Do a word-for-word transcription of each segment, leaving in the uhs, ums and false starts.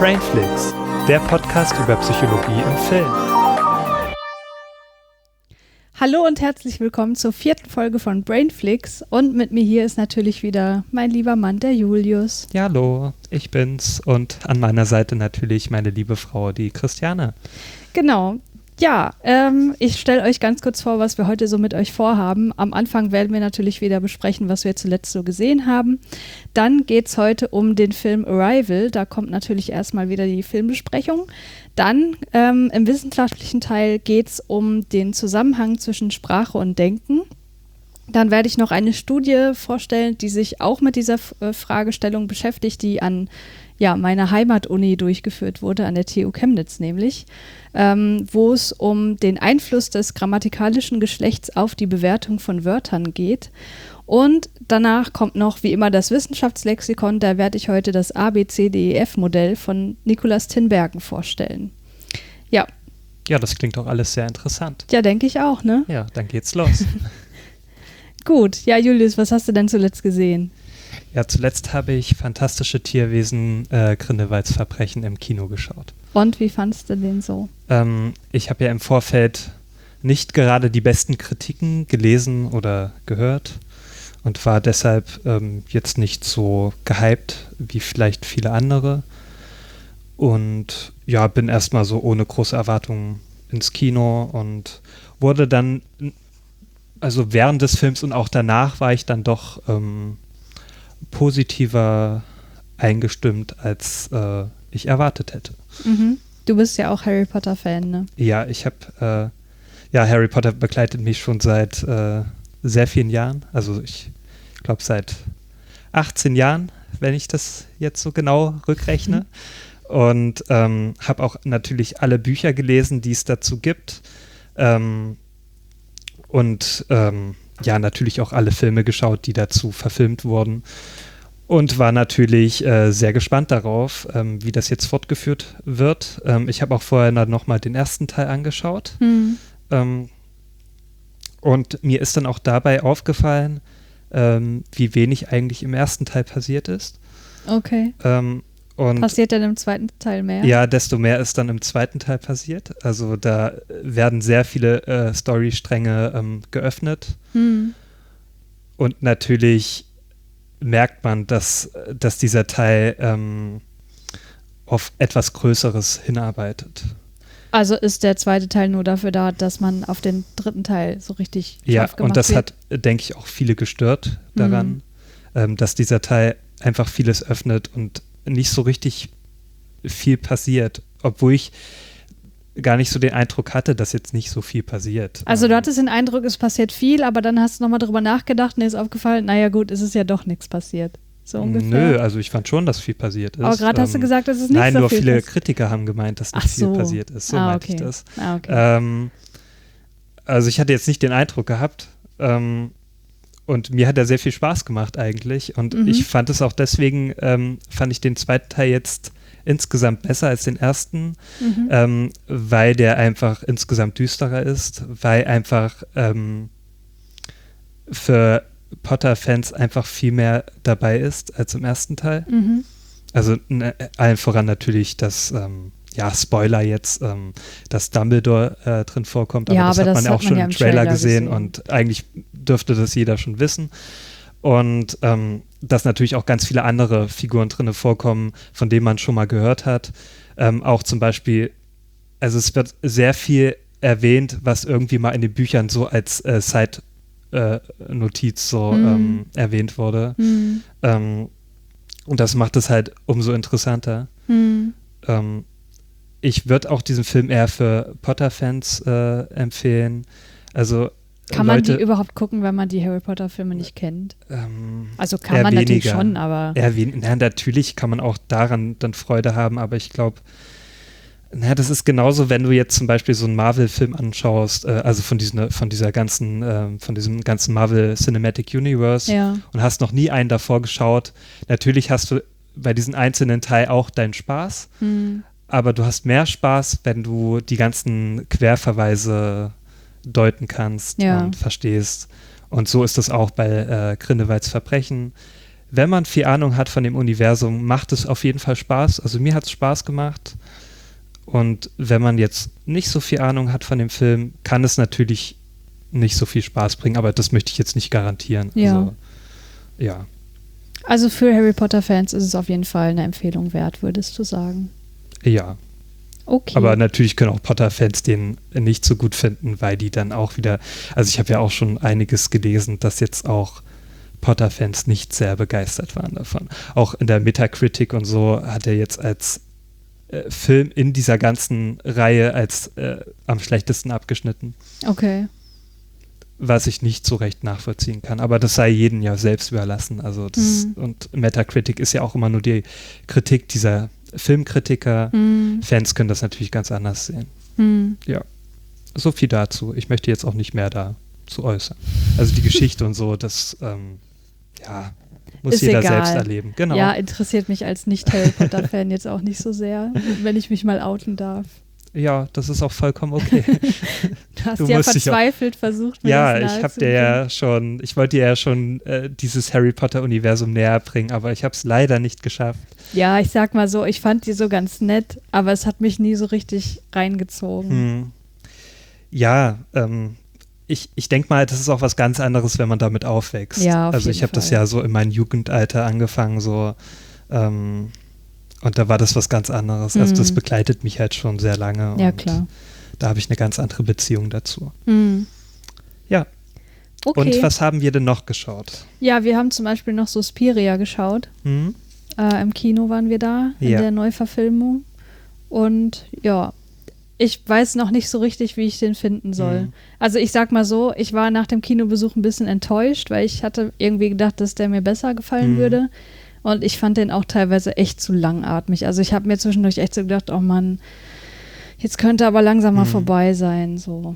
Brainflix, der Podcast über Psychologie im Film. Hallo und herzlich willkommen zur vierten Folge von Brainflix und mit mir hier ist natürlich wieder mein lieber Mann, der Julius. Ja, hallo, ich bin's und an meiner Seite natürlich meine liebe Frau, die Christiane. Genau. Ja, ähm, ich stelle euch ganz kurz vor, was wir heute so mit euch vorhaben. Am Anfang werden wir natürlich wieder besprechen, was wir zuletzt so gesehen haben. Dann geht es heute um den Film Arrival. Da kommt natürlich erstmal wieder die Filmbesprechung. Dann ähm, im wissenschaftlichen Teil geht es um den Zusammenhang zwischen Sprache und Denken. Dann werde ich noch eine Studie vorstellen, die sich auch mit dieser F- äh, Fragestellung beschäftigt, die an ja, meiner Heimatuni durchgeführt wurde, an der T U Chemnitz nämlich, ähm, wo es um den Einfluss des grammatikalischen Geschlechts auf die Bewertung von Wörtern geht. Und danach kommt noch wie immer das Wissenschaftslexikon, da werde ich heute das A B C D E F-Modell von Nikolaus Tinbergen vorstellen. Ja. Ja, das klingt doch alles sehr interessant. Ja, denke ich auch, ne? Ja, dann geht's los. Gut, ja Julius, was hast du denn zuletzt gesehen? Ja, zuletzt habe ich Fantastische Tierwesen äh, Grindelwalds Verbrechen im Kino geschaut. Und wie fandst du den so? Ähm, ich habe ja im Vorfeld nicht gerade die besten Kritiken gelesen oder gehört und war deshalb ähm, jetzt nicht so gehypt wie vielleicht viele andere. Und ja, bin erstmal so ohne große Erwartungen ins Kino und wurde dann, also während des Films und auch danach war ich dann doch ähm, positiver eingestimmt, als äh, ich erwartet hätte. Mhm. Du bist ja auch Harry Potter-Fan, ne? Ja, ich habe, äh, ja, Harry Potter begleitet mich schon seit äh, sehr vielen Jahren. Also ich glaube seit achtzehn Jahren, wenn ich das jetzt so genau rückrechne. Mhm. Und ähm, habe auch natürlich alle Bücher gelesen, die es dazu gibt. Ähm, und ähm, ja, natürlich auch alle Filme geschaut, die dazu verfilmt wurden. Und war natürlich äh, sehr gespannt darauf, ähm, wie das jetzt fortgeführt wird. Ähm, ich habe auch vorher dann nochmal den ersten Teil angeschaut. Hm. Ähm, und mir ist dann auch dabei aufgefallen, ähm, wie wenig eigentlich im ersten Teil passiert ist. Okay. Ähm, und Passiert denn im zweiten Teil mehr? Ja, desto mehr ist dann im zweiten Teil passiert. Also da werden sehr viele äh, Storystränge ähm, geöffnet. Hm. Und natürlich merkt man, dass, dass dieser Teil ähm, auf etwas Größeres hinarbeitet. Also ist der zweite Teil nur dafür da, dass man auf den dritten Teil so richtig Ja, scharf gemacht und das wird? hat, denke ich, auch viele gestört daran, Mhm. ähm, dass dieser Teil einfach vieles öffnet und nicht so richtig viel passiert, obwohl ich gar nicht so den Eindruck hatte, dass jetzt nicht so viel passiert. Also du Ähm, hattest den Eindruck, es passiert viel, aber dann hast du nochmal drüber nachgedacht und dir ist aufgefallen, naja gut, es ist ja doch nichts passiert. So ungefähr. Nö, also ich fand schon, dass viel passiert ist. Aber gerade hast du Ähm, gesagt, es ist nicht Nein, so nur viel viele passiert. Kritiker haben gemeint, dass nicht Ach so. viel passiert ist. So Ah, meinte okay. ich das. Ah, okay. Ähm, also ich hatte jetzt nicht den Eindruck gehabt ähm, und mir hat er sehr viel Spaß gemacht eigentlich und Mhm. ich fand es auch deswegen, ähm, fand ich den zweiten Teil jetzt insgesamt besser als den ersten, Mhm. ähm, weil der einfach insgesamt düsterer ist, weil einfach ähm, für Potter-Fans einfach viel mehr dabei ist als im ersten Teil. Mhm. Also ne, allen voran natürlich das, ähm, ja, Spoiler jetzt, ähm, dass Dumbledore äh, drin vorkommt, aber Ja, das aber hat das man ja hat auch man schon ja im im Trailer, Trailer gesehen, gesehen. und eigentlich dürfte das jeder schon wissen. Und ähm, dass natürlich auch ganz viele andere Figuren drin vorkommen, von denen man schon mal gehört hat. Ähm, auch zum Beispiel, also es wird sehr viel erwähnt, was irgendwie mal in den Büchern so als äh, Side-Notiz so Mhm. ähm, erwähnt wurde. Mhm. Ähm, und das macht es halt umso interessanter. Mhm. Ähm, ich würde auch diesen Film eher für Potter-Fans äh, empfehlen. Also Kann man Leute, die überhaupt gucken, wenn man die Harry Potter-Filme nicht kennt? ähm, Also kann eher man natürlich weniger. schon, aber Eher wen- na, natürlich kann man auch daran dann Freude haben, aber ich glaube, na, das ist genauso, wenn du jetzt zum Beispiel so einen Marvel-Film anschaust, äh, also von, diesen, von dieser ganzen, äh, von diesem ganzen Marvel Cinematic Universe, ja. und hast noch nie einen davor geschaut. Natürlich hast du bei diesen einzelnen Teilen auch deinen Spaß, Hm. aber du hast mehr Spaß, wenn du die ganzen Querverweise deuten kannst Ja. und verstehst. Und so ist es auch bei äh, Grindelwalds Verbrechen. wenn man viel Ahnung hat von dem Universum, macht es auf jeden Fall Spaß. Also mir hat es Spaß gemacht. Und wenn man jetzt nicht so viel Ahnung hat von dem Film, kann es natürlich nicht so viel Spaß bringen, aber das möchte ich jetzt nicht garantieren. Ja. Also, ja. Also für Harry Potter-Fans ist es auf jeden Fall eine Empfehlung wert, würdest du sagen? Ja. Okay. Aber natürlich können auch Potter-Fans den nicht so gut finden, weil die dann auch wieder, also ich habe ja auch schon einiges gelesen, dass jetzt auch Potter-Fans nicht sehr begeistert waren davon. Auch in der Metacritic und so hat er jetzt als äh, Film in dieser ganzen Reihe als äh, am schlechtesten abgeschnitten. Okay. Was ich nicht so recht nachvollziehen kann. Aber das sei jedem ja selbst überlassen. Also das, Mhm. und Metacritic ist ja auch immer nur die Kritik dieser Filmkritiker. Mhm. Fans können das natürlich ganz anders sehen. Mhm. Ja, so viel dazu. Ich möchte jetzt auch nicht mehr dazu äußern. Also die Geschichte und so, das ähm, ja, muss Ist jeder egal. selbst erleben. Genau. Ja, interessiert mich als Nicht-Harry Potter-Fan jetzt auch nicht so sehr, wenn ich mich mal outen darf. Ja, das ist auch vollkommen okay. Du hast Du ja musst dich auch- verzweifelt versucht, mir Ja, das ich habe dir ja schon, ich wollte dir ja schon äh, dieses Harry Potter-Universum näher bringen, aber ich habe es leider nicht geschafft. Ja, ich sag mal so, ich fand die so ganz nett, aber es hat mich nie so richtig reingezogen. Hm. Ja, ähm, ich, ich denke mal, das ist auch was ganz anderes, wenn man damit aufwächst. Ja, auf also jeden ich habe das Fall. ja so in meinem Jugendalter angefangen, so ähm, und da war das was ganz anderes. Also das Mhm. begleitet mich halt schon sehr lange. Ja, und klar. Da habe ich eine ganz andere Beziehung dazu. Mhm. Ja. Okay. Und was haben wir denn noch geschaut? Ja, wir haben zum Beispiel noch Suspiria geschaut. Hm? Äh, Im Kino waren wir da, in Ja. der Neuverfilmung. Und ja, ich weiß noch nicht so richtig, wie ich den finden soll. Mhm. Also ich sag mal so, ich war nach dem Kinobesuch ein bisschen enttäuscht, weil ich hatte irgendwie gedacht, dass der mir besser gefallen Mhm. würde. Und ich fand den auch teilweise echt zu langatmig. Also ich habe mir zwischendurch echt so gedacht, oh Mann, jetzt könnte aber langsam mal Mhm. vorbei sein. So.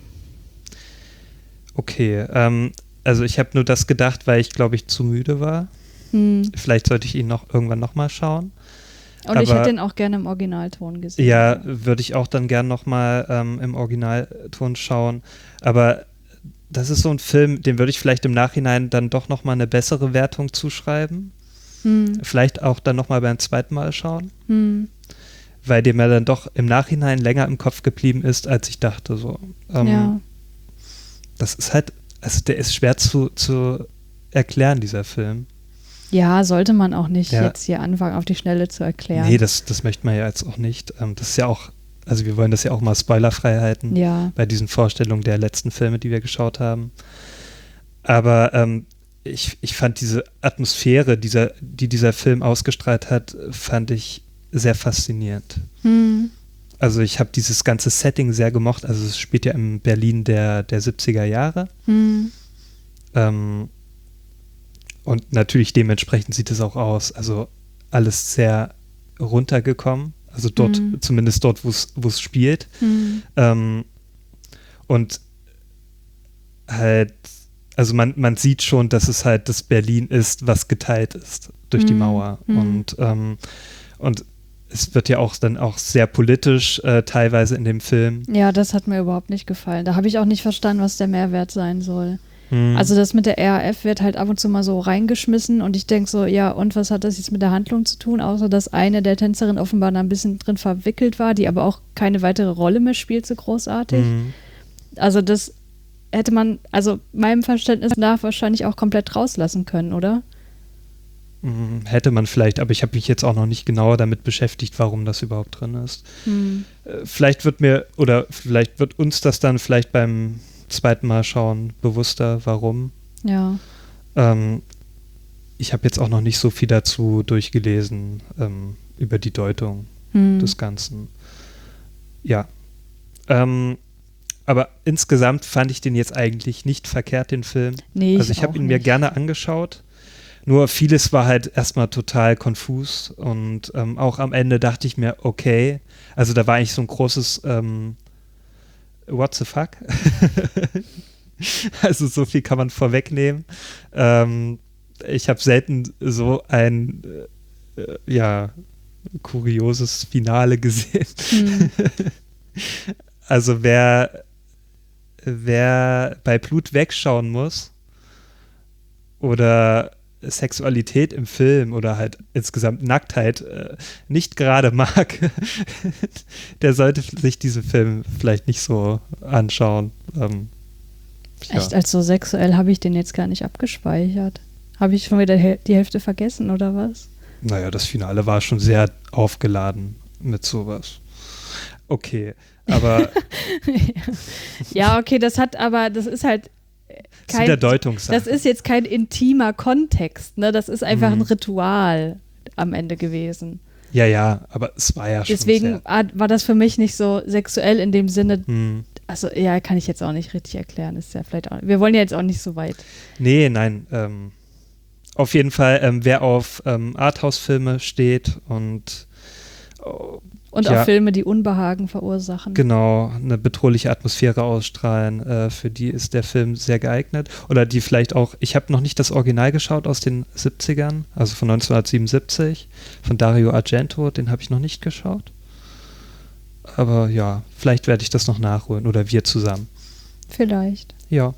Okay, ähm, also ich habe nur das gedacht, weil ich, glaube ich, zu müde war. Hm. Vielleicht sollte ich ihn noch irgendwann nochmal schauen. Und ich Aber- hätte den auch gerne im Originalton gesehen. Ja, würde ich auch dann gern nochmal ähm, im Originalton schauen. Aber das ist so ein Film, dem würde ich vielleicht im Nachhinein dann doch nochmal eine bessere Wertung zuschreiben. Hm. Vielleicht auch dann nochmal beim zweiten Mal schauen. Hm. Weil dem er dann doch im Nachhinein länger im Kopf geblieben ist, als ich dachte. So. Ähm, Ja. Das ist halt, also der ist schwer zu, zu erklären, dieser Film. Ja, sollte man auch nicht Ja. jetzt hier anfangen, auf die Schnelle zu erklären. Nee, das, das möchte man ja jetzt auch nicht. Ähm, das ist ja auch, also wir wollen das ja auch mal spoilerfrei halten. Ja. Bei diesen Vorstellungen der letzten Filme, die wir geschaut haben. Aber ähm, ich, ich fand diese Atmosphäre, dieser, die dieser Film ausgestrahlt hat, fand ich sehr faszinierend. Hm. Also ich habe dieses ganze Setting sehr gemocht. Also es spielt ja im Berlin der, der siebziger Jahre. Hm. Ähm, und natürlich dementsprechend sieht es auch aus. Also alles sehr runtergekommen. Also dort, Mhm. zumindest dort, wo es wo es spielt. Hm. Ähm, und halt, also man, man sieht schon, dass es halt das Berlin ist, was geteilt ist durch die Mhm. Mauer. Mhm. Und, ähm, und es wird ja auch dann auch sehr politisch äh, teilweise in dem Film. Ja, das hat mir überhaupt nicht gefallen. Da habe ich auch nicht verstanden, was der Mehrwert sein soll. Hm. Also das mit der R A F wird halt ab und zu mal so reingeschmissen und ich denke so, ja, und was hat das jetzt mit der Handlung zu tun, außer dass eine der Tänzerinnen offenbar da ein bisschen drin verwickelt war, die aber auch keine weitere Rolle mehr spielt, so großartig. Hm. Also das hätte man, also meinem Verständnis nach wahrscheinlich auch komplett rauslassen können, oder? Hm, hätte man vielleicht, aber ich habe mich jetzt auch noch nicht genauer damit beschäftigt, warum das überhaupt drin ist. Hm. Äh, vielleicht wird mir, oder vielleicht wird uns das dann vielleicht beim zweiten Mal schauen bewusster, warum. Ja. Ähm, ich habe jetzt auch noch nicht so viel dazu durchgelesen, ähm, über die Deutung Hm. des Ganzen. Ja. Ähm, aber insgesamt fand ich den jetzt eigentlich nicht verkehrt, den Film. Nee, Also ich habe auch ihn mir nicht. gerne angeschaut. Nur vieles war halt erstmal total konfus und ähm, auch am Ende dachte ich mir, okay, also da war eigentlich so ein großes ähm, What the fuck? Also so viel kann man vorwegnehmen. Ähm, ich habe selten so ein äh, ja, kurioses Finale gesehen. Hm. Also wer, wer bei Blut wegschauen muss oder Sexualität im Film oder halt insgesamt Nacktheit äh, nicht gerade mag, der sollte sich diese Film vielleicht nicht so anschauen. Ähm, ja. Echt, als so sexuell habe ich den jetzt gar nicht abgespeichert. Habe ich schon wieder die Hälfte vergessen oder was? Naja, das Finale war schon sehr aufgeladen mit sowas. Okay, aber ja, okay, das hat aber, das ist halt kein, wieder Deutungssache. Das ist jetzt kein intimer Kontext, ne? Das ist einfach mhm. ein Ritual am Ende gewesen. Ja, ja, aber es war ja schon Deswegen sehr war das für mich nicht so sexuell in dem Sinne, mhm. also ja, kann ich jetzt auch nicht richtig erklären, ist ja vielleicht auch, wir wollen ja jetzt auch nicht so weit. Nee, nein, ähm, auf jeden Fall, ähm, wer auf ähm, Arthouse-Filme steht und oh, Und ja, auch Filme, die Unbehagen verursachen. Genau, eine bedrohliche Atmosphäre ausstrahlen, äh, für die ist der Film sehr geeignet. Oder die vielleicht auch, ich habe noch nicht das Original geschaut aus den siebzigern, also von neunzehnhundertsiebenundsiebzig, von Dario Argento, den habe ich noch nicht geschaut. Aber ja, vielleicht werde ich das noch nachholen oder wir zusammen. Vielleicht. Ja.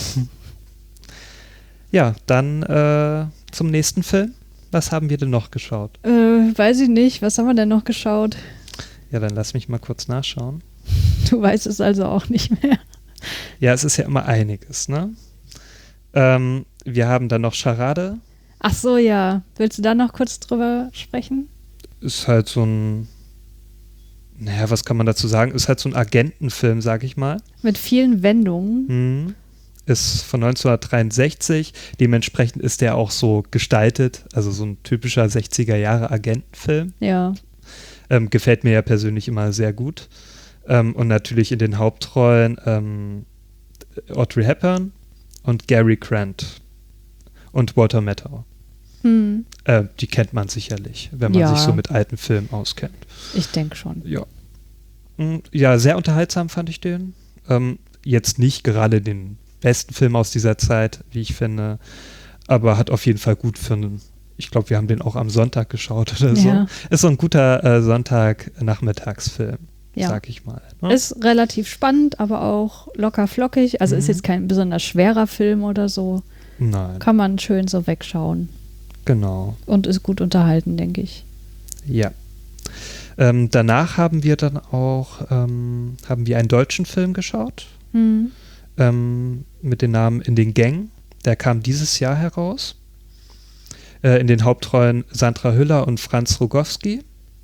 Ja, dann äh, zum nächsten Film. Was haben wir denn noch geschaut? Äh, weiß ich nicht. Was haben wir denn noch geschaut? Ja, dann lass mich mal kurz nachschauen. Du weißt es also auch nicht mehr. Ja, es ist ja immer einiges, ne? Ähm, wir haben dann noch Charade. Ach so, ja. Willst du da noch kurz drüber sprechen? Ist halt so ein, naja, was kann man dazu sagen? Ist halt so ein Agentenfilm, sag ich mal. Mit vielen Wendungen. Hm. Ist von neunzehnhundertdreiundsechzig. Dementsprechend ist der auch so gestaltet. Also so ein typischer sechziger-Jahre-Agentenfilm. Ja. Ähm, gefällt mir ja persönlich immer sehr gut. Ähm, und natürlich in den Hauptrollen ähm, Audrey Hepburn und Gary Grant und Walter Matthau. Hm. Äh, die kennt man sicherlich, wenn man Ja. sich so mit alten Filmen auskennt. Ich denke schon. Ja. Ja, sehr unterhaltsam fand ich den. Ähm, jetzt nicht gerade den besten Film aus dieser Zeit, wie ich finde, aber hat auf jeden Fall gut für einen, ich glaube, wir haben den auch am Sonntag geschaut oder so. Ja. Ist so ein guter äh, Sonntag-Nachmittagsfilm, Ja. sag ich mal. Ne? Ist relativ spannend, aber auch locker flockig. Also Mhm. ist jetzt kein besonders schwerer Film oder so. Nein, Kann man schön so wegschauen. genau. Und ist gut unterhalten, denke ich. Ja. Ähm, danach haben wir dann auch ähm, haben wir einen deutschen Film geschaut. Hm. Ähm, mit dem Namen In den Gängen. Der kam dieses Jahr heraus. Äh, in den Hauptrollen Sandra Hüller und Franz Rogowski.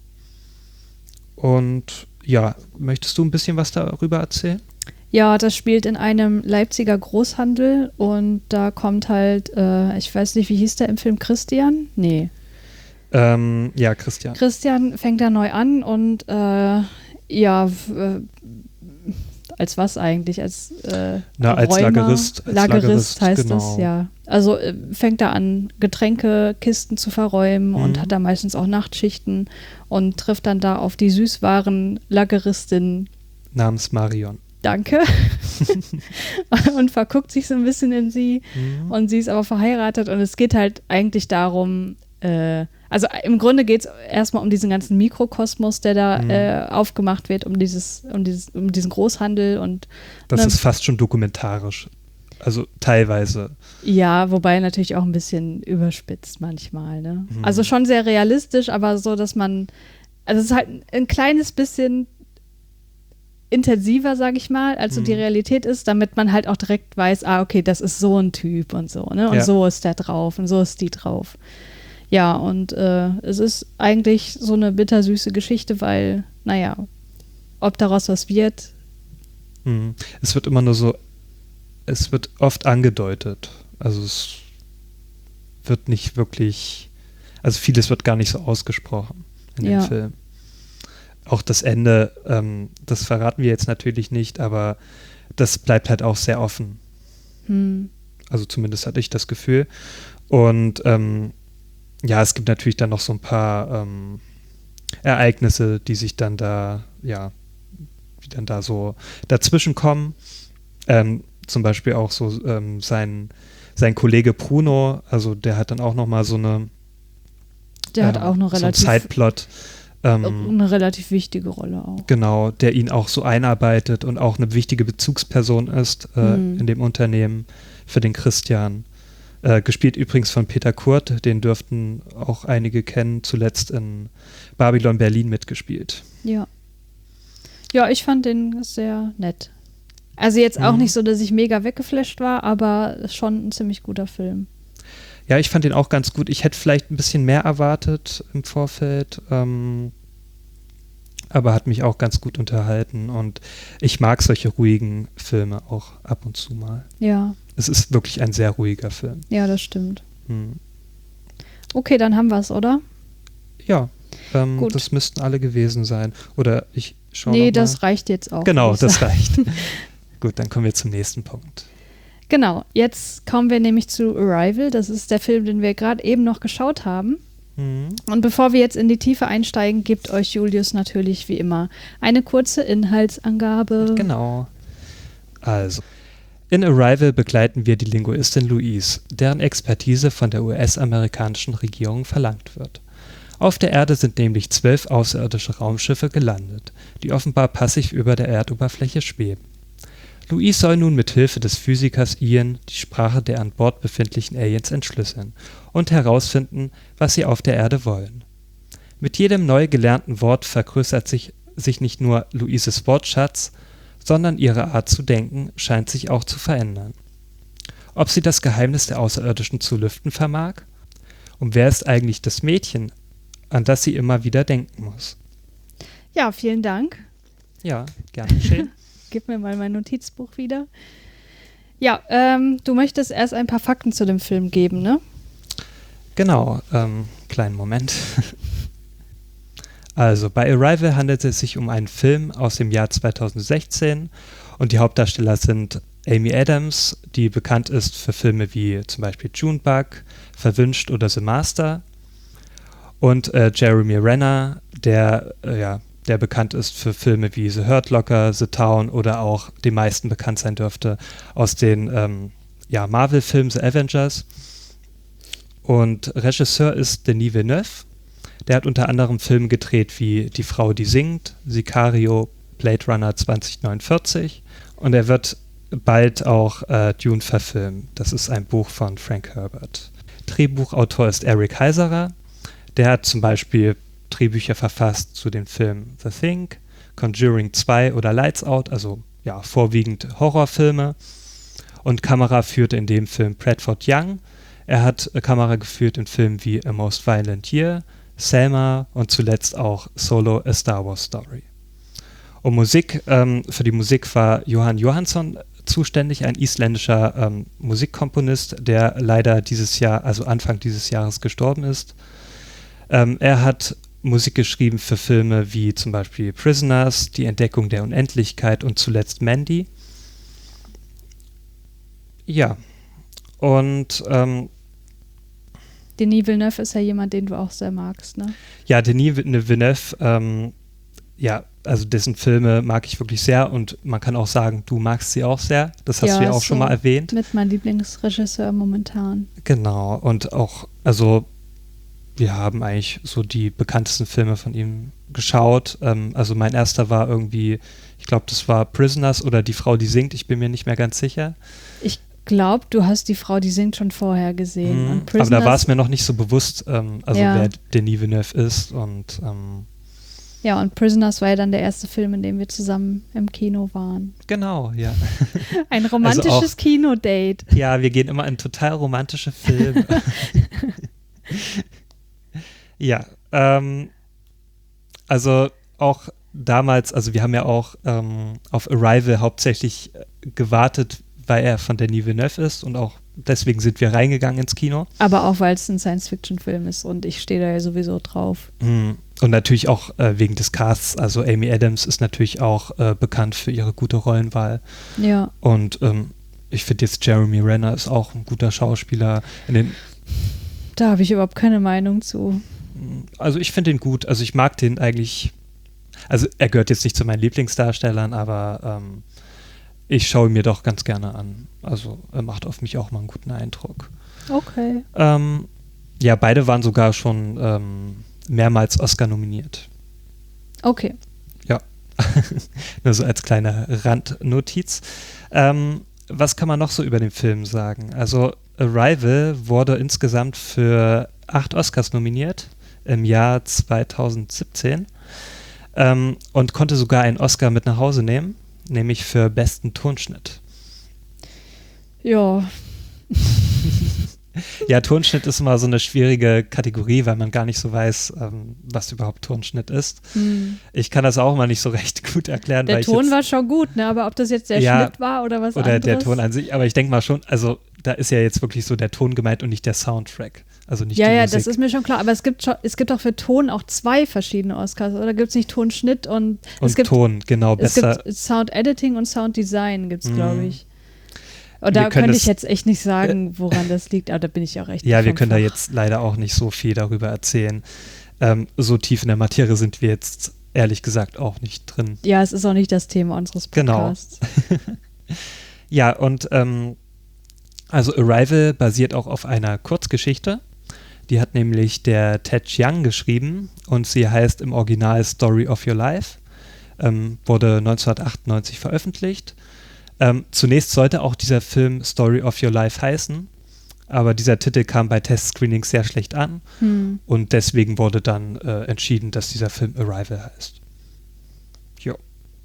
Und ja, möchtest du ein bisschen was darüber erzählen? Ja, das spielt in einem Leipziger Großhandel und da kommt halt, äh, ich weiß nicht, wie hieß der im Film, Christian? Nee. Ähm, ja, Christian. Christian fängt da neu an und äh, ja, w- äh, als was eigentlich? Als, äh, Na, als Räumer? Lagerist. Als Lagerist, Lagerist, heißt genau. es, ja. Also äh, fängt da an, Getränkekisten zu verräumen Mhm. und hat da meistens auch Nachtschichten und trifft dann da auf die Süßwaren-Lageristin, Namens Marion. danke, und verguckt sich so ein bisschen in sie. Mhm. Und sie ist aber verheiratet und es geht halt eigentlich darum, äh, also im Grunde geht es erstmal um diesen ganzen Mikrokosmos, der da Mhm. äh, aufgemacht wird, um dieses, um dieses, um diesen Großhandel und Das ne, ist fast schon dokumentarisch. Also teilweise. ja, wobei natürlich auch ein bisschen überspitzt manchmal, ne? Mhm. Also schon sehr realistisch, aber so, dass man, also es ist halt ein kleines bisschen intensiver, sage ich mal, als so Mhm. die Realität ist, damit man halt auch direkt weiß, ah, okay, das ist so ein Typ und so, ne? Und Ja. so ist der drauf und so ist die drauf. Ja, und äh, es ist eigentlich so eine bittersüße Geschichte, weil, naja, ob daraus was wird, Mhm. Es wird immer nur so, es wird oft angedeutet. Also es wird nicht wirklich, also vieles wird gar nicht so ausgesprochen in Ja. dem Film. Auch das Ende, ähm, das verraten wir jetzt natürlich nicht, aber das bleibt halt auch sehr offen. hm, Also zumindest hatte ich das Gefühl. Und ähm, ja, es gibt natürlich dann noch so ein paar ähm, Ereignisse, die sich dann da, ja, die dann da so dazwischen kommen. Ähm, zum Beispiel auch so ähm, sein, sein Kollege Bruno, also der hat dann auch noch mal so eine der hat äh, auch eine so einen relativ, Sideplot. Ähm, eine relativ wichtige Rolle auch. Genau, der ihn auch so einarbeitet und auch eine wichtige Bezugsperson ist äh, Mhm. in dem Unternehmen für den Christian. Äh, gespielt übrigens von Peter Kurt, den dürften auch einige kennen, zuletzt in Babylon Berlin mitgespielt. Ja. Ja, ich fand den sehr nett. Also jetzt auch Mhm. nicht so, dass ich mega weggeflasht war, aber schon ein ziemlich guter Film. Ja, ich fand den auch ganz gut. Ich hätte vielleicht ein bisschen mehr erwartet im Vorfeld, ähm, aber hat mich auch ganz gut unterhalten und ich mag solche ruhigen Filme auch ab und zu mal. Ja, Es ist wirklich ein sehr ruhiger Film. ja, das stimmt. Hm. Okay, dann haben wir es, oder? Ja, ähm, Gut. das müssten alle gewesen sein. Oder ich schaue Nee, noch mal. das reicht jetzt auch. Genau, würde ich das sagen. reicht. Gut, dann kommen wir zum nächsten Punkt. Genau, jetzt kommen wir nämlich zu Arrival. Das ist der Film, den wir gerade eben noch geschaut haben. Mhm. Und bevor wir jetzt in die Tiefe einsteigen, gibt euch Julius natürlich wie immer eine kurze Inhaltsangabe. Genau. Also, in Arrival begleiten wir die Linguistin Louise, deren Expertise von der U S-amerikanischen Regierung verlangt wird. Auf der Erde sind nämlich zwölf außerirdische Raumschiffe gelandet, die offenbar passiv über der Erdoberfläche schweben. Louise soll nun mit Hilfe des Physikers Ian die Sprache der an Bord befindlichen Aliens entschlüsseln und herausfinden, was sie auf der Erde wollen. Mit jedem neu gelernten Wort vergrößert sich, sich nicht nur Louises Wortschatz, sondern ihre Art zu denken scheint sich auch zu verändern. Ob sie das Geheimnis der Außerirdischen zu lüften vermag? Und wer ist eigentlich das Mädchen, an das sie immer wieder denken muss? Ja, vielen Dank. Ja, gerne geschehen. Gib mir mal mein Notizbuch wieder. Ja, ähm, du möchtest erst ein paar Fakten zu dem Film geben, ne? Genau, ähm, kleinen Moment. Also, bei Arrival handelt es sich um einen Film aus dem Jahr zweitausendsechzehn und die Hauptdarsteller sind Amy Adams, die bekannt ist für Filme wie zum Beispiel Junebug, Verwünscht oder The Master, und äh, Jeremy Renner, der, äh, ja, der bekannt ist für Filme wie The Hurt Locker, The Town oder auch den meisten bekannt sein dürfte aus den ähm, ja, Marvel-Filmen The Avengers. Und Regisseur ist Denis Villeneuve. Der hat unter anderem Filme gedreht wie Die Frau, die singt, Sicario, Blade Runner zwanzig neunundvierzig und er wird bald auch äh, Dune verfilmen. Das ist ein Buch von Frank Herbert. Drehbuchautor ist Eric Heiserer. Der hat zum Beispiel Drehbücher verfasst zu den Filmen The Thing, Conjuring zwei oder Lights Out, also ja, vorwiegend Horrorfilme. Und Kamera führte in dem Film Bradford Young. Er hat äh, Kamera geführt in Filmen wie A Most Violent Year, Selma und zuletzt auch Solo, A Star Wars Story. Und Musik, ähm, für die Musik war Johan Johansson zuständig, ein isländischer ähm, Musikkomponist, der leider dieses Jahr, also Anfang dieses Jahres gestorben ist. Ähm, er hat Musik geschrieben für Filme wie zum Beispiel Prisoners, Die Entdeckung der Unendlichkeit und zuletzt Mandy. Ja, und ähm, Denis Villeneuve ist ja jemand, den du auch sehr magst, ne? ja, Denis Villeneuve, ähm, ja, also dessen Filme mag ich wirklich sehr und man kann auch sagen, du magst sie auch sehr. Das hast Ja, du ja auch ist schon so mal erwähnt. Mit meinem Lieblingsregisseur momentan. Genau, und auch, also wir haben eigentlich so die bekanntesten Filme von ihm geschaut. Ähm, also mein erster war irgendwie, ich glaube, das war Prisoners oder Die Frau, die singt, ich bin mir nicht mehr ganz sicher. Ich glaube, du hast Die Frau, die singt, schon vorher gesehen. Mhm, Und aber da war Prisoners- es mir noch nicht so bewusst, ähm, also Ja. wer Denis Villeneuve ist und ähm, Ja, und Prisoners war ja dann der erste Film, in dem wir zusammen im Kino waren. genau, ja. Ein romantisches Also auch- Kinodate. Ja, wir gehen immer in total romantische Filme. Ja, ähm, also auch damals, also wir haben ja auch ähm, auf Arrival hauptsächlich äh, gewartet, weil er von Denis Villeneuve ist und auch deswegen sind wir reingegangen ins Kino. Aber auch, weil es ein Science-Fiction-Film ist und ich stehe da ja sowieso drauf. Mhm. Und natürlich auch äh, wegen des Casts, also Amy Adams ist natürlich auch äh, bekannt für ihre gute Rollenwahl. Ja. Und ähm, ich finde jetzt Jeremy Renner ist auch ein guter Schauspieler. In den, Da habe ich überhaupt keine Meinung zu. also ich finde ihn gut, also ich mag den eigentlich, also er gehört jetzt nicht zu meinen Lieblingsdarstellern, aber ähm, ich schaue ihn mir doch ganz gerne an. Also er macht auf mich auch mal einen guten Eindruck. Okay. Ähm, ja, beide waren sogar schon ähm, mehrmals Oscar nominiert. Okay. Nur so als kleine Randnotiz. Ähm, was kann man noch so über den Film sagen? Also Arrival wurde insgesamt für acht Oscars nominiert im Jahr zweitausendsiebzehn ähm, und konnte sogar einen Oscar mit nach Hause nehmen, nämlich für besten Tonschnitt. Ja. Ja, Tonschnitt ist immer so eine schwierige Kategorie, weil man gar nicht so weiß, ähm, was überhaupt Tonschnitt ist. Hm. Ich kann das auch mal nicht so recht gut erklären. Der weil Ton ich jetzt, war schon gut, ne? Aber ob das jetzt der ja, Schnitt war oder was oder anderes? Oder der Ton an sich, aber ich denke mal schon, also da ist ja jetzt wirklich so der Ton gemeint und nicht der Soundtrack. Also nicht ja, die ja, Musik. Das ist mir schon klar. Aber es gibt schon, es gibt auch für Ton auch zwei verschiedene Oscars. Oder gibt es nicht Tonschnitt und, und es gibt, Ton, genau, besser. Es gibt Sound Editing und Sound Design gibt es, mm. glaube ich. Und da könnte ich jetzt echt nicht sagen, woran das liegt, aber da bin ich auch echt Ja, wir können Fach. da jetzt leider auch nicht so viel darüber erzählen. Ähm, so tief in der Materie sind wir jetzt ehrlich gesagt auch nicht drin. Ja, es ist auch nicht das Thema unseres Podcasts. Genau. Ja, und ähm, also Arrival basiert auch auf einer Kurzgeschichte. Die hat nämlich der Ted Chiang geschrieben und sie heißt im Original Story of Your Life. Ähm, wurde neunzehnhundertachtundneunzig veröffentlicht. Ähm, zunächst sollte auch dieser Film Story of Your Life heißen, aber dieser Titel kam bei Testscreenings sehr schlecht an hm. und deswegen wurde dann äh, entschieden, dass dieser Film Arrival heißt. Jo.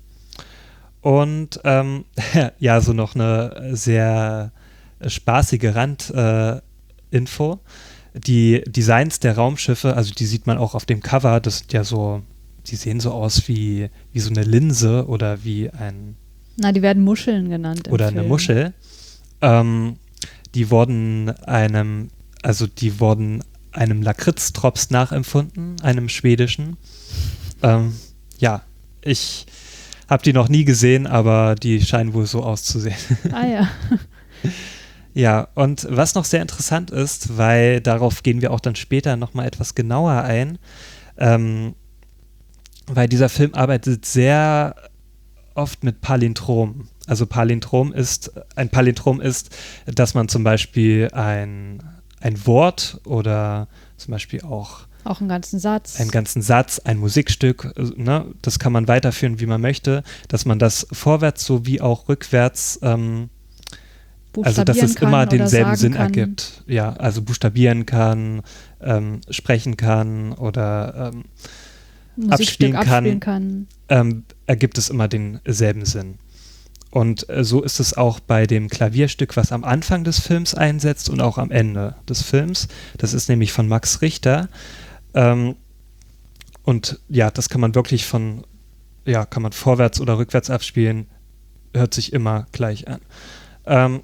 Und ähm, ja, so noch eine sehr spaßige Randinfo. Äh, die Designs der Raumschiffe, also die sieht man auch auf dem Cover, das sind ja so, die sehen so aus wie, wie so eine Linse oder wie ein Na, die werden Muscheln genannt. Im Oder Film. eine Muschel. Ähm, die wurden einem, also die wurden einem Lakritz-Drops nachempfunden, einem schwedischen. Ähm, ja, ich habe die noch nie gesehen, aber die scheinen wohl so auszusehen. Ah ja. Ja, und was noch sehr interessant ist, weil darauf gehen wir auch dann später nochmal etwas genauer ein, ähm, weil dieser Film arbeitet sehr oft mit Palindrom. Also Palindrom ist, ein Palindrom ist, dass man zum Beispiel ein, ein Wort oder zum Beispiel auch Auch einen ganzen Satz. einen ganzen Satz, ein Musikstück, ne, das kann man weiterführen, wie man möchte, dass man das vorwärts sowie auch rückwärts, ähm, also dass es immer denselben Sinn kann. ergibt. Ja, also buchstabieren kann, ähm, sprechen kann oder ähm, abspielen kann, abspielen kann. Ähm, ergibt es immer denselben Sinn. Und äh, so ist es auch bei dem Klavierstück, was am Anfang des Films einsetzt und auch am Ende des Films. Das ist nämlich von Max Richter. Ähm, und ja, das kann man wirklich von, ja, kann man vorwärts oder rückwärts abspielen, hört sich immer gleich an. Ähm,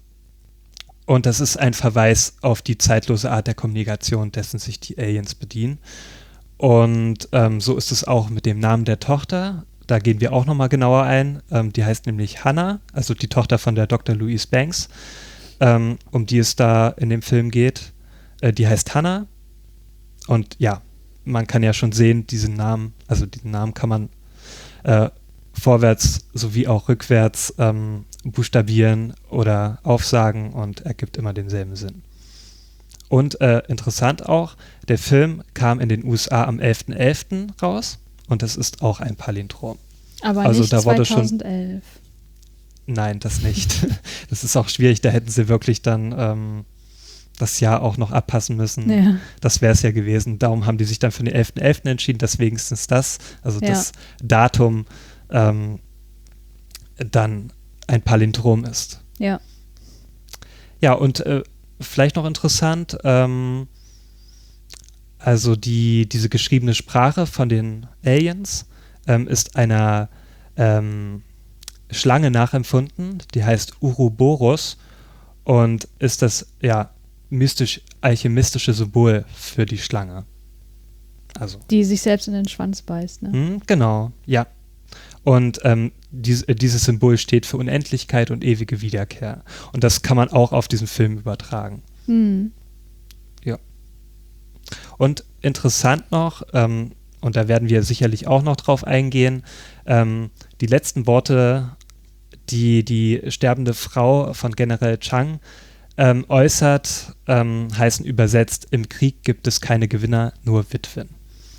und das ist ein Verweis auf die zeitlose Art der Kommunikation, dessen sich die Aliens bedienen. Und ähm, so ist es auch mit dem Namen der Tochter. Da gehen wir auch nochmal genauer ein. Ähm, die heißt nämlich Hannah, also die Tochter von der Doktor Louise Banks, ähm, um die es da in dem Film geht. Äh, die heißt Hannah. Und ja, man kann ja schon sehen, diesen Namen, also diesen Namen kann man äh, vorwärts sowie auch rückwärts ähm, buchstabieren oder aufsagen und ergibt immer denselben Sinn. Und äh, interessant auch, der Film kam in den U S A am elften elften raus und das ist auch ein Palindrom. Aber also nicht da wurde zweitausendelf. Schon, nein, das nicht. Das ist auch schwierig, da hätten sie wirklich dann ähm, das Jahr auch noch abpassen müssen. Ja. Das wäre es ja gewesen. Darum haben die sich dann für den elften elften entschieden, dass wenigstens das, also ja. das Datum ähm, dann ein Palindrom ist. Ja. Ja, und äh, vielleicht noch interessant, ähm, also die, diese geschriebene Sprache von den Aliens ähm, ist einer ähm, Schlange nachempfunden, die heißt Ouroboros und ist das, ja, mystisch-alchemistische Symbol für die Schlange. Also. Die sich selbst in den Schwanz beißt, ne? Mh, genau, ja. Und ähm, dies, äh, dieses Symbol steht für Unendlichkeit und ewige Wiederkehr. Und das kann man auch auf diesen Film übertragen. Mhm. Ja. Und interessant noch, ähm, und da werden wir sicherlich auch noch drauf eingehen, ähm, die letzten Worte, die die sterbende Frau von General Chang ähm, äußert, ähm, heißen übersetzt, im Krieg gibt es keine Gewinner, nur Witwen.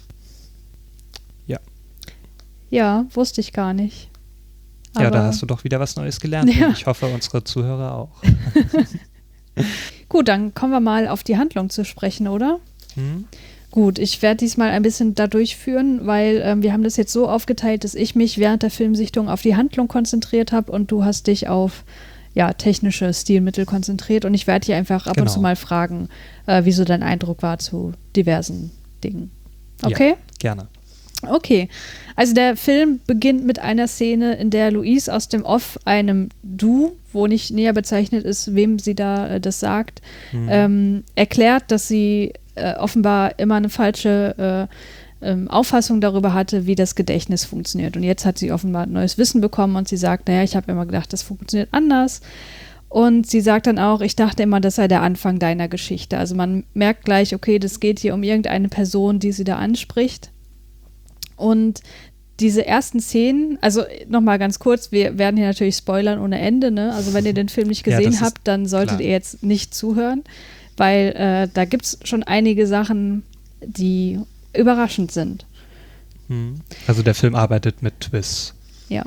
Ja. Ja, wusste ich gar nicht. Aber ja, da hast du doch wieder was Neues gelernt. Ja. Und ich hoffe, unsere Zuhörer auch. Gut, dann kommen wir mal auf die Handlung zu sprechen, oder? Hm? Gut, ich werde diesmal ein bisschen da durchführen, weil ähm, wir haben das jetzt so aufgeteilt, dass ich mich während der Filmsichtung auf die Handlung konzentriert habe und du hast dich auf ja, technische Stilmittel konzentriert und ich werde hier einfach ab Genau. und zu mal fragen, äh, wie so dein Eindruck war zu diversen Dingen. Okay? Ja, gerne. Okay, also der Film beginnt mit einer Szene, in der Louise aus dem Off einem Du, wo nicht näher bezeichnet ist, wem sie da äh, das sagt, Mhm. ähm, erklärt, dass sie äh, offenbar immer eine falsche äh, ähm, Auffassung darüber hatte, wie das Gedächtnis funktioniert. Und jetzt hat sie offenbar neues Wissen bekommen und sie sagt, naja, ich habe immer gedacht, das funktioniert anders. Und sie sagt dann auch, ich dachte immer, das sei der Anfang deiner Geschichte. Also man merkt gleich, okay, das geht hier um irgendeine Person, die sie da anspricht. Und diese ersten Szenen, also nochmal ganz kurz, wir werden hier natürlich spoilern ohne Ende, ne? Also wenn ihr den Film nicht gesehen Ja, habt, dann solltet klar. ihr jetzt nicht zuhören, weil äh, da gibt es schon einige Sachen, die überraschend sind. Hm. Also der Film arbeitet mit Twists. Ja.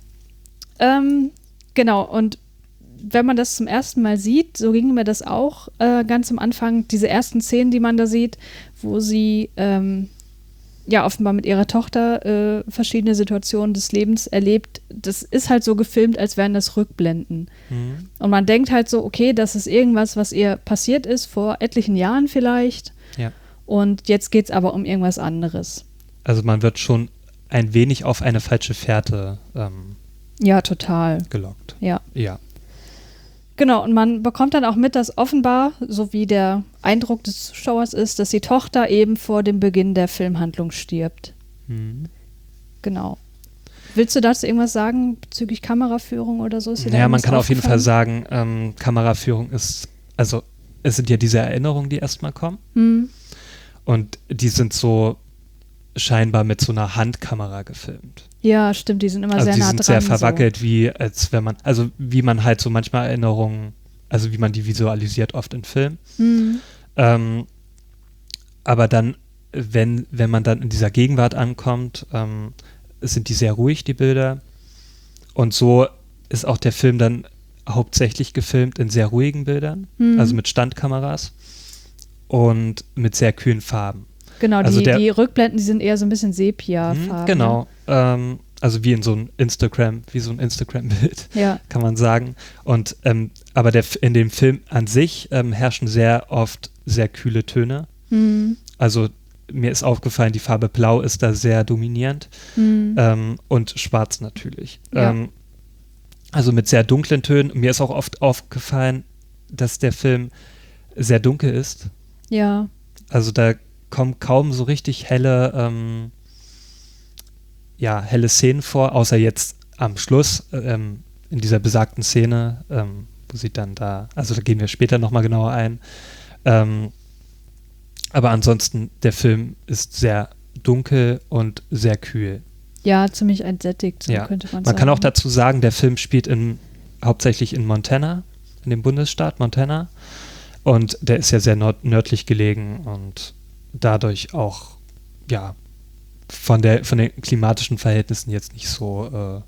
Ähm, genau, und wenn man das zum ersten Mal sieht, so ging mir das auch äh, ganz am Anfang, diese ersten Szenen, die man da sieht, wo sie ähm, ja offenbar mit ihrer Tochter äh, verschiedene Situationen des Lebens erlebt. Das ist halt so gefilmt, als wären das Rückblenden. Hm. Und man denkt halt so, okay, das ist irgendwas, was ihr passiert ist, vor etlichen Jahren vielleicht. Ja. Und jetzt geht es aber um irgendwas anderes. Also man wird schon ein wenig auf eine falsche Fährte ähm, Ja, total. gelockt. Ja. Ja. Genau, und man bekommt dann auch mit, dass offenbar, so wie der Eindruck des Zuschauers ist, dass die Tochter eben vor dem Beginn der Filmhandlung stirbt. Hm. Genau. Willst du dazu irgendwas sagen bezüglich Kameraführung oder so? Ist dir da Ja, man irgendwas kann auf jeden Fall aufgefallen? sagen, ähm, Kameraführung ist, also es sind ja diese Erinnerungen, die erstmal kommen. Hm. Und die sind so scheinbar mit so einer Handkamera gefilmt. Ja, stimmt, die sind immer Also sehr die nah sind dran. sehr verwackelt, wie als wenn man, also wie man halt so manchmal Erinnerungen, also wie man die visualisiert oft in Filmen. So. Hm. Ähm, aber dann, wenn, wenn man dann in dieser Gegenwart ankommt, ähm, sind die sehr ruhig, die Bilder. Und so ist auch der Film dann hauptsächlich gefilmt in sehr ruhigen Bildern, Hm. also mit Standkameras und mit sehr kühlen Farben. Genau, also die, der- die Rückblenden, die sind eher so ein bisschen Sepia-Farben. Mhm, genau. Ähm, also wie in so ein Instagram, wie so ein Instagram-Bild, Ja. kann man sagen. Und ähm, aber der, F- in dem Film an sich ähm, herrschen sehr oft sehr kühle Töne. Hm. Also mir ist aufgefallen, die Farbe Blau ist da sehr dominierend. Hm. Ähm, und Schwarz natürlich. Ja. Ähm, also mit sehr dunklen Tönen. Mir ist auch oft aufgefallen, dass der Film sehr dunkel ist. Ja. Also da kommen kaum so richtig helle, ähm, ja, helle Szenen vor, außer jetzt am Schluss, ähm, in dieser besagten Szene, ähm, wo sie dann da, also da gehen wir später nochmal genauer ein. Ähm, aber ansonsten, der Film ist sehr dunkel und sehr kühl. Ja, ziemlich entsättigt, so Ja. könnte man, Man sagen. kann auch dazu sagen, der Film spielt in, hauptsächlich in Montana, in dem Bundesstaat Montana. Und der ist ja sehr nord- nördlich gelegen und dadurch auch, ja, von, der, von den klimatischen Verhältnissen jetzt nicht so, äh,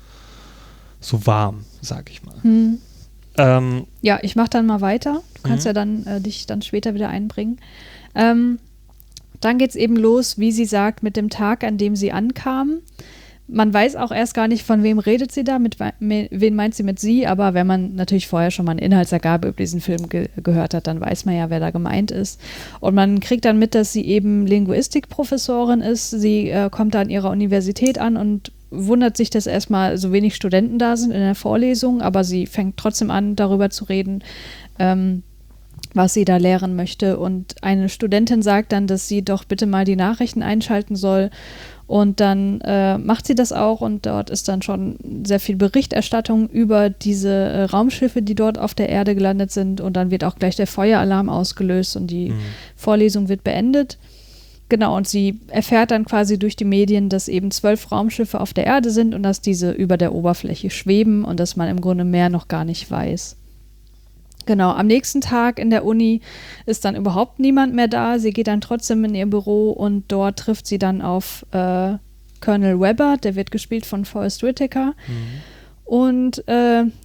so warm, sag ich mal. Hm. Ähm, Ja, ich mache dann mal weiter. Du kannst Mhm. ja dann äh, dich dann später wieder einbringen. Ähm, dann geht es eben los, wie sie sagt, mit dem Tag, an dem sie ankam. Man weiß auch erst gar nicht, von wem redet sie da, mit we- me- wen meint sie mit sie, aber wenn man natürlich vorher schon mal eine Inhaltsangabe über diesen Film ge gehört hat, dann weiß man ja, wer da gemeint ist. Und man kriegt dann mit, dass sie eben Linguistikprofessorin ist. Sie äh, kommt da an ihrer Universität an und wundert sich, dass erstmal so wenig Studenten da sind in der Vorlesung, aber sie fängt trotzdem an, darüber zu reden, ähm, was sie da lehren möchte. Und eine Studentin sagt dann, dass sie doch bitte mal die Nachrichten einschalten soll. Und dann äh, macht sie das auch und dort ist dann schon sehr viel Berichterstattung über diese äh, Raumschiffe, die dort auf der Erde gelandet sind. Und dann wird auch gleich der Feueralarm ausgelöst und die mh. Vorlesung wird beendet. Genau, und sie erfährt dann quasi durch die Medien, dass eben zwölf Raumschiffe auf der Erde sind und dass diese über der Oberfläche schweben und dass man im Grunde mehr noch gar nicht weiß. Genau, am nächsten Tag in der Uni ist dann überhaupt niemand mehr da. Sie geht dann trotzdem in ihr Büro und dort trifft sie dann auf äh, Colonel Webber, der wird gespielt von Forrest Whitaker. Mhm. Und äh,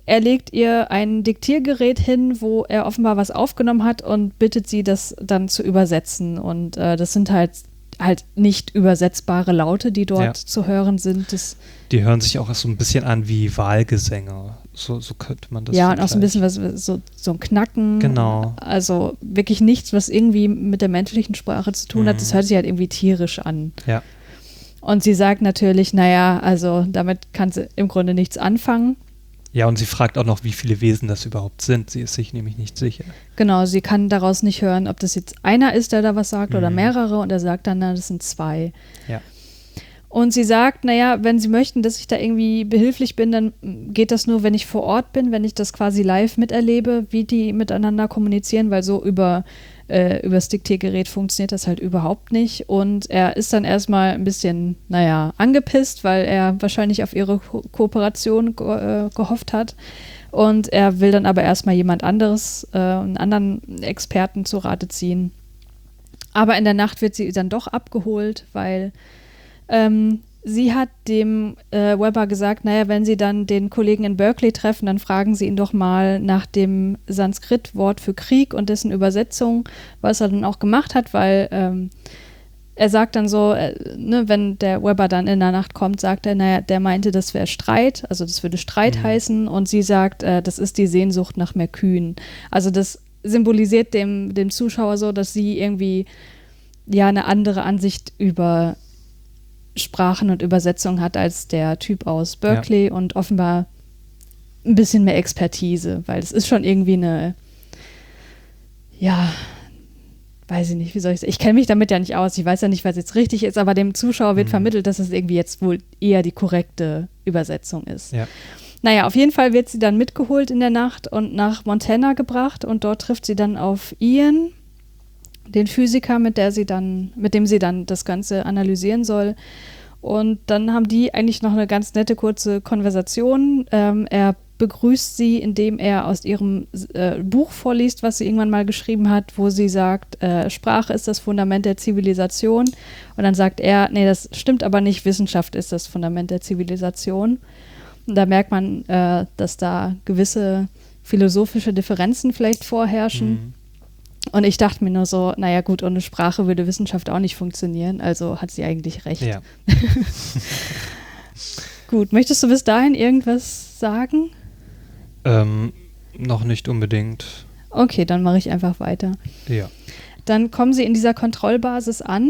er legt ihr ein Diktiergerät hin, wo er offenbar was aufgenommen hat und bittet sie, das dann zu übersetzen. Und äh, das sind halt halt nicht übersetzbare Laute, die dort ja. zu hören sind. Das die hören sich auch so ein bisschen an wie Wahlgesänge. So, so könnte man das Ja, und auch so ein bisschen was, so, so ein Knacken. Genau. Also wirklich nichts, was irgendwie mit der menschlichen Sprache zu tun hat. Mhm. Das hört sich halt irgendwie tierisch an. Ja. Und sie sagt natürlich, naja, also damit kann sie im Grunde nichts anfangen. Ja, und sie fragt auch noch, wie viele Wesen das überhaupt sind. Sie ist sich nämlich nicht sicher. Genau, sie kann daraus nicht hören, ob das jetzt einer ist, der da was sagt, mhm. oder mehrere. Und er sagt dann, na, das sind zwei. Ja. Und sie sagt, naja, wenn sie möchten, dass ich da irgendwie behilflich bin, dann geht das nur, wenn ich vor Ort bin, wenn ich das quasi live miterlebe, wie die miteinander kommunizieren, weil so über äh, übers Diktiergerät funktioniert das halt überhaupt nicht. Und er ist dann erstmal ein bisschen, naja, angepisst, weil er wahrscheinlich auf ihre Ko- Kooperation ge- äh, gehofft hat. Und er will dann aber erstmal jemand anderes, äh, einen anderen Experten zu Rate ziehen. Aber in der Nacht wird sie dann doch abgeholt, weil ähm, sie hat dem äh, Webber gesagt, naja, wenn sie dann den Kollegen in Berkeley treffen, dann fragen sie ihn doch mal nach dem Sanskrit-Wort für Krieg und dessen Übersetzung, was er dann auch gemacht hat, weil ähm, er sagt dann so, äh, ne, wenn der Webber dann in der Nacht kommt, sagt er, naja, der meinte, das wäre Streit, also das würde Streit mhm. heißen, und sie sagt, äh, das ist die Sehnsucht nach mehr Kühen. Also das symbolisiert dem, dem Zuschauer so, dass sie irgendwie ja eine andere Ansicht über Sprachen und Übersetzung hat als der Typ aus Berkeley, ja. und offenbar ein bisschen mehr Expertise, weil es ist schon irgendwie eine, ja, weiß ich nicht, wie soll ich sagen, ich kenne mich damit ja nicht aus, ich weiß ja nicht, was jetzt richtig ist, aber dem Zuschauer wird mhm. vermittelt, dass es irgendwie jetzt wohl eher die korrekte Übersetzung ist. Ja. Naja, auf jeden Fall wird sie dann mitgeholt in der Nacht und nach Montana gebracht, und dort trifft sie dann auf Ian, den Physiker, mit der sie dann, mit dem sie dann das Ganze analysieren soll. Und dann haben die eigentlich noch eine ganz nette kurze Konversation. Ähm, er begrüßt sie, indem er aus ihrem äh, Buch vorliest, was sie irgendwann mal geschrieben hat, wo sie sagt, äh, Sprache ist das Fundament der Zivilisation. Und dann sagt er, nee, das stimmt aber nicht, Wissenschaft ist das Fundament der Zivilisation. Und da merkt man, äh, dass da gewisse philosophische Differenzen vielleicht vorherrschen. Mhm. Und ich dachte mir nur so, naja gut, ohne Sprache würde Wissenschaft auch nicht funktionieren, also hat sie eigentlich recht. Ja. Gut, möchtest du bis dahin irgendwas sagen? Ähm, noch nicht unbedingt. Okay, dann mache ich einfach weiter. Ja. Dann kommen sie in dieser Kontrollbasis an,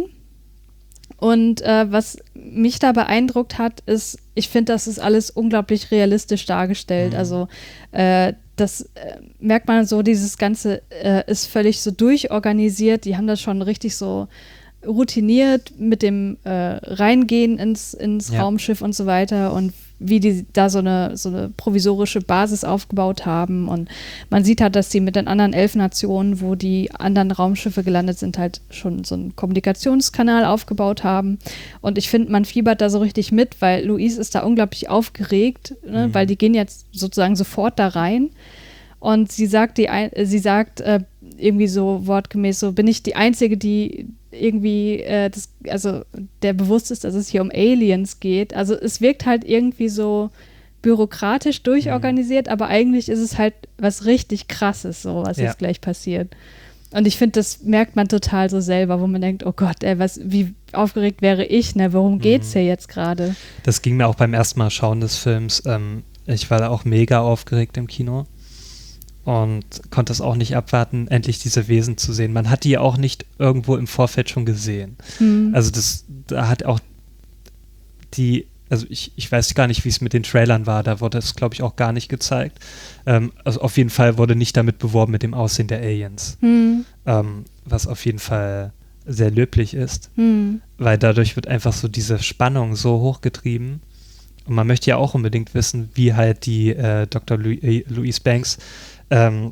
und äh, was mich da beeindruckt hat, ist, ich finde, das ist alles unglaublich realistisch dargestellt. Mhm. Also äh, das äh, merkt man so, dieses Ganze äh, ist völlig so durchorganisiert. Die haben das schon richtig so routiniert mit dem äh, Reingehen ins, ins ja. Raumschiff und so weiter, und wie die da so eine, so eine provisorische Basis aufgebaut haben. Und man sieht halt, dass sie mit den anderen elf Nationen, wo die anderen Raumschiffe gelandet sind, halt schon so einen Kommunikationskanal aufgebaut haben. Und ich finde, man fiebert da so richtig mit, weil Louise ist da unglaublich aufgeregt, ne? mhm. weil die gehen jetzt sozusagen sofort da rein. Und sie sagt, die, sie sagt äh, irgendwie so wortgemäß so, bin ich die Einzige, die irgendwie, äh, das, also der bewusst ist, dass es hier um Aliens geht. Also es wirkt halt irgendwie so bürokratisch durchorganisiert, mhm. aber eigentlich ist es halt was richtig Krasses, so was ja. jetzt gleich passiert. Und ich finde, das merkt man total so selber, wo man denkt, oh Gott, ey, was, wie aufgeregt wäre ich, ne? Worum geht's mhm. hier jetzt gerade? Das ging mir auch beim ersten Mal schauen des Films. Ähm, ich war da auch mega aufgeregt im Kino. Und konnte es auch nicht abwarten, endlich diese Wesen zu sehen. Man hat die ja auch nicht irgendwo im Vorfeld schon gesehen. Mhm. Also das, da hat auch die, also ich, ich weiß gar nicht, wie es mit den Trailern war, da wurde es, glaube ich, auch gar nicht gezeigt. Ähm, also auf jeden Fall wurde nicht damit beworben mit dem Aussehen der Aliens. Mhm. Ähm, was auf jeden Fall sehr löblich ist, mhm. weil dadurch wird einfach so diese Spannung so hochgetrieben. Und man möchte ja auch unbedingt wissen, wie halt die äh, Doktor Lu- äh, Louise Banks Ähm,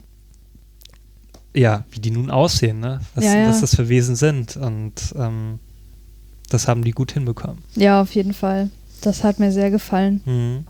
ja, wie die nun aussehen, ne? Was, ja, ja. was das für Wesen sind. Und ähm, das haben die gut hinbekommen. Ja, auf jeden Fall. Das hat mir sehr gefallen. Mhm.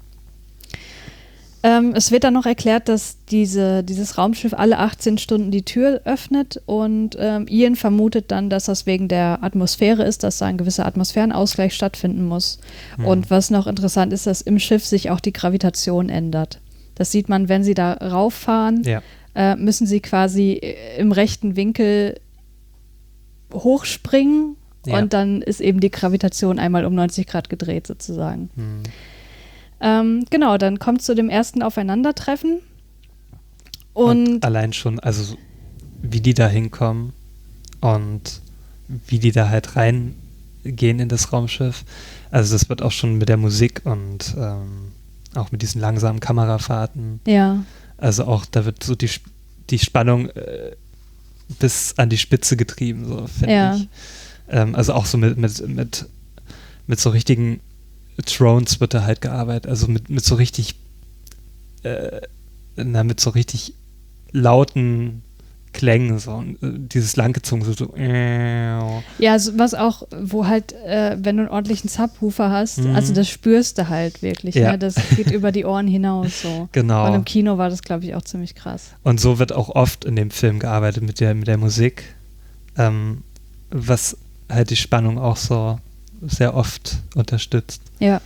Ähm, es wird dann noch erklärt, dass diese, dieses Raumschiff alle achtzehn Stunden die Tür öffnet, und ähm, Ian vermutet dann, dass das wegen der Atmosphäre ist, dass da ein gewisser Atmosphärenausgleich stattfinden muss. Mhm. Und was noch interessant ist, dass im Schiff sich auch die Gravitation ändert. Das sieht man, wenn sie da rauffahren, Ja. äh, müssen sie quasi im rechten Winkel hochspringen Ja. und dann ist eben die Gravitation einmal um neunzig Grad gedreht sozusagen. Hm. Ähm, genau, dann kommt es zu dem ersten Aufeinandertreffen. Und, Und allein schon, also wie die da hinkommen und wie die da halt reingehen in das Raumschiff. Also das wird auch schon mit der Musik und ähm, auch mit diesen langsamen Kamerafahrten. ja, Also auch, da wird so die, Sp- die Spannung äh, bis an die Spitze getrieben, so finde Ja. ich. Ähm, also auch so mit, mit, mit, mit so richtigen Thrones wird da halt gearbeitet. Also mit, mit so richtig äh, na, mit so richtig lauten Klängen, so und, äh, dieses langgezogen, so, so äh, ja, so, was auch, wo halt, äh, wenn du einen ordentlichen Subwoofer hast, Mhm. also das spürst du halt wirklich, Ja. ne? Das geht über die Ohren hinaus so. genau. Und im Kino war das, glaube ich, auch ziemlich krass. Und so wird auch oft in dem Film gearbeitet mit der, mit der Musik, ähm, was halt die Spannung auch so sehr oft unterstützt. Ja,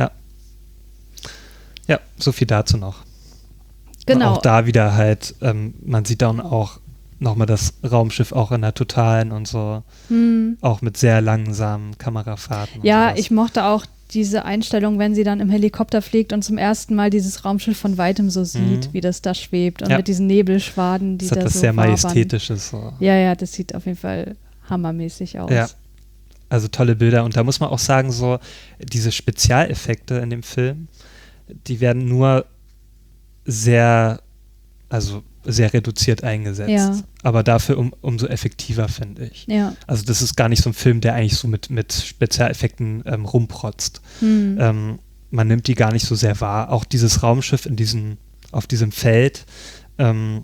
Ja, so viel dazu noch. genau. Auch da wieder halt, ähm, man sieht dann auch nochmal das Raumschiff auch in der Totalen und so, Hm. auch mit sehr langsamen Kamerafahrten. Ja, und sowas. ich mochte auch diese Einstellung, wenn sie dann im Helikopter fliegt und zum ersten Mal dieses Raumschiff von Weitem so sieht, Mhm. wie das da schwebt und Ja. mit diesen Nebelschwaden, die Das hat da was so sehr wabern. Majestätisches. So. Ja, ja, das sieht auf jeden Fall hammermäßig aus. Ja. Also tolle Bilder. Und da muss man auch sagen, so diese Spezialeffekte in dem Film, die werden nur sehr, also sehr reduziert eingesetzt. Ja. Aber dafür um, umso effektiver, finde ich. Ja. Also das ist gar nicht so ein Film, der eigentlich so mit, mit Spezialeffekten ähm, rumprotzt. Hm. Ähm, man nimmt die gar nicht so sehr wahr. Auch dieses Raumschiff in diesem, auf diesem Feld, ähm,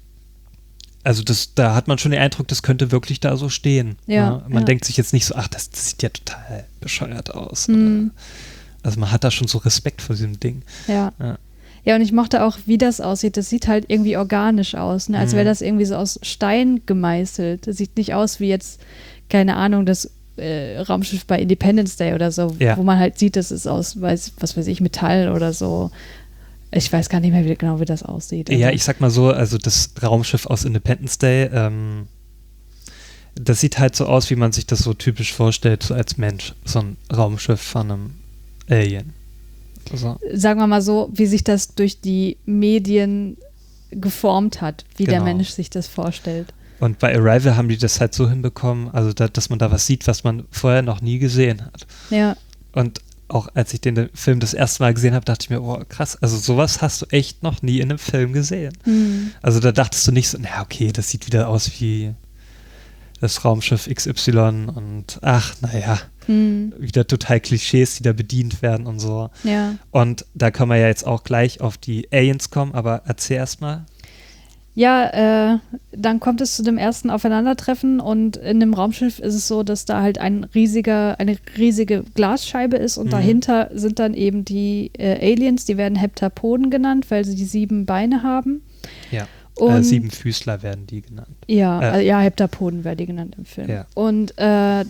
also das, da hat man schon den Eindruck, das könnte wirklich da so stehen. Ja, Man ja. denkt sich jetzt nicht so, ach, das, das sieht ja total bescheuert aus. Hm. Oder, also man hat da schon so Respekt vor diesem Ding. Ja. Ja. Ja, und ich mochte auch, wie das aussieht. Das sieht halt irgendwie organisch aus, ne? Als Mhm. wäre das irgendwie so aus Stein gemeißelt. Das sieht nicht aus wie jetzt, keine Ahnung, das äh, Raumschiff bei Independence Day oder so, Ja. wo man halt sieht, das ist aus, weiß, was weiß ich, Metall oder so. Ich weiß gar nicht mehr wie, genau, wie das aussieht. Ja, Also, ich sag mal so, also das Raumschiff aus Independence Day, ähm, das sieht halt so aus, wie man sich das so typisch vorstellt, so als Mensch, so ein Raumschiff von einem Alien. Also, sagen wir mal so, wie sich das durch die Medien geformt hat, wie der Genau. Mensch sich das vorstellt. und bei Arrival haben die das halt so hinbekommen, also da, dass man da was sieht, was man vorher noch nie gesehen hat. Ja, Und auch als ich den Film das erste Mal gesehen habe, dachte ich mir, oh krass, also sowas hast du echt noch nie in einem Film gesehen. hm. Also da dachtest du nicht so, na okay, das sieht wieder aus wie das Raumschiff X Y und ach, naja, Hm. wieder total Klischees, die da bedient werden und so. Ja. Und da können wir ja jetzt auch gleich auf die Aliens kommen, aber erzähl erst mal. Ja, äh, dann kommt es zu dem ersten Aufeinandertreffen und in dem Raumschiff ist es so, dass da halt ein riesiger, eine riesige Glasscheibe ist und Mhm. dahinter sind dann eben die äh, Aliens, die werden Heptapoden genannt, weil sie die sieben Beine haben. Ja. Und Äh, Siebenfüßler werden die genannt. ja, Äh. äh, ja, Heptapoden werden die genannt im Film. Ja. Und äh,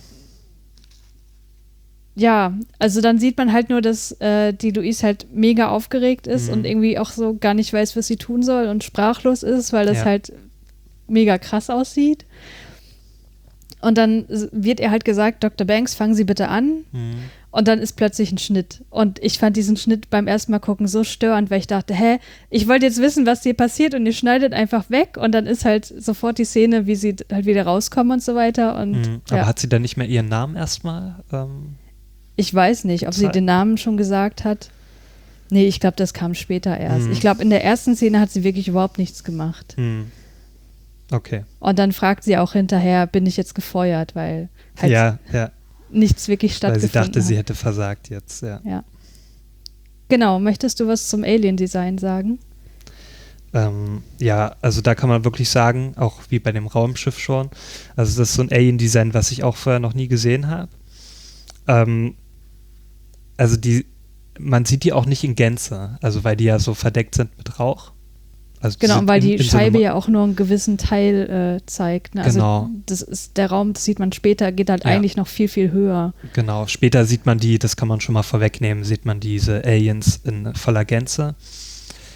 ja, also dann sieht man halt nur, dass äh, die Louise halt mega aufgeregt ist Mhm. und irgendwie auch so gar nicht weiß, was sie tun soll und sprachlos ist, weil das Ja. halt mega krass aussieht. Und dann s- wird ihr halt gesagt, Doktor Banks, fangen Sie bitte an. Mhm. Und dann ist plötzlich ein Schnitt. Und ich fand diesen Schnitt beim ersten Mal gucken so störend, weil ich dachte, hä, ich wollte jetzt wissen, was hier passiert und ihr schneidet einfach weg und dann ist halt sofort die Szene, wie sie halt wieder rauskommen und so weiter. Und Mhm. Aber ja, hat sie dann nicht mehr ihren Namen erstmal? Ähm, ich weiß nicht, ob sie Zeit- den Namen schon gesagt hat. Nee, ich glaube, das kam später erst. Mhm. Ich glaube, in der ersten Szene hat sie wirklich überhaupt nichts gemacht. mhm. Okay. Und dann fragt sie auch hinterher, bin ich jetzt gefeuert, weil halt ja, ja. nichts wirklich Weil stattgefunden sie dachte, hat. sie hätte versagt jetzt, ja. Ja. Genau, möchtest du was zum Alien-Design sagen? Ähm, ja, also da kann man wirklich sagen, auch wie bei dem Raumschiff schon, also das ist so ein Alien-Design, was ich auch vorher noch nie gesehen habe. Ähm, also die, man sieht die auch nicht in Gänze, also weil die ja so verdeckt sind mit Rauch. Also Genau, sind weil in- die in so Scheibe einem- ja auch nur einen gewissen Teil äh, zeigt. Ne? Also Genau. das ist der Raum, das sieht man später, geht halt Ja. eigentlich noch viel, viel höher. Genau, später sieht man die, das kann man schon mal vorwegnehmen, sieht man diese Aliens in voller Gänze.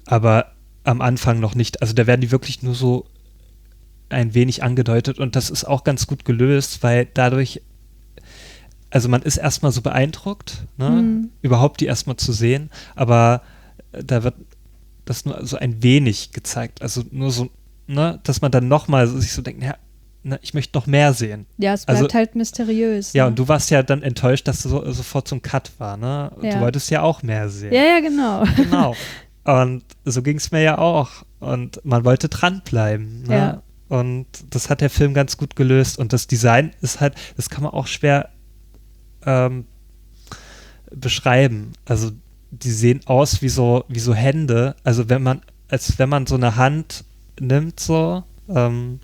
aber am Anfang noch nicht. Also da werden die wirklich nur so ein wenig angedeutet und das ist auch ganz gut gelöst, weil dadurch, also man ist erstmal so beeindruckt, ne, Mhm. überhaupt die erstmal zu sehen, aber da wird das nur so ein wenig gezeigt, also nur so, ne, dass man dann nochmal sich so denkt, ja, ne, ich möchte noch mehr sehen. Ja, es bleibt Also, halt mysteriös. Ja, ne? und du warst ja dann enttäuscht, dass du so, sofort zum Cut war, ne? Ja. Du wolltest ja auch mehr sehen. Ja, ja, genau. Genau. Und so ging es mir ja auch. Und man wollte dranbleiben. Ne? Ja. Und das hat der Film ganz gut gelöst. Und das Design ist halt, das kann man auch schwer ähm, beschreiben. Also die sehen aus wie so, wie so Hände. Also wenn man, als wenn man so eine Hand nimmt, so, ähm,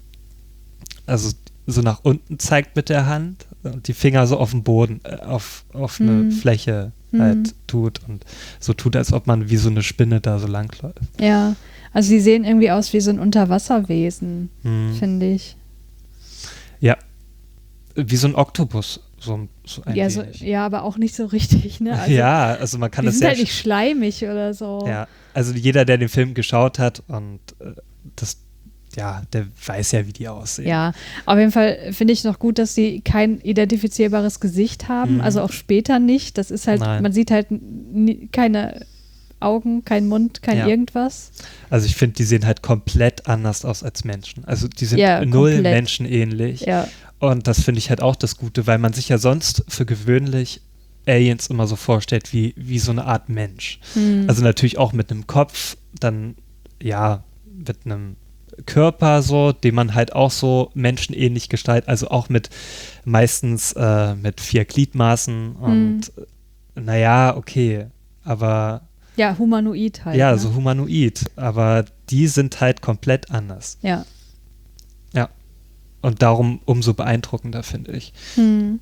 also so nach unten zeigt mit der Hand und die Finger so auf den Boden, äh, auf, auf eine Mhm. Fläche Mhm. halt tut und so tut, als ob man wie so eine Spinne da so langläuft. Ja, also sie sehen irgendwie aus wie so ein Unterwasserwesen, Mhm. finde ich. Ja, wie so ein Oktopus, so, so ein Ja, so, wenig. ja, aber auch nicht so richtig, ne? Also, Ja, also man kann die das sind sehr halt nicht schleimig oder so. Ja, also jeder, der den Film geschaut hat und äh, das, ja, der weiß ja, wie die aussehen. Ja, auf jeden Fall finde ich noch gut, dass sie kein identifizierbares Gesicht haben, Mhm. also auch später nicht. Das ist halt, Nein. man sieht halt nie, keine Augen, kein Mund, kein Ja. irgendwas. Also ich finde, die sehen halt komplett anders aus als Menschen. Also die sind Ja, null komplett. menschenähnlich. Ja, Und das finde ich halt auch das Gute, weil man sich ja sonst für gewöhnlich Aliens immer so vorstellt wie, wie so eine Art Mensch. Hm. Also natürlich auch mit einem Kopf, dann ja, mit einem Körper so, den man halt auch so menschenähnlich gestaltet, also auch mit meistens äh, mit vier Gliedmaßen und Hm. naja, okay, aber ja, humanoid halt. ja, ne? so humanoid, aber die sind halt komplett anders. Ja. Und darum umso beeindruckender, finde ich. Hm.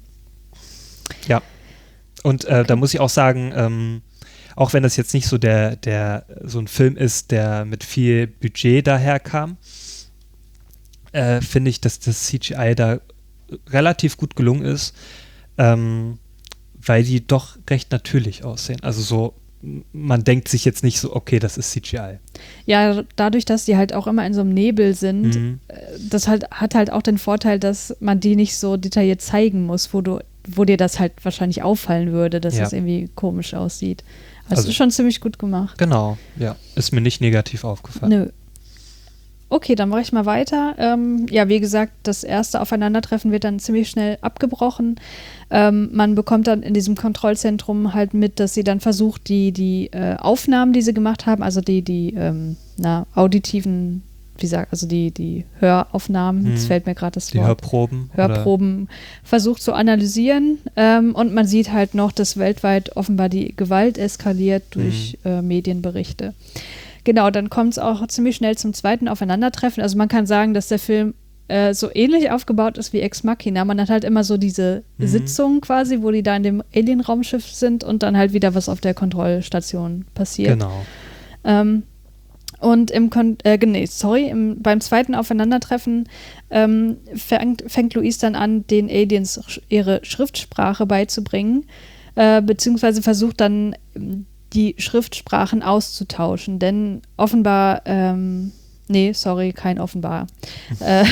Und äh, da muss ich auch sagen, ähm, auch wenn das jetzt nicht so der, der, so ein Film ist, der mit viel Budget daherkam, äh, finde ich, dass das C G I da relativ gut gelungen ist, ähm, weil die doch recht natürlich aussehen. Also so, m- man denkt sich jetzt nicht so, okay, das ist C G I. Ja, dadurch, dass die halt auch immer in so einem Nebel sind, Mhm. äh, das halt, hat halt auch den Vorteil, dass man die nicht so detailliert zeigen muss, wo du, wo dir das halt wahrscheinlich auffallen würde, dass Ja. das irgendwie komisch aussieht. Also, Also- das ist schon ziemlich gut gemacht. Genau, ja. Ist mir nicht negativ aufgefallen. Nö. Okay, dann mache ich mal weiter. Ähm, ja, wie gesagt, das erste Aufeinandertreffen wird dann ziemlich schnell abgebrochen. Ähm, man bekommt dann in diesem Kontrollzentrum halt mit, dass sie dann versucht, die, die äh, Aufnahmen, die sie gemacht haben, also die, die ähm, na, auditiven, wie sagt, also die, die Höraufnahmen, Mhm. jetzt fällt mir gerade das Die Wort. Hörproben. Hörproben versucht zu analysieren. Ähm, und man sieht halt noch, dass weltweit offenbar die Gewalt eskaliert durch äh, Medienberichte. Genau, dann kommt es auch ziemlich schnell zum zweiten Aufeinandertreffen. Also man kann sagen, dass der Film äh, so ähnlich aufgebaut ist wie Ex Machina. Man hat halt immer so diese Mhm. Sitzung quasi, wo die da in dem Alien-Raumschiff sind und dann halt wieder was auf der Kontrollstation passiert. Genau. Ähm, und im, Kon äh, nee, sorry, im, beim zweiten Aufeinandertreffen ähm, fängt, fängt Louise dann an, den Aliens sch ihre Schriftsprache beizubringen, äh, beziehungsweise versucht dann ähm, die Schriftsprachen auszutauschen, denn offenbar, ähm, nee, sorry, kein offenbar. äh,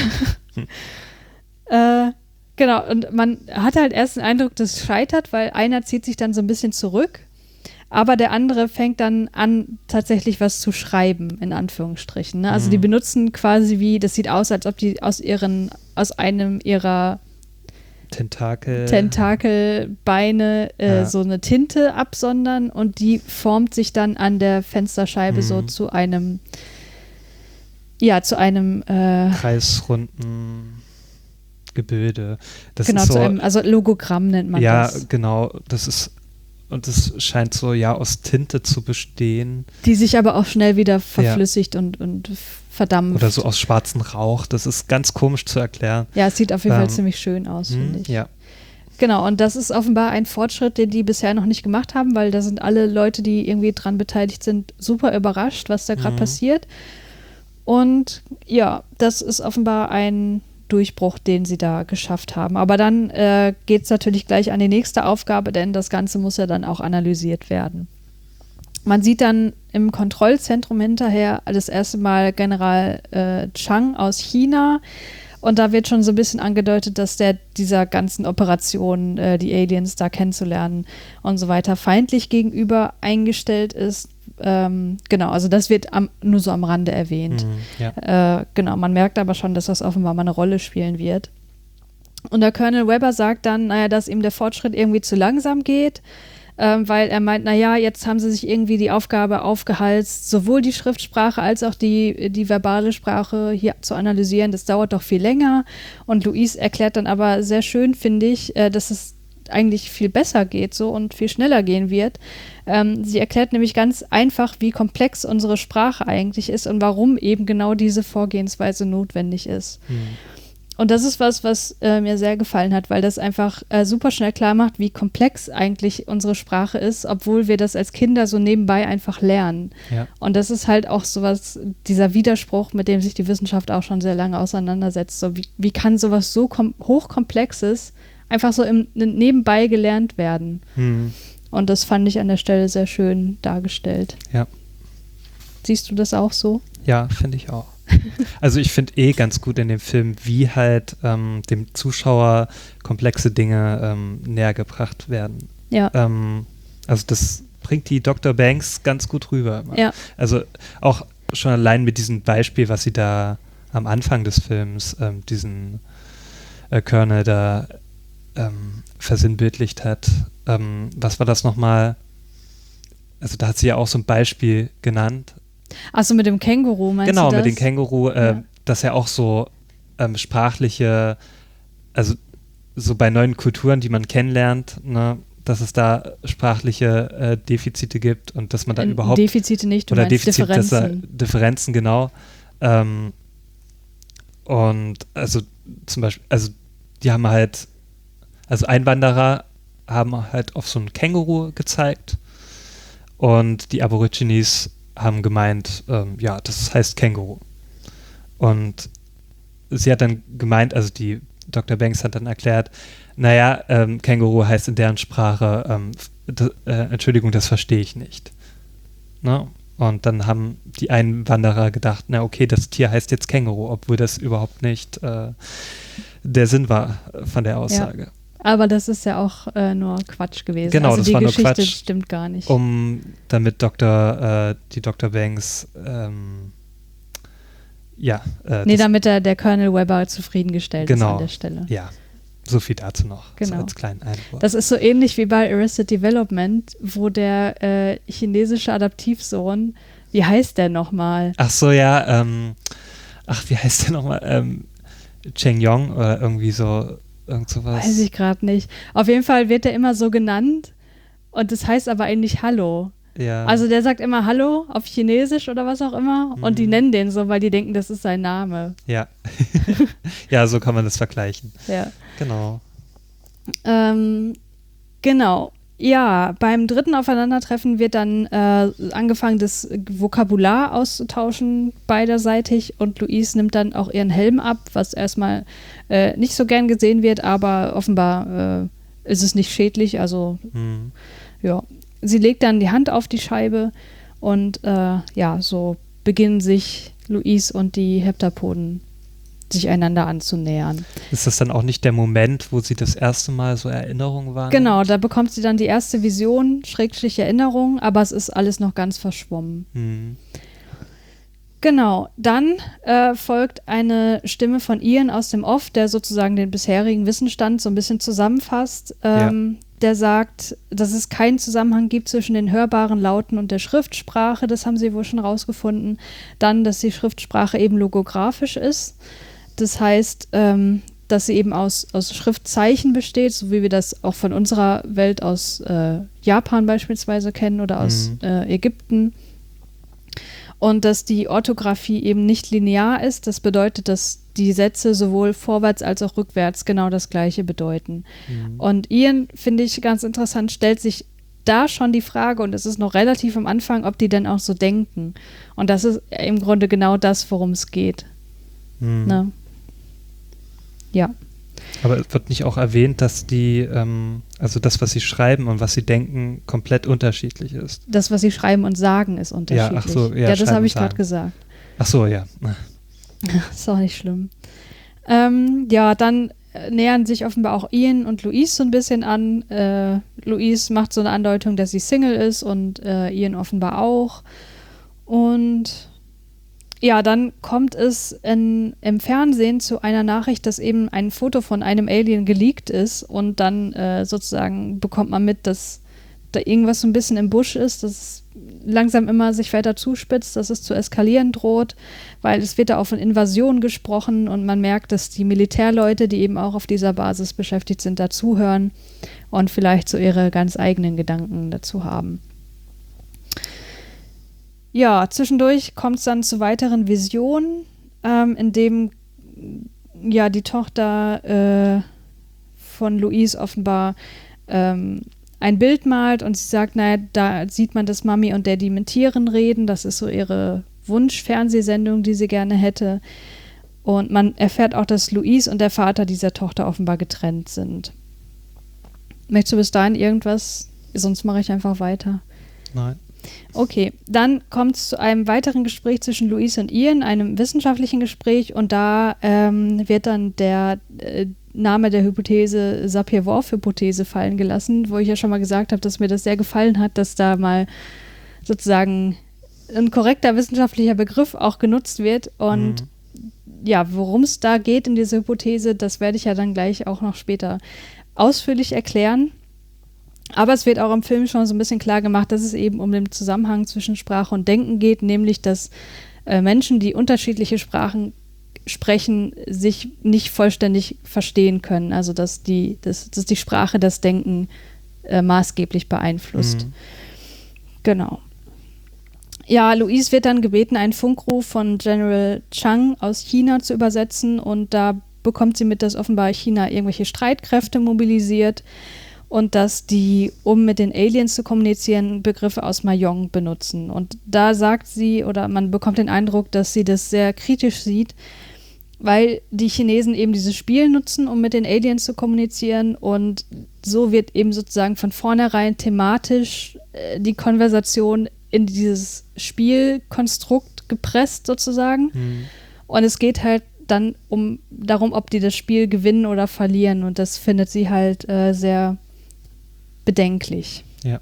äh, genau, und man hat halt erst den Eindruck, das scheitert, weil einer zieht sich dann so ein bisschen zurück, aber der andere fängt dann an, tatsächlich was zu schreiben, in Anführungsstrichen. Ne? Also Mhm. die benutzen quasi wie, das sieht aus, als ob die aus ihren, aus einem ihrer Tentakel. Tentakelbeine äh, Ja. so eine Tinte absondern und die formt sich dann an der Fensterscheibe Mhm. so zu einem, ja, zu einem, äh, kreisrunden Gebilde. Das genau, ist so, zu einem, also Logogramm nennt man ja, das. genau. Das ist, und das scheint so, ja, aus Tinte zu bestehen. Die sich aber auch schnell wieder verflüssigt und, und verdampft. Oder so aus schwarzem Rauch. Das ist ganz komisch zu erklären. Ja, es sieht auf jeden Ähm, Fall ziemlich schön aus, Hm, finde ich. ja. Genau, und das ist offenbar ein Fortschritt, den die bisher noch nicht gemacht haben, weil da sind alle Leute, die irgendwie dran beteiligt sind, super überrascht, was da gerade Mhm. passiert. Und ja, das ist offenbar ein Durchbruch, den sie da geschafft haben. Aber dann äh, geht es natürlich gleich an die nächste Aufgabe, denn das Ganze muss ja dann auch analysiert werden. Man sieht dann im Kontrollzentrum hinterher das erste Mal General äh, Chang aus China. Und da wird schon so ein bisschen angedeutet, dass der dieser ganzen Operation, äh, die Aliens da kennenzulernen und so weiter, feindlich gegenüber eingestellt ist. Ähm, genau, also das wird am, nur so am Rande erwähnt. Mhm, ja. äh, genau, man merkt aber schon, dass das offenbar mal eine Rolle spielen wird. Und der Colonel Webber sagt dann, naja, dass ihm der Fortschritt irgendwie zu langsam geht, ähm, weil er meint, naja, jetzt haben sie sich irgendwie die Aufgabe aufgehalst, sowohl die Schriftsprache als auch die, die verbale Sprache hier zu analysieren. Das dauert doch viel länger. Und Louise erklärt dann aber sehr schön, finde ich, äh, dass es eigentlich viel besser geht so und viel schneller gehen wird. Ähm, sie erklärt nämlich ganz einfach, wie komplex unsere Sprache eigentlich ist und warum eben genau diese Vorgehensweise notwendig ist. Mhm. Und das ist was, was äh, mir sehr gefallen hat, weil das einfach äh, super schnell klar macht, wie komplex eigentlich unsere Sprache ist, obwohl wir das als Kinder so nebenbei einfach lernen. Ja. Und das ist halt auch sowas, dieser Widerspruch, mit dem sich die Wissenschaft auch schon sehr lange auseinandersetzt. So, wie, wie kann sowas so kom- hochkomplexes einfach so im, nebenbei gelernt werden? Mhm. Und das fand ich an der Stelle sehr schön dargestellt. Ja. Siehst du das auch so? Ja, finde ich auch. Also ich finde eh ganz gut in dem Film, wie halt ähm, dem Zuschauer komplexe Dinge ähm, näher gebracht werden. Ja. Ähm, also das bringt die Doktor Banks ganz gut rüber. Ja. Also auch schon allein mit diesem Beispiel, was sie da am Anfang des Films, ähm, diesen äh, Colonel da ähm, versinnbildlicht hat. Ähm, was war das nochmal? Also da hat sie ja auch so ein Beispiel genannt. Achso, mit dem Känguru, meinst genau, du das? Genau, mit dem Känguru, äh, ja. Dass ja auch so ähm, sprachliche, also so bei neuen Kulturen, die man kennenlernt, ne, dass es da sprachliche äh, Defizite gibt und dass man da In, überhaupt... Defizite nicht, du oder meinst Defizit, Differenzen. Dass er, Differenzen, genau. Ähm, und also zum Beispiel, also die haben halt, also Einwanderer haben halt auf so ein Känguru gezeigt und die Aborigines haben gemeint, ähm, ja, das heißt Känguru. Und sie hat dann gemeint, also die Doktor Banks hat dann erklärt, naja, ähm, Känguru heißt in deren Sprache, ähm, d- äh, Entschuldigung, das verstehe ich nicht. Ne? Und dann haben die Einwanderer gedacht, na okay, das Tier heißt jetzt Känguru, obwohl das überhaupt nicht äh, der Sinn war von der Aussage. Ja. Aber das ist ja auch äh, nur Quatsch gewesen. Genau, also das die war Geschichte nur Quatsch. Stimmt gar nicht. Um damit Doktor, äh, die Doktor Banks, ähm, ja. Äh, nee, damit der, der Colonel Webber zufriedengestellt genau, ist an der Stelle. Ja, so viel dazu noch. Genau. So als kleinen Einwurf. Das ist so ähnlich wie bei Arrested Development, wo der äh, chinesische Adoptivsohn, wie heißt der nochmal? Ach so, ja, ähm, ach, wie heißt der nochmal? Ähm, Cheng Yong oder irgendwie so. Irgend sowas. Weiß ich gerade nicht. Auf jeden Fall wird er immer so genannt und das heißt aber eigentlich Hallo. Ja. Also der sagt immer Hallo auf Chinesisch oder was auch immer mhm. und die nennen den so, weil die denken, das ist sein Name. Ja. Ja, so kann man das vergleichen. Ja. Genau. Ähm, genau. Ja, beim dritten Aufeinandertreffen wird dann äh, angefangen, das Vokabular auszutauschen beiderseitig und Louise nimmt dann auch ihren Helm ab, was erstmal äh, nicht so gern gesehen wird, aber offenbar äh, ist es nicht schädlich, also mhm. ja. Sie legt dann die Hand auf die Scheibe und äh, ja, so beginnen sich Louise und die Heptapoden sich einander anzunähern. Ist das dann auch nicht der Moment, wo sie das erste Mal so Erinnerungen waren? Genau, da bekommt sie dann die erste Vision, Schrägstrich Erinnerung, aber es ist alles noch ganz verschwommen. Mhm. Genau, dann äh, folgt eine Stimme von Ian aus dem Off, der sozusagen den bisherigen Wissensstand so ein bisschen zusammenfasst. Ähm, ja. Der sagt, dass es keinen Zusammenhang gibt zwischen den hörbaren Lauten und der Schriftsprache, das haben sie wohl schon rausgefunden. Dann, dass die Schriftsprache eben logografisch ist. Das heißt, ähm, dass sie eben aus, aus Schriftzeichen besteht, so wie wir das auch von unserer Welt aus äh, Japan beispielsweise kennen oder aus mhm. äh, Ägypten. Und dass die Orthographie eben nicht linear ist. Das bedeutet, dass die Sätze sowohl vorwärts als auch rückwärts genau das Gleiche bedeuten. Mhm. Und Ian, finde ich ganz interessant, stellt sich da schon die Frage, und es ist noch relativ am Anfang, ob die denn auch so denken. Und das ist im Grunde genau das, worum es geht. Mhm. Ne? Ja. Aber es wird nicht auch erwähnt, dass die, ähm, also das, was sie schreiben und was sie denken, komplett unterschiedlich ist? Das, was sie schreiben und sagen, ist unterschiedlich. Ja, ach so, ja, ja das habe ich schreiben und gerade gesagt. Ach so, ja. Ist auch nicht schlimm. Ähm, ja, dann äh, nähern sich offenbar auch Ian und Louise so ein bisschen an. Äh, Louise macht so eine Andeutung, dass sie Single ist und äh, Ian offenbar auch. Und ja, dann kommt es in, im Fernsehen zu einer Nachricht, dass eben ein Foto von einem Alien geleakt ist und dann äh, sozusagen bekommt man mit, dass da irgendwas so ein bisschen im Busch ist, dass es langsam immer sich weiter zuspitzt, dass es zu eskalieren droht, weil es wird da auch von Invasion gesprochen und man merkt, dass die Militärleute, die eben auch auf dieser Basis beschäftigt sind, dazuhören und vielleicht so ihre ganz eigenen Gedanken dazu haben. Ja, zwischendurch kommt es dann zu weiteren Visionen, ähm, in dem ja die Tochter äh, von Louise offenbar ähm, ein Bild malt und sie sagt, naja, da sieht man, dass Mami und Daddy mit Tieren reden, das ist so ihre Wunsch-Fernsehsendung, die sie gerne hätte. Und man erfährt auch, dass Louise und der Vater dieser Tochter offenbar getrennt sind. Möchtest du bis dahin irgendwas? Sonst mache ich einfach weiter. Nein. Okay, dann kommt es zu einem weiteren Gespräch zwischen Louise und Ian, einem wissenschaftlichen Gespräch, und da ähm, wird dann der äh, Name der Hypothese Sapir-Whorf-Hypothese fallen gelassen, wo ich ja schon mal gesagt habe, dass mir das sehr gefallen hat, dass da mal sozusagen ein korrekter wissenschaftlicher Begriff auch genutzt wird. Und mhm. ja, worum es da geht in dieser Hypothese, das werde ich ja dann gleich auch noch später ausführlich erklären. Aber es wird auch im Film schon so ein bisschen klar gemacht, dass es eben um den Zusammenhang zwischen Sprache und Denken geht, nämlich dass äh, Menschen, die unterschiedliche Sprachen sprechen, sich nicht vollständig verstehen können. Also dass die, dass, dass die Sprache das Denken äh, maßgeblich beeinflusst. Mhm. Genau. Ja, Louise wird dann gebeten, einen Funkruf von General Chang aus China zu übersetzen, und da bekommt sie mit, dass offenbar China irgendwelche Streitkräfte mobilisiert und dass die, um mit den Aliens zu kommunizieren, Begriffe aus Mayong benutzen. Und da sagt sie, oder man bekommt den Eindruck, dass sie das sehr kritisch sieht, weil die Chinesen eben dieses Spiel nutzen, um mit den Aliens zu kommunizieren, und so wird eben sozusagen von vornherein thematisch äh, die Konversation in dieses Spielkonstrukt gepresst sozusagen. Mhm. Und es geht halt dann um darum, ob die das Spiel gewinnen oder verlieren, und das findet sie halt äh, sehr bedenklich. Ja.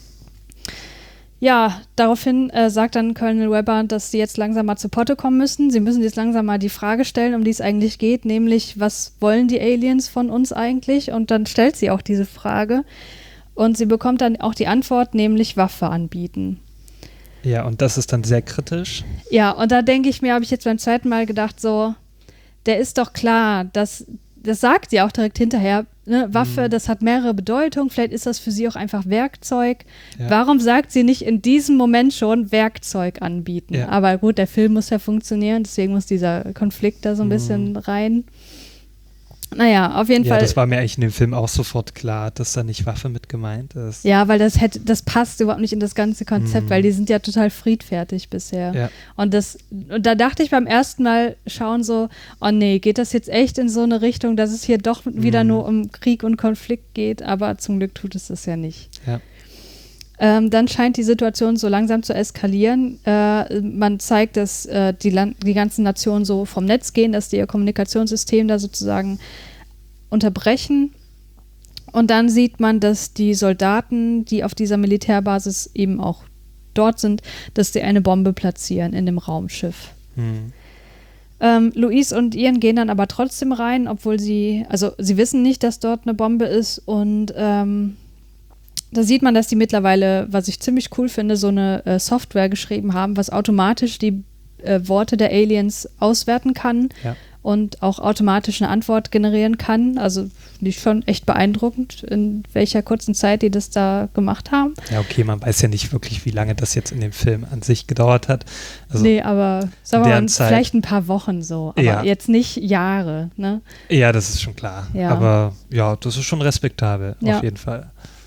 Ja, daraufhin äh, sagt dann Colonel Webber, dass sie jetzt langsam mal zu Potte kommen müssen. Sie müssen jetzt langsam mal die Frage stellen, um die es eigentlich geht, nämlich, was wollen die Aliens von uns eigentlich? Und dann stellt sie auch diese Frage und sie bekommt dann auch die Antwort, nämlich Waffe anbieten. Ja, und das ist dann sehr kritisch. Ja, und da denke ich mir, habe ich jetzt beim zweiten Mal gedacht, so, der ist doch klar, dass, das sagt sie auch direkt hinterher, ne, Waffe, mhm. das hat mehrere Bedeutungen, vielleicht ist das für sie auch einfach Werkzeug. Ja. Warum sagt sie nicht in diesem Moment schon Werkzeug anbieten? Ja. Aber gut, der Film muss ja funktionieren, deswegen muss dieser Konflikt da so ein mhm. bisschen rein. Naja, auf jeden ja, Fall. Ja, das war mir eigentlich in dem Film auch sofort klar, dass da nicht Waffe mit gemeint ist. Ja, weil das hätte, das passt überhaupt nicht in das ganze Konzept, mm. weil die sind ja total friedfertig bisher. Ja. Und das, und da dachte ich beim ersten Mal schauen so, oh nee, geht das jetzt echt in so eine Richtung, dass es hier doch wieder mm. nur um Krieg und Konflikt geht, aber zum Glück tut es das ja nicht. Ja. Ähm, dann scheint die Situation so langsam zu eskalieren. Äh, man zeigt, dass äh, die, Land- die ganzen Nationen so vom Netz gehen, dass die ihr Kommunikationssystem da sozusagen unterbrechen. Und dann sieht man, dass die Soldaten, die auf dieser Militärbasis eben auch dort sind, dass die eine Bombe platzieren in dem Raumschiff. Hm. Ähm, Louise und Ian gehen dann aber trotzdem rein, obwohl sie, also sie wissen nicht, dass dort eine Bombe ist, und ähm, da sieht man, dass die mittlerweile, was ich ziemlich cool finde, so eine äh, Software geschrieben haben, was automatisch die äh, Worte der Aliens auswerten kann. Ja. Und auch automatisch eine Antwort generieren kann. Also die ist schon echt beeindruckend, in welcher kurzen Zeit die das da gemacht haben. Ja, okay, man weiß ja nicht wirklich, wie lange das jetzt in dem Film an sich gedauert hat. Also nee, aber sagen wir mal, vielleicht ein paar Wochen so, aber ja. jetzt nicht Jahre. Ne? Ja, das ist schon klar. Ja. Aber ja, das ist schon respektabel, ja. auf jeden Fall.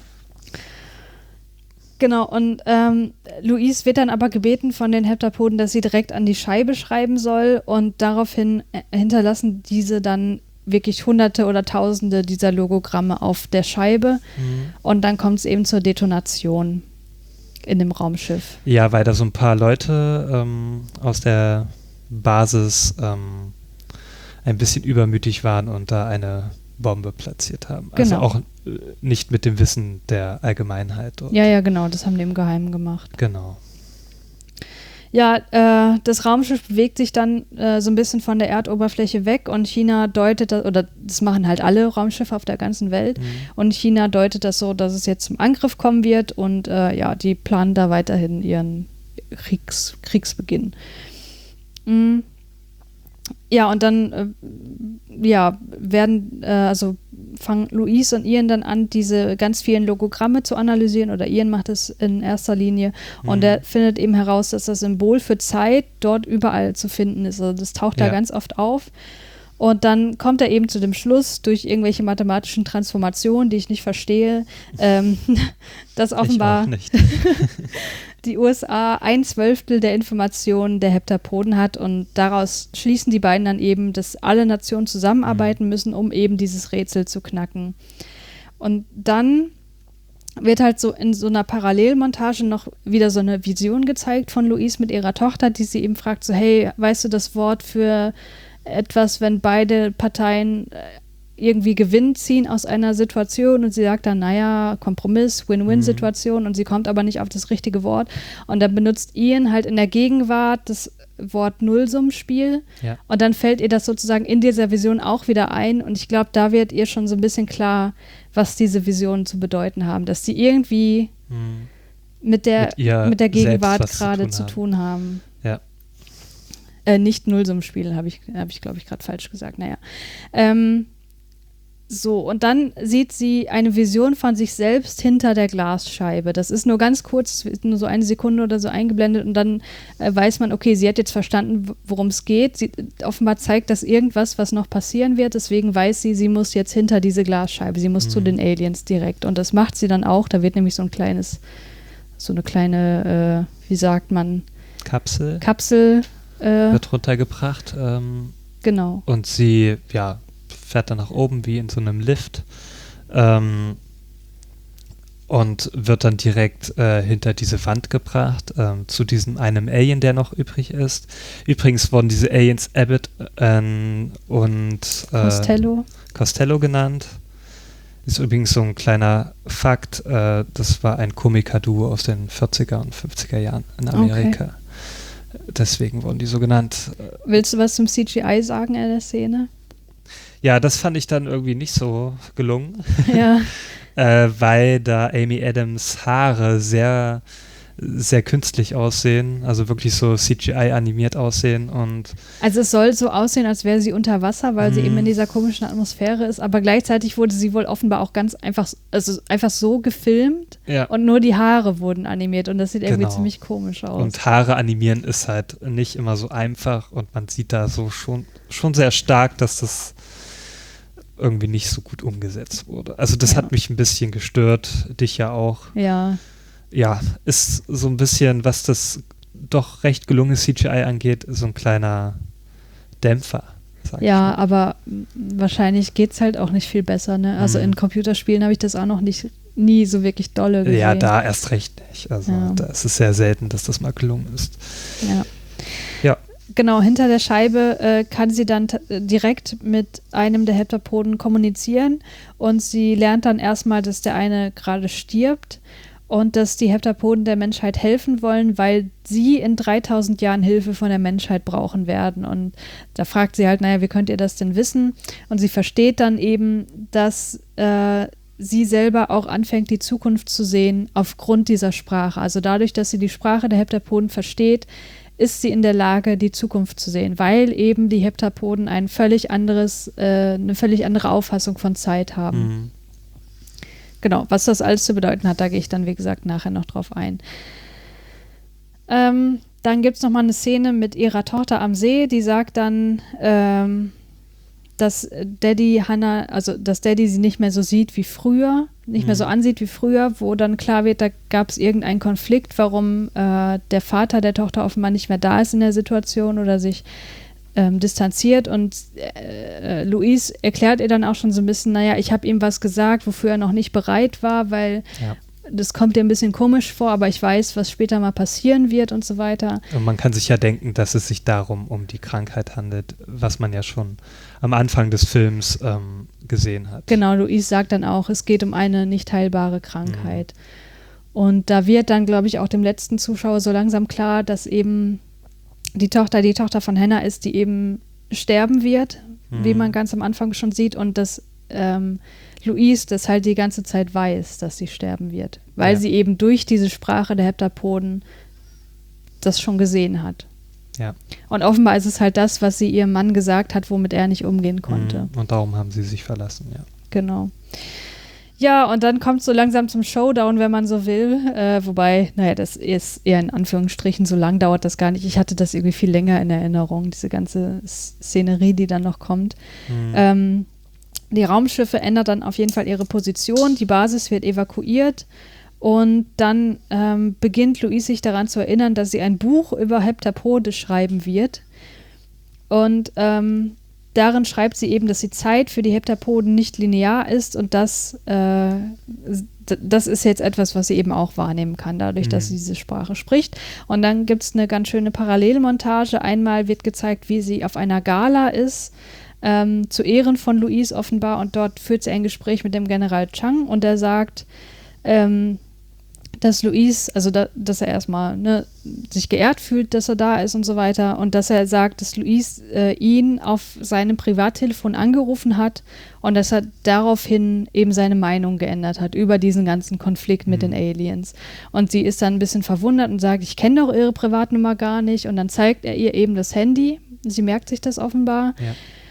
Genau, und ähm, Louise wird dann aber gebeten von den Heptapoden, dass sie direkt an die Scheibe schreiben soll, und daraufhin äh, hinterlassen diese dann wirklich hunderte oder tausende dieser Logogramme auf der Scheibe Mhm. und dann kommt es eben zur Detonation in dem Raumschiff. Ja, weil da so ein paar Leute ähm, aus der Basis ähm, ein bisschen übermütig waren und da eine Bombe platziert haben. Also Genau. auch äh, nicht mit dem Wissen der Allgemeinheit dort. Ja, ja, genau, das haben die im Geheimen gemacht. Genau. Ja, äh, das Raumschiff bewegt sich dann äh, so ein bisschen von der Erdoberfläche weg und China deutet das, oder das machen halt alle Raumschiffe auf der ganzen Welt, Mhm. und China deutet das so, dass es jetzt zum Angriff kommen wird und äh, ja, die planen da weiterhin ihren Kriegs, Kriegsbeginn. Mhm. Ja, und dann äh, ja, werden, äh, also fangen Louise und Ian dann an, diese ganz vielen Logogramme zu analysieren, oder Ian macht es in erster Linie, und Mhm. er findet eben heraus, dass das Symbol für Zeit dort überall zu finden ist. Also das taucht da Ja. ganz oft auf. Und dann kommt er eben zu dem Schluss, durch irgendwelche mathematischen Transformationen, die ich nicht verstehe, ähm, dass Ich offenbar auch nicht. die U S A ein Zwölftel der Informationen der Heptapoden hat, und daraus schließen die beiden dann eben, dass alle Nationen zusammenarbeiten müssen, um eben dieses Rätsel zu knacken. Und dann wird halt so in so einer Parallelmontage noch wieder so eine Vision gezeigt von Louise mit ihrer Tochter, die sie eben fragt, so hey, weißt du das Wort für etwas, wenn beide Parteien äh, irgendwie Gewinn ziehen aus einer Situation, und sie sagt dann, naja, Kompromiss, Win-Win-Situation, und sie kommt aber nicht auf das richtige Wort, und dann benutzt Ian halt in der Gegenwart das Wort Nullsummenspiel, Ja. und dann fällt ihr das sozusagen in dieser Vision auch wieder ein, und ich glaube, da wird ihr schon so ein bisschen klar, was diese Visionen zu bedeuten haben, dass die irgendwie Mhm. mit der, Mit ihr mit der selbst Gegenwart was zu gerade tun zu haben. tun haben. Ja. Äh, nicht Nullsummenspiel, habe ich, hab ich glaube ich, gerade falsch gesagt. Naja. Ähm, so, und dann sieht sie eine Vision von sich selbst hinter der Glasscheibe. Das ist nur ganz kurz, es wird nur so eine Sekunde oder so eingeblendet, und dann äh, weiß man, okay, sie hat jetzt verstanden, worum es geht. Sie, offenbar zeigt das irgendwas, was noch passieren wird, deswegen weiß sie, sie muss jetzt hinter diese Glasscheibe, sie muss Mhm. zu den Aliens direkt, und das macht sie dann auch. Da wird nämlich so ein kleines, so eine kleine, äh, wie sagt man, Kapsel Kapsel, äh, wird runtergebracht ähm, genau. und sie ja, fährt dann nach oben wie in so einem Lift ähm, und wird dann direkt äh, hinter diese Wand gebracht, ähm, zu diesem einem Alien, der noch übrig ist. Übrigens wurden diese Aliens Abbott ähm, und äh, Costello. Costello genannt. Ist übrigens so ein kleiner Fakt, äh, das war ein Komiker-Duo aus den vierziger und fünfziger Jahren in Amerika. Deswegen wurden die so genannt. Willst du was zum C G I sagen in der Szene? Ja, das fand ich dann irgendwie nicht so gelungen, Ja. äh, weil da Amy Adams Haare sehr, sehr künstlich aussehen, also wirklich so C G I animiert aussehen, und Also es soll so aussehen, als wäre sie unter Wasser, weil sie Mhm. eben in dieser komischen Atmosphäre ist, aber gleichzeitig wurde sie wohl offenbar auch ganz einfach, also einfach so gefilmt, ja. und nur die Haare wurden animiert, und das sieht irgendwie Genau. ziemlich komisch aus. Und Haare animieren ist halt nicht immer so einfach, und man sieht da so schon, schon sehr stark, dass das irgendwie nicht so gut umgesetzt wurde. Also das Ja. hat mich ein bisschen gestört, dich ja auch. Ja, Ja, ist so ein bisschen, was das doch recht gelungene C G I angeht, so ein kleiner Dämpfer, sag ja, ich aber m, wahrscheinlich geht es halt auch nicht viel besser, ne? Also Mhm. in Computerspielen habe ich das auch noch nicht, nie so wirklich dolle mal. gesehen. Ja, da erst recht nicht. Also Ja. da ist es sehr selten, dass das mal gelungen ist. Ja. Ja. Genau, hinter der Scheibe äh, kann sie dann t- äh, direkt mit einem der Heptapoden kommunizieren, und sie lernt dann erstmal, dass der eine gerade stirbt und dass die Heptapoden der Menschheit helfen wollen, weil sie in dreitausend Jahren Hilfe von der Menschheit brauchen werden. Und da fragt sie halt, naja, wie könnt ihr das denn wissen? Und sie versteht dann eben, dass äh, sie selber auch anfängt, die Zukunft zu sehen aufgrund dieser Sprache. Also dadurch, dass sie die Sprache der Heptapoden versteht, ist sie in der Lage, die Zukunft zu sehen, weil eben die Heptapoden ein völlig anderes, äh, eine völlig andere Auffassung von Zeit haben. Mhm. Genau, was das alles zu bedeuten hat, da gehe ich dann, wie gesagt, nachher noch drauf ein. Ähm, dann gibt es nochmal eine Szene mit ihrer Tochter am See, die sagt dann, ähm, dass Daddy Hannah, also dass Daddy sie nicht mehr so sieht wie früher, nicht Mhm. mehr so ansieht wie früher, wo dann klar wird, da gab es irgendeinen Konflikt, warum äh, der Vater der Tochter offenbar nicht mehr da ist in der Situation oder sich ähm, distanziert und äh, Louise erklärt ihr dann auch schon so ein bisschen, naja, ich habe ihm was gesagt, wofür er noch nicht bereit war, weil ja. das kommt dir ein bisschen komisch vor, aber ich weiß, was später mal passieren wird und so weiter. Und man kann sich ja denken, dass es sich darum um die Krankheit handelt, was man ja schon am Anfang des Films ähm, gesehen hat. Genau, Louise sagt dann auch, es geht um eine nicht heilbare Krankheit. Mhm. Und da wird dann, glaube ich, auch dem letzten Zuschauer so langsam klar, dass eben die Tochter die Tochter von Hannah ist, die eben sterben wird, mhm. wie man ganz am Anfang schon sieht, und dass ähm, Louise das halt die ganze Zeit weiß, dass sie sterben wird, weil ja. sie eben durch diese Sprache der Heptapoden das schon gesehen hat. Ja. Und offenbar ist es halt das, was sie ihrem Mann gesagt hat, womit er nicht umgehen konnte. Und darum haben sie sich verlassen, ja. Genau. Ja, und dann kommt es so langsam zum Showdown, wenn man so will. Äh, wobei, naja, das ist eher in Anführungsstrichen, so lang dauert das gar nicht. Ich hatte das irgendwie viel länger in Erinnerung, diese ganze Szenerie, die dann noch kommt. Mhm. Ähm, die Raumschiffe ändern dann auf jeden Fall ihre Position, die Basis wird evakuiert und dann ähm, beginnt Louise sich daran zu erinnern, dass sie ein Buch über Heptapode schreiben wird. Und ähm, darin schreibt sie eben, dass die Zeit für die Heptapoden nicht linear ist und das, äh, das ist jetzt etwas, was sie eben auch wahrnehmen kann, dadurch, mhm. dass sie diese Sprache spricht. Und dann gibt es eine ganz schöne Parallelmontage. Einmal wird gezeigt, wie sie auf einer Gala ist, ähm, zu Ehren von Louise offenbar, und dort führt sie ein Gespräch mit dem General Chang und der sagt, ähm, dass Louise, also da, dass er erstmal ne, sich geehrt fühlt, dass er da ist und so weiter, und dass er sagt, dass Louise äh, ihn auf seinem Privattelefon angerufen hat und dass er daraufhin eben seine Meinung geändert hat über diesen ganzen Konflikt mit mhm. den Aliens. Und sie ist dann ein bisschen verwundert und sagt, ich kenne doch ihre Privatnummer gar nicht, und dann zeigt er ihr eben das Handy. Sie merkt sich das offenbar. Ja.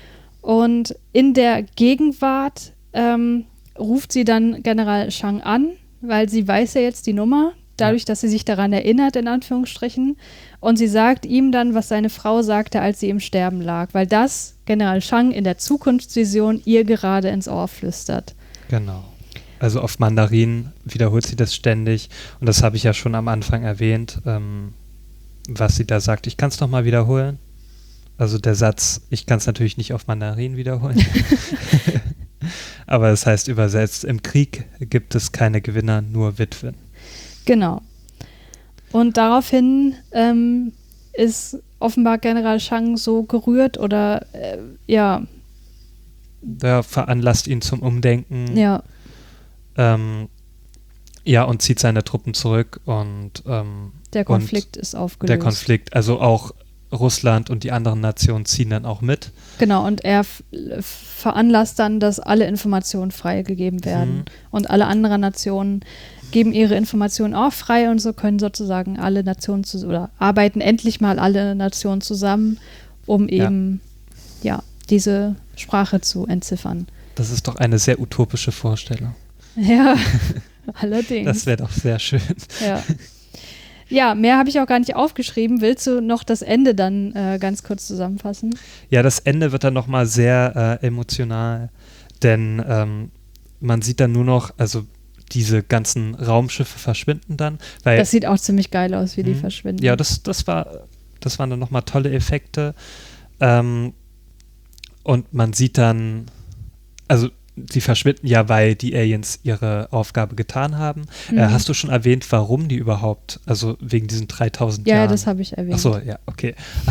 Und in der Gegenwart ähm, ruft sie dann General Chang an, weil sie weiß ja jetzt die Nummer, dadurch, ja. dass sie sich daran erinnert, in Anführungsstrichen. Und sie sagt ihm dann, was seine Frau sagte, als sie im Sterben lag, weil das General Chang in der Zukunftsvision ihr gerade ins Ohr flüstert. Genau. Also auf Mandarin wiederholt sie das ständig. Und das habe ich ja schon am Anfang erwähnt, ähm, was sie da sagt. Ich kann es nochmal wiederholen. Also der Satz, ich kann es natürlich nicht auf Mandarin wiederholen. Aber es heißt übersetzt, im Krieg gibt es keine Gewinner, nur Witwen. Genau. Und daraufhin ähm, ist offenbar General Chang so gerührt oder äh, ja. Der veranlasst ihn zum Umdenken. Ja. Ähm, ja, und zieht seine Truppen zurück und ähm, der Konflikt und ist aufgelöst. Der Konflikt, also auch Russland und die anderen Nationen ziehen dann auch mit. Genau, und er f- veranlasst dann, dass alle Informationen freigegeben werden. Mhm. Und alle anderen Nationen geben ihre Informationen auch frei, und so können sozusagen alle Nationen zu, oder arbeiten endlich mal alle Nationen zusammen, um eben ja. ja diese Sprache zu entziffern. Das ist doch eine sehr utopische Vorstellung. Ja, allerdings. Das wäre doch sehr schön. Ja. Ja, mehr habe ich auch gar nicht aufgeschrieben. Willst du noch das Ende dann äh, ganz kurz zusammenfassen? Ja, das Ende wird dann nochmal sehr äh, emotional, denn ähm, man sieht dann nur noch, also diese ganzen Raumschiffe verschwinden dann. Weil, das sieht auch ziemlich geil aus, wie mh, die verschwinden. Ja, das, das, war, das waren dann nochmal tolle Effekte. Ähm, und man sieht dann, also die verschwinden ja, weil die Aliens ihre Aufgabe getan haben. Mhm. Äh, hast du schon erwähnt, warum die überhaupt, also wegen diesen dreitausend ja, Jahren? Ja, das habe ich erwähnt. Ach so, ja, okay.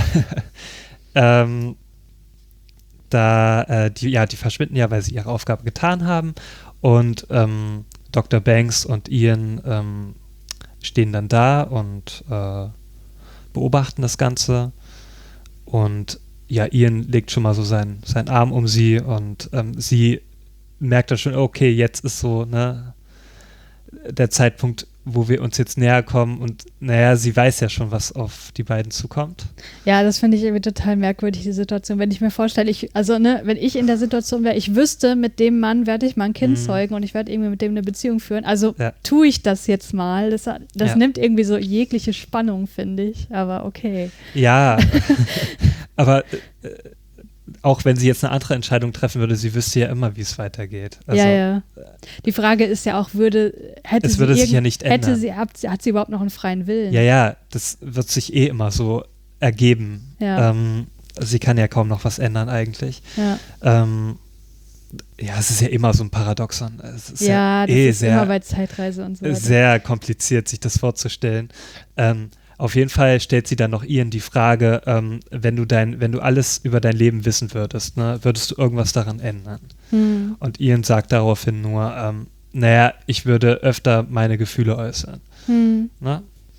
ähm, da, äh, die, ja, die verschwinden ja, weil sie ihre Aufgabe getan haben, und ähm, Doktor Banks und Ian ähm, stehen dann da und äh, beobachten das Ganze, und ja, Ian legt schon mal so seinen, seinen Arm um sie, und ähm, sie merkt dann schon, okay, jetzt ist so, ne, der Zeitpunkt, wo wir uns jetzt näher kommen, und naja, sie weiß ja schon, was auf die beiden zukommt. Ja, das finde ich irgendwie total merkwürdig, die Situation, wenn ich mir vorstelle, ich, also ne, wenn ich in der Situation wäre, ich wüsste, mit dem Mann werde ich mal ein Kind mhm. zeugen und ich werde irgendwie mit dem eine Beziehung führen, also ja. tue ich das jetzt mal, das, das ja. nimmt irgendwie so jegliche Spannung, finde ich, aber okay. Ja, aber äh, auch wenn sie jetzt eine andere Entscheidung treffen würde, sie wüsste ja immer, wie es weitergeht. Also, ja, ja. Die Frage ist ja auch, würde, hätte es sie würde irgend, sich ja nicht ändern. Hätte sie, hat, hat sie überhaupt noch einen freien Willen? Ja, ja, das wird sich eh immer so ergeben. Ja. Ähm, sie kann ja kaum noch was ändern eigentlich. Ja. Ähm, ja, es ist ja immer so ein Paradoxon. Es ist ja, ja das eh ist sehr, immer bei Zeitreise und so weiter. sehr kompliziert, sich das vorzustellen. Ähm, auf jeden Fall stellt sie dann noch Ian die Frage, ähm, wenn du dein, wenn du alles über dein Leben wissen würdest, ne, würdest du irgendwas daran ändern? Hm. Und Ian sagt daraufhin nur, ähm, naja, ich würde öfter meine Gefühle äußern. Hm. Ne?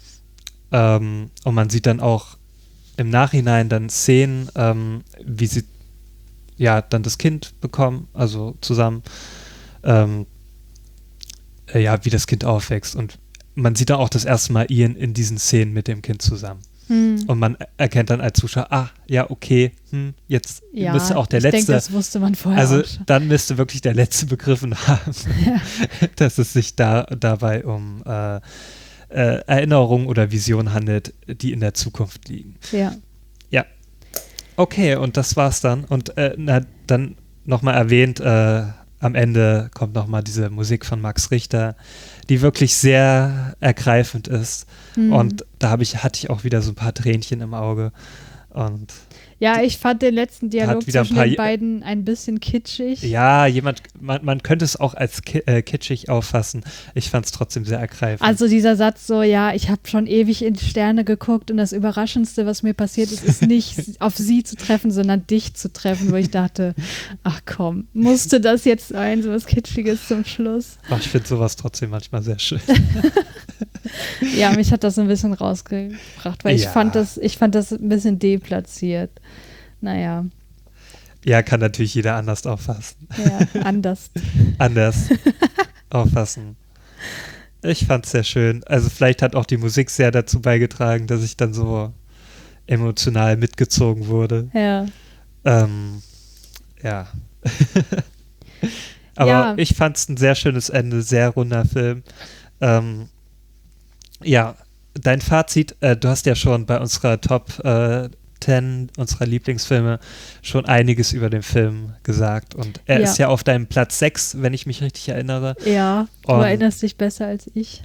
Ähm, und man sieht dann auch im Nachhinein dann Szenen, ähm, wie sie ja dann das Kind bekommen, also zusammen, ähm, äh, ja, wie das Kind aufwächst. Und man sieht dann auch das erste Mal Ian in diesen Szenen mit dem Kind zusammen. Hm. Und man erkennt dann als Zuschauer, ah, ja, okay, hm, jetzt Ja, müsste auch der ich letzte, denke, das wusste man vorher also auch schon. dann müsste wirklich der letzte begriffen haben, Ja. dass es sich da dabei um äh, äh, Erinnerungen oder Visionen handelt, die in der Zukunft liegen. Ja. Ja. Okay, und das war's dann. Und äh, na, dann nochmal erwähnt, äh, am Ende kommt nochmal diese Musik von Max Richter, die wirklich sehr ergreifend ist. Hm. Und da hab ich, hatte ich auch wieder so ein paar Tränchen im Auge. Und Ja, ich fand den letzten Dialog wieder ein zwischen paar den Je- beiden ein bisschen kitschig. ja, jemand, man, man könnte es auch als ki äh, kitschig auffassen. Ich fand es trotzdem sehr ergreifend. Also dieser Satz so, ja, ich habe schon ewig in die Sterne geguckt und das Überraschendste, was mir passiert ist, ist nicht auf sie zu treffen, sondern dich zu treffen, wo ich dachte, ach komm, musste das jetzt sein, so was Kitschiges zum Schluss. Ach, ich finde sowas trotzdem manchmal sehr schön. Ja, mich hat das so ein bisschen rausgebracht, weil ich Ja. fand das, ich fand das ein bisschen deplatziert. Naja, Ja, kann natürlich jeder anders auffassen. ja, anders. Anders auffassen. Ich fand es sehr schön. Also vielleicht hat auch die Musik sehr dazu beigetragen, dass ich dann so emotional mitgezogen wurde. Ja. Ähm, ja. Aber Ja. ich fand es ein sehr schönes Ende, sehr runder Film. Ähm, ja, dein Fazit, äh, du hast ja schon bei unserer Top äh, zehn unserer Lieblingsfilme schon einiges über den Film gesagt. Und er Ja. ist ja auf deinem Platz sechs, wenn ich mich richtig erinnere. Ja, du Und- erinnerst dich besser als ich.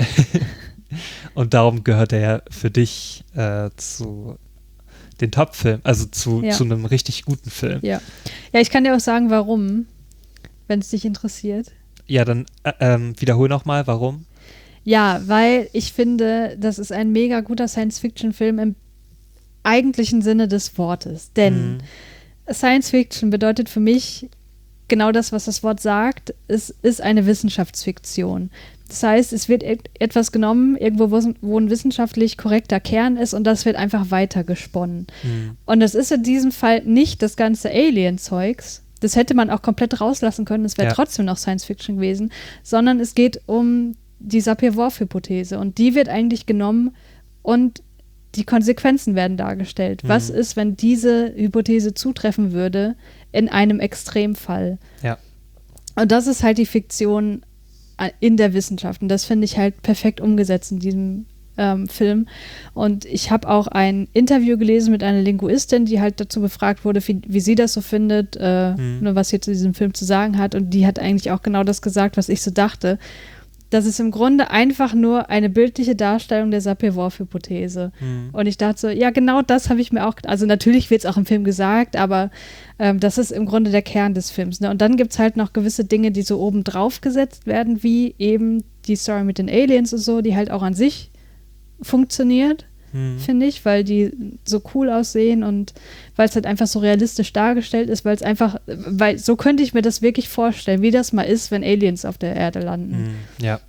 Und darum gehört er ja für dich äh, zu den Top-Filmen, also zu, Ja. zu einem richtig guten Film. Ja. Ja, ich kann dir auch sagen, warum, wenn es dich interessiert. Ja, dann äh, ähm, wiederhol nochmal, warum? Ja, weil ich finde, das ist ein mega guter Science-Fiction-Film im eigentlichen Sinne des Wortes. Denn Mhm. Science-Fiction bedeutet für mich genau das, was das Wort sagt. Es ist eine Wissenschaftsfiktion. Das heißt, es wird et- etwas genommen, irgendwo, wo es- wo ein wissenschaftlich korrekter Kern ist und das wird einfach weitergesponnen. Mhm. Und das ist in diesem Fall nicht das ganze Alien-Zeugs. Das hätte man auch komplett rauslassen können, es wäre Ja. trotzdem noch Science-Fiction gewesen, sondern es geht um die Sapir-Whorf-Hypothese und die wird eigentlich genommen und die Konsequenzen werden dargestellt. Mhm. Was ist, wenn diese Hypothese zutreffen würde in einem Extremfall? Ja. Und das ist halt die Fiktion äh, in der Wissenschaft. Und das finde ich halt perfekt umgesetzt in diesem ähm, Film. Und ich habe auch ein Interview gelesen mit einer Linguistin, die halt dazu befragt wurde, wie, wie sie das so findet, äh, Mhm. nur was sie zu diesem Film zu sagen hat. Und die hat eigentlich auch genau das gesagt, was ich so dachte. Das ist im Grunde einfach nur eine bildliche Darstellung der Sapir-Whorf-Hypothese. Mhm. Und ich dachte so, ja, genau das habe ich mir auch, also natürlich wird es auch im Film gesagt, aber ähm, das ist im Grunde der Kern des Films. Ne? Und dann gibt es halt noch gewisse Dinge, die so oben drauf gesetzt werden, wie eben die Story mit den Aliens und so, die halt auch an sich funktioniert, Mhm. finde ich, weil die so cool aussehen und weil es halt einfach so realistisch dargestellt ist, weil es einfach, weil so könnte ich mir das wirklich vorstellen, wie das mal ist, wenn Aliens auf der Erde landen. Mhm. Ja.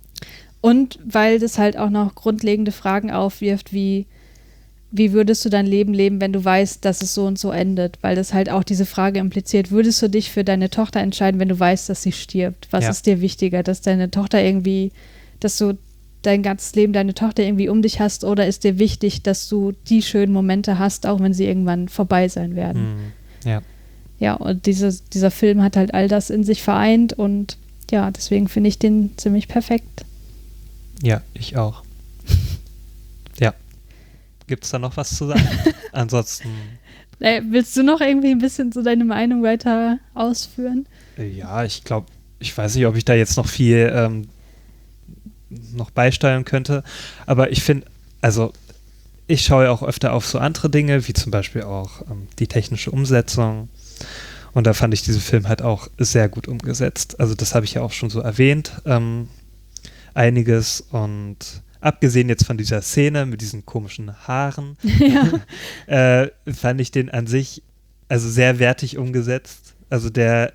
Und weil das halt auch noch grundlegende Fragen aufwirft, wie, wie würdest du dein Leben leben, wenn du weißt, dass es so und so endet? Weil das halt auch diese Frage impliziert, würdest du dich für deine Tochter entscheiden, wenn du weißt, dass sie stirbt? Was Ja. ist dir wichtiger, dass deine Tochter irgendwie, dass du dein ganzes Leben deine Tochter irgendwie um dich hast oder ist dir wichtig, dass du die schönen Momente hast, auch wenn sie irgendwann vorbei sein werden? Mhm. Ja. Ja, und diese, dieser Film hat halt all das in sich vereint und ja, deswegen finde ich den ziemlich perfekt. Ja, ich auch. Ja. Gibt es da noch was zu sagen? Ansonsten, Äh, willst du noch irgendwie ein bisschen so deine Meinung weiter ausführen? äh, ja, ich glaube, ich weiß nicht, ob ich da jetzt noch viel ähm, noch beisteuern könnte, aber ich finde, also ich schaue auch öfter auf so andere Dinge, wie zum Beispiel auch ähm, die technische Umsetzung. Und da fand ich diesen Film halt auch sehr gut umgesetzt. Also das habe ich ja auch schon so erwähnt, ähm, einiges. Und abgesehen jetzt von dieser Szene mit diesen komischen Haaren, ja. äh, fand ich den an sich also sehr wertig umgesetzt. Also der,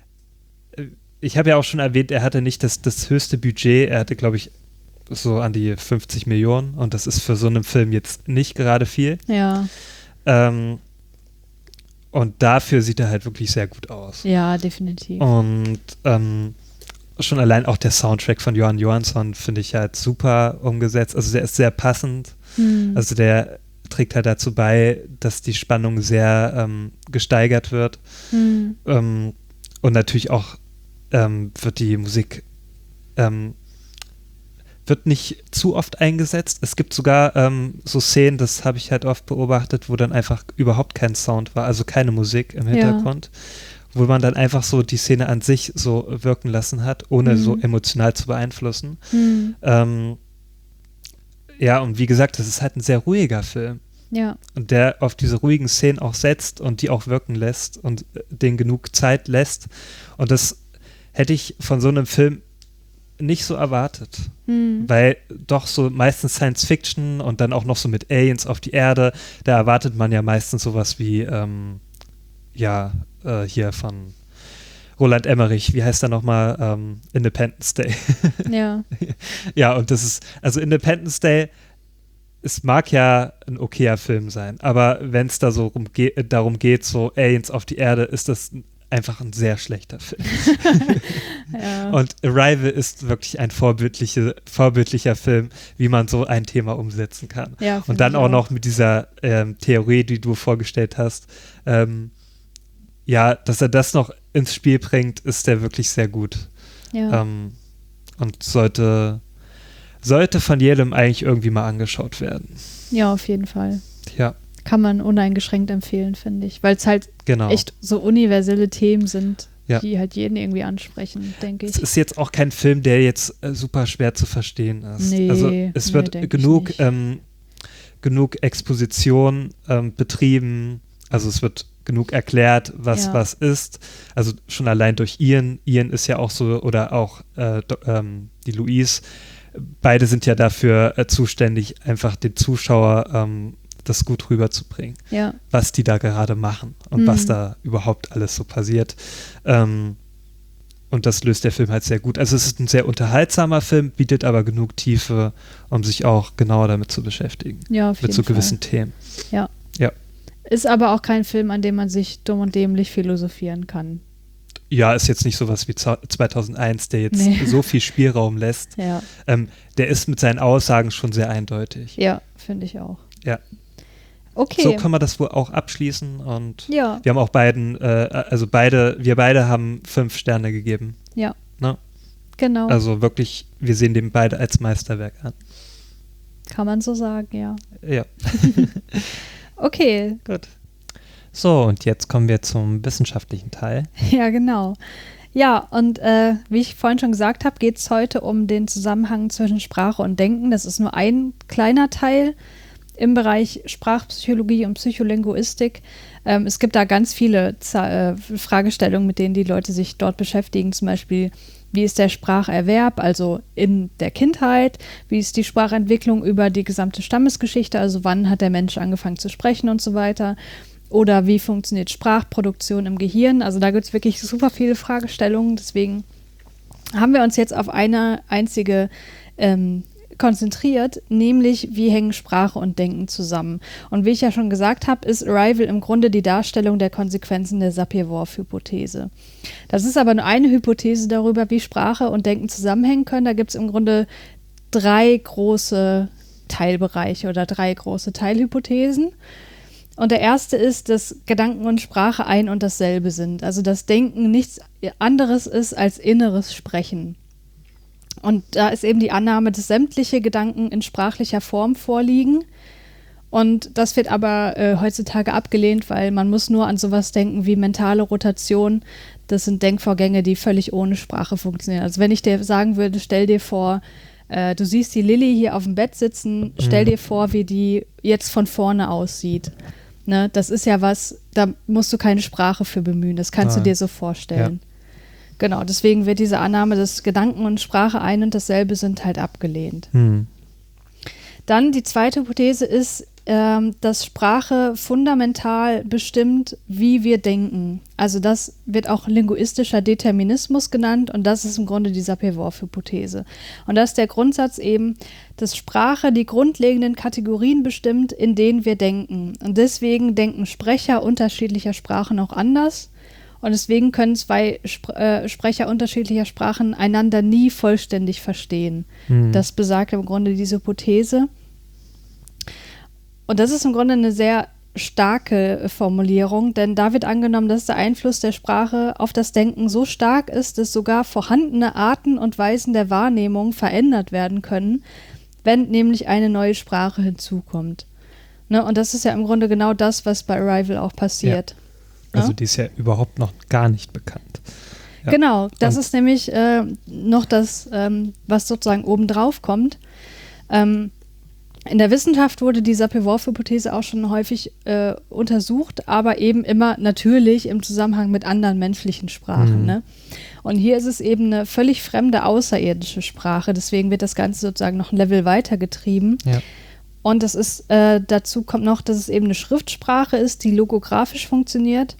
ich habe ja auch schon erwähnt, er hatte nicht das, das höchste Budget. Er hatte, glaube ich, so an die fünfzig Millionen. Und das ist für so einen Film jetzt nicht gerade viel. Ja. Ähm, Und dafür sieht er halt wirklich sehr gut aus. Ja, definitiv. Und ähm, schon allein auch der Soundtrack von Jóhann Jóhannsson finde ich halt super umgesetzt. Also der ist sehr passend. Hm. Also der trägt halt dazu bei, dass die Spannung sehr ähm, gesteigert wird. Hm. Ähm, und natürlich auch ähm, wird die Musik ähm, wird nicht zu oft eingesetzt. Es gibt sogar ähm, so Szenen, das habe ich halt oft beobachtet, wo dann einfach überhaupt kein Sound war, also keine Musik im Hintergrund, ja. wo man dann einfach so die Szene an sich so wirken lassen hat, ohne mhm. so emotional zu beeinflussen. Mhm. Ähm, ja, und wie gesagt, das ist halt ein sehr ruhiger Film. Ja. Und der auf diese ruhigen Szenen auch setzt und die auch wirken lässt und denen genug Zeit lässt. Und das hätte ich von so einem Film nicht so erwartet, hm. weil doch so meistens Science Fiction und dann auch noch so mit Aliens auf die Erde, da erwartet man ja meistens sowas wie, ähm, ja, äh, hier von Roland Emmerich, wie heißt er nochmal, ähm, Independence Day. Ja. Ja, und das ist, also Independence Day, es mag ja ein okayer Film sein, aber wenn es da so rum ge- darum geht, so Aliens auf die Erde, ist das einfach ein sehr schlechter Film. Ja. Und Arrival ist wirklich ein vorbildliche, vorbildlicher Film, wie man so ein Thema umsetzen kann. Ja, und dann auch, auch noch mit dieser ähm, Theorie, die du vorgestellt hast, ähm, ja, dass er das noch ins Spiel bringt, ist der wirklich sehr gut. Ja. Ähm, und sollte, sollte von jedem eigentlich irgendwie mal angeschaut werden. Ja, auf jeden Fall. Ja. Kann man uneingeschränkt empfehlen, finde ich. Weil es halt genau. echt so universelle Themen sind, ja. die halt jeden irgendwie ansprechen, denke ich. Es ist jetzt auch kein Film, der jetzt äh, super schwer zu verstehen ist. Nee, also es nee, wird genug, ähm, genug Exposition ähm, betrieben, also es wird genug erklärt, was ja. was ist. Also schon allein durch Ian. Ian ist ja auch so, oder auch äh, do, ähm, die Louise. Beide sind ja dafür äh, zuständig, einfach den Zuschauer ähm, das gut rüberzubringen, ja. was die da gerade machen und mhm. was da überhaupt alles so passiert. Ähm, und das löst der Film halt sehr gut. Also es ist ein sehr unterhaltsamer Film, bietet aber genug Tiefe, um sich auch genauer damit zu beschäftigen. Ja, auf mit jeden so Fall. gewissen Themen. Ja. ja. Ist aber auch kein Film, an dem man sich dumm und dämlich philosophieren kann. Ja, ist jetzt nicht sowas wie zweitausendeins, der jetzt nee. so viel Spielraum lässt. Ja. Ähm, der ist mit seinen Aussagen schon sehr eindeutig. Ja, finde ich auch. Ja. Okay. So können wir das wohl auch abschließen und ja. wir haben auch beiden, äh, also beide, wir beide haben fünf Sterne gegeben. Ja. Ne? Genau. Also wirklich, wir sehen den beide als Meisterwerk an. Kann man so sagen, ja. Ja. Okay. Gut. So, und jetzt kommen wir zum wissenschaftlichen Teil. Ja, genau. Ja, und äh, wie ich vorhin schon gesagt habe, geht es heute um den Zusammenhang zwischen Sprache und Denken. Das ist nur ein kleiner Teil im Bereich Sprachpsychologie und Psycholinguistik. Ähm, es gibt da ganz viele Z- äh, Fragestellungen, mit denen die Leute sich dort beschäftigen. Zum Beispiel, wie ist der Spracherwerb, also in der Kindheit? Wie ist die Sprachentwicklung über die gesamte Stammesgeschichte? Also wann hat der Mensch angefangen zu sprechen und so weiter? Oder wie funktioniert Sprachproduktion im Gehirn? Also da gibt es wirklich super viele Fragestellungen. Deswegen haben wir uns jetzt auf eine einzige ähm, konzentriert, nämlich wie hängen Sprache und Denken zusammen. Und wie ich ja schon gesagt habe, ist Arrival im Grunde die Darstellung der Konsequenzen der Sapir-Whorf-Hypothese. Das ist aber nur eine Hypothese darüber, wie Sprache und Denken zusammenhängen können. Da gibt es im Grunde drei große Teilbereiche oder drei große Teilhypothesen. Und der erste ist, dass Gedanken und Sprache ein und dasselbe sind. Also dass Denken nichts anderes ist als inneres Sprechen. Und da ist eben die Annahme, dass sämtliche Gedanken in sprachlicher Form vorliegen. Und das wird aber äh, heutzutage abgelehnt, weil man muss nur an sowas denken wie mentale Rotation. Das sind Denkvorgänge, die völlig ohne Sprache funktionieren. Also wenn ich dir sagen würde, stell dir vor, äh, du siehst die Lilly hier auf dem Bett sitzen, stell dir vor, wie die jetzt von vorne aussieht. Ne? Das ist ja was, da musst du keine Sprache für bemühen, das kannst ah. du dir so vorstellen. Ja. Genau, deswegen wird diese Annahme, dass Gedanken und Sprache ein und dasselbe sind, halt abgelehnt. Hm. Dann die zweite Hypothese ist, ähm, dass Sprache fundamental bestimmt, wie wir denken. Also das wird auch linguistischer Determinismus genannt und das ist im Grunde die Sapir-Whorf-Hypothese. Und das ist der Grundsatz eben, dass Sprache die grundlegenden Kategorien bestimmt, in denen wir denken. Und deswegen denken Sprecher unterschiedlicher Sprachen auch anders. Und deswegen können zwei Sp- äh, Sprecher unterschiedlicher Sprachen einander nie vollständig verstehen. Mhm. Das besagt im Grunde diese Hypothese. Und das ist im Grunde eine sehr starke Formulierung, denn da wird angenommen, dass der Einfluss der Sprache auf das Denken so stark ist, dass sogar vorhandene Arten und Weisen der Wahrnehmung verändert werden können, wenn nämlich eine neue Sprache hinzukommt. Ne? Und das ist ja im Grunde genau das, was bei Arrival auch passiert. Ja. Also ja? Die ist ja überhaupt noch gar nicht bekannt. Ja. Genau, das und ist nämlich äh, noch das, ähm, was sozusagen obendrauf kommt. Ähm, In der Wissenschaft wurde die Sapir-Whorf-Hypothese auch schon häufig äh, untersucht, aber eben immer natürlich im Zusammenhang mit anderen menschlichen Sprachen. Mhm. Ne? Und hier ist es eben eine völlig fremde außerirdische Sprache, deswegen wird das Ganze sozusagen noch ein Level weiter getrieben. Ja. Und das ist, äh, dazu kommt noch, dass es eben eine Schriftsprache ist, die logografisch funktioniert.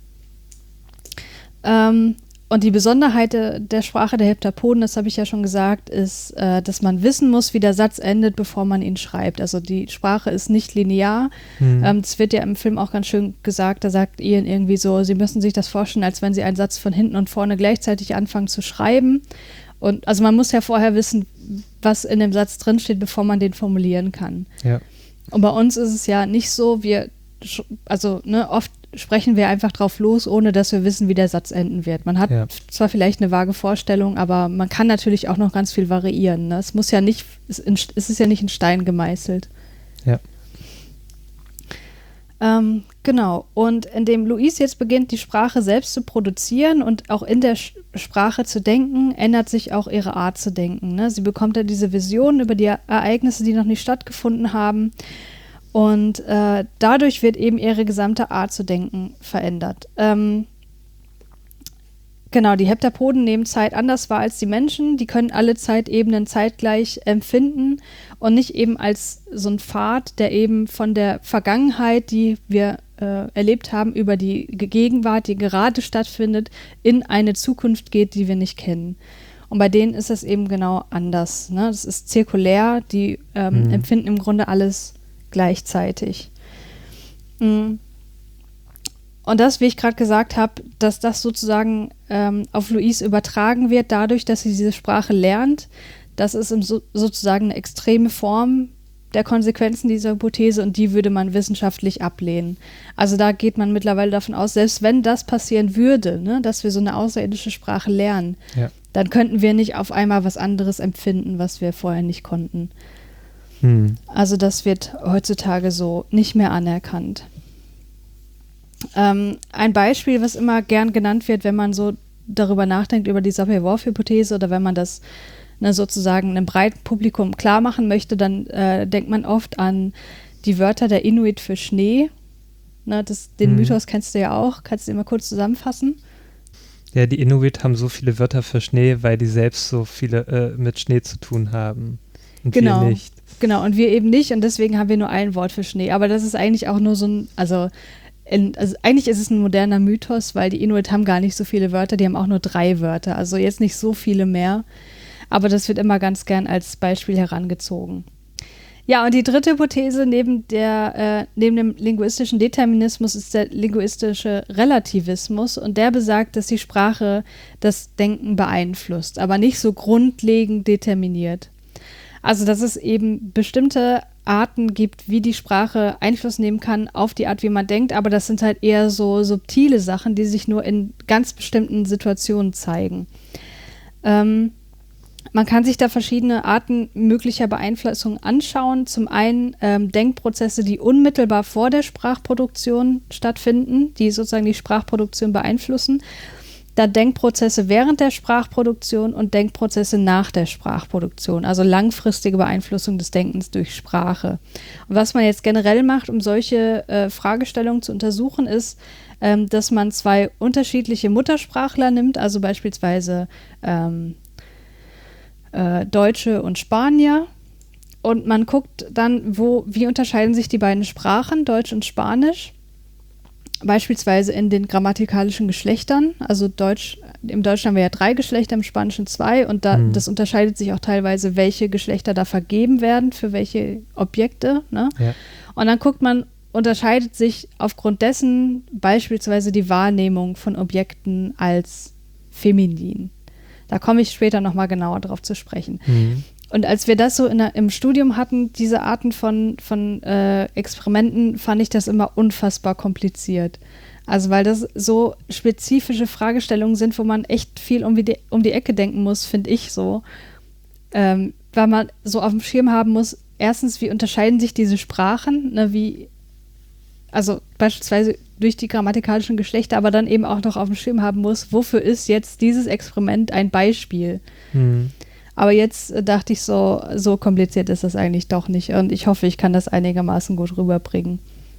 Ähm, Und die Besonderheit de, der Sprache der Heptapoden, das habe ich ja schon gesagt, ist, äh, dass man wissen muss, wie der Satz endet, bevor man ihn schreibt. Also die Sprache ist nicht linear. Mhm. Ähm, das wird ja im Film auch ganz schön gesagt. Da sagt Ian irgendwie so, Sie müssen sich das vorstellen, als wenn Sie einen Satz von hinten und vorne gleichzeitig anfangen zu schreiben. Und also man muss ja vorher wissen, was in dem Satz drinsteht, bevor man den formulieren kann. Ja. Und bei uns ist es ja nicht so, wir, also ne, oft sprechen wir einfach drauf los, ohne dass wir wissen, wie der Satz enden wird. Man hat ja. zwar vielleicht eine vage Vorstellung, aber man kann natürlich auch noch ganz viel variieren. Ne? Es muss ja nicht, es ist ja nicht in Stein gemeißelt. Ja. Ähm, genau. Und indem Louise jetzt beginnt, die Sprache selbst zu produzieren und auch in der Sch- Sprache zu denken, ändert sich auch ihre Art zu denken. Ne? Sie bekommt ja diese Vision über die Ereignisse, die noch nicht stattgefunden haben. Und äh, dadurch wird eben ihre gesamte Art zu denken verändert. Ähm, genau, die Heptapoden nehmen Zeit anders wahr als die Menschen. Die können alle Zeitebenen zeitgleich empfinden und nicht eben als so ein Pfad, der eben von der Vergangenheit, die wir äh, erlebt haben, über die Gegenwart, die gerade stattfindet, in eine Zukunft geht, die wir nicht kennen. Und bei denen ist es eben genau anders. Ne? Das ist zirkulär, die ähm, mhm. empfinden im Grunde alles gleichzeitig. Und das, wie ich gerade gesagt habe, dass das sozusagen ähm, auf Louise übertragen wird, dadurch, dass sie diese Sprache lernt, das ist im so, sozusagen eine extreme Form der Konsequenzen dieser Hypothese und die würde man wissenschaftlich ablehnen. Also da geht man mittlerweile davon aus, selbst wenn das passieren würde, ne, dass wir so eine außerirdische Sprache lernen, ja. dann könnten wir nicht auf einmal was anderes empfinden, was wir vorher nicht konnten. Also das wird heutzutage so nicht mehr anerkannt. Ähm, ein Beispiel, was immer gern genannt wird, wenn man so darüber nachdenkt, über die Sapir-Whorf-Hypothese oder wenn man das ne, sozusagen einem breiten Publikum klar machen möchte, dann äh, denkt man oft an die Wörter der Inuit für Schnee. Ne, das, den hm. Mythos kennst du ja auch. Kannst du den mal kurz zusammenfassen? Ja, die Inuit haben so viele Wörter für Schnee, weil die selbst so viele äh, mit Schnee zu tun haben. Und genau. wir nicht. Genau, und wir eben nicht und deswegen haben wir nur ein Wort für Schnee. Aber das ist eigentlich auch nur so ein, also, in, also eigentlich ist es ein moderner Mythos, weil die Inuit haben gar nicht so viele Wörter, die haben auch nur drei Wörter, also jetzt nicht so viele mehr. Aber das wird immer ganz gern als Beispiel herangezogen. Ja, und die dritte Hypothese neben, der, äh, neben dem linguistischen Determinismus ist der linguistische Relativismus und der besagt, dass die Sprache das Denken beeinflusst, aber nicht so grundlegend determiniert. Also, dass es eben bestimmte Arten gibt, wie die Sprache Einfluss nehmen kann auf die Art, wie man denkt, aber das sind halt eher so subtile Sachen, die sich nur in ganz bestimmten Situationen zeigen. Ähm, man kann sich da verschiedene Arten möglicher Beeinflussung anschauen. Zum einen ähm, Denkprozesse, die unmittelbar vor der Sprachproduktion stattfinden, die sozusagen die Sprachproduktion beeinflussen. dann Denkprozesse während der Sprachproduktion und Denkprozesse nach der Sprachproduktion, also langfristige Beeinflussung des Denkens durch Sprache. Und was man jetzt generell macht, um solche äh, Fragestellungen zu untersuchen, ist, ähm, dass man zwei unterschiedliche Muttersprachler nimmt, also beispielsweise ähm, äh, Deutsche und Spanier. Und man guckt dann, wo, wie unterscheiden sich die beiden Sprachen, Deutsch und Spanisch. Beispielsweise in den grammatikalischen Geschlechtern, also Deutsch, im Deutschen haben wir ja drei Geschlechter, im Spanischen zwei und da, mhm. das unterscheidet sich auch teilweise, welche Geschlechter da vergeben werden für welche Objekte. Ne? Ja. Und dann guckt man, unterscheidet sich aufgrund dessen beispielsweise die Wahrnehmung von Objekten als feminin. Da komme ich später nochmal genauer drauf zu sprechen. Mhm. Und als wir das so in der, im Studium hatten, diese Arten von, von äh, Experimenten, fand ich das immer unfassbar kompliziert. Also weil das so spezifische Fragestellungen sind, wo man echt viel um die, um die Ecke denken muss, finde ich so. Ähm, weil man so auf dem Schirm haben muss, erstens, wie unterscheiden sich diese Sprachen, ne, wie, also beispielsweise durch die grammatikalischen Geschlechter, aber dann eben auch noch auf dem Schirm haben muss, wofür ist jetzt dieses Experiment ein Beispiel? Mhm. Aber jetzt äh, dachte ich so, so kompliziert ist das eigentlich doch nicht. Und ich hoffe, ich kann das einigermaßen gut rüberbringen.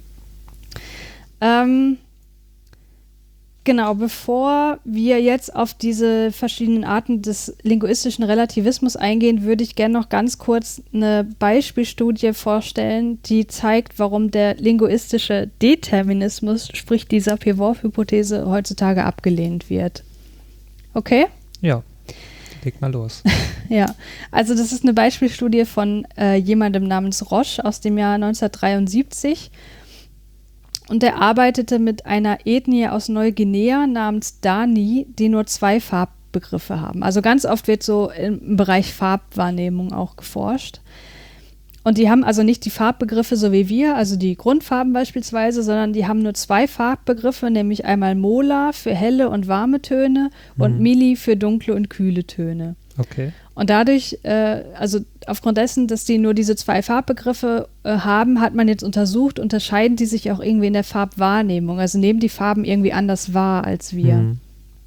Ähm, genau, bevor wir jetzt auf diese verschiedenen Arten des linguistischen Relativismus eingehen, würde ich gerne noch ganz kurz eine Beispielstudie vorstellen, die zeigt, warum der linguistische Determinismus, sprich die Sapir-Whorf-Hypothese, heutzutage abgelehnt wird. Okay? Ja. Leg mal los. Ja, also das ist eine Beispielstudie von äh, jemandem namens Roche aus dem Jahr neunzehnhundertdreiundsiebzig und der arbeitete mit einer Ethnie aus Neuguinea namens Dani, die nur zwei Farbbegriffe haben. Also ganz oft wird so im Bereich Farbwahrnehmung auch geforscht. Und die haben also nicht die Farbbegriffe so wie wir, also die Grundfarben beispielsweise, sondern die haben nur zwei Farbbegriffe, nämlich einmal Mola für helle und warme Töne mhm. und Mili für dunkle und kühle Töne. Okay. Und dadurch, äh, also aufgrund dessen, dass die nur diese zwei Farbbegriffe äh, haben, hat man jetzt untersucht, unterscheiden die sich auch irgendwie in der Farbwahrnehmung, also nehmen die Farben irgendwie anders wahr als wir. Mhm.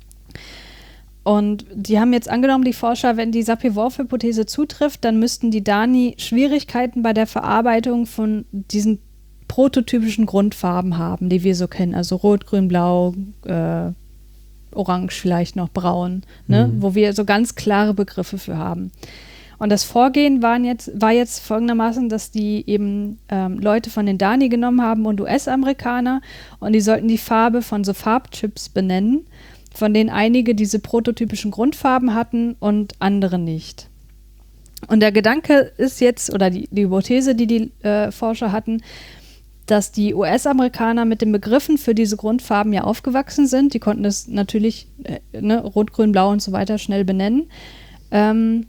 Und die haben jetzt angenommen, die Forscher, wenn die Sapir-Whorf-Hypothese zutrifft, dann müssten die Dani Schwierigkeiten bei der Verarbeitung von diesen prototypischen Grundfarben haben, die wir so kennen. Also Rot, Grün, Blau, äh, Orange vielleicht noch, Braun, ne? Mhm. Wo wir so ganz klare Begriffe für haben. Und das Vorgehen waren jetzt, war jetzt folgendermaßen, dass die eben ähm, Leute von den Dani genommen haben und U S-Amerikaner und die sollten die Farbe von so Farbchips benennen, von denen einige diese prototypischen Grundfarben hatten und andere nicht. Und der Gedanke ist jetzt, oder die, die Hypothese, die die äh, Forscher hatten, dass die U S-Amerikaner mit den Begriffen für diese Grundfarben ja aufgewachsen sind. Die konnten das natürlich, äh, ne, Rot, Grün, Blau und so weiter schnell benennen. Ähm,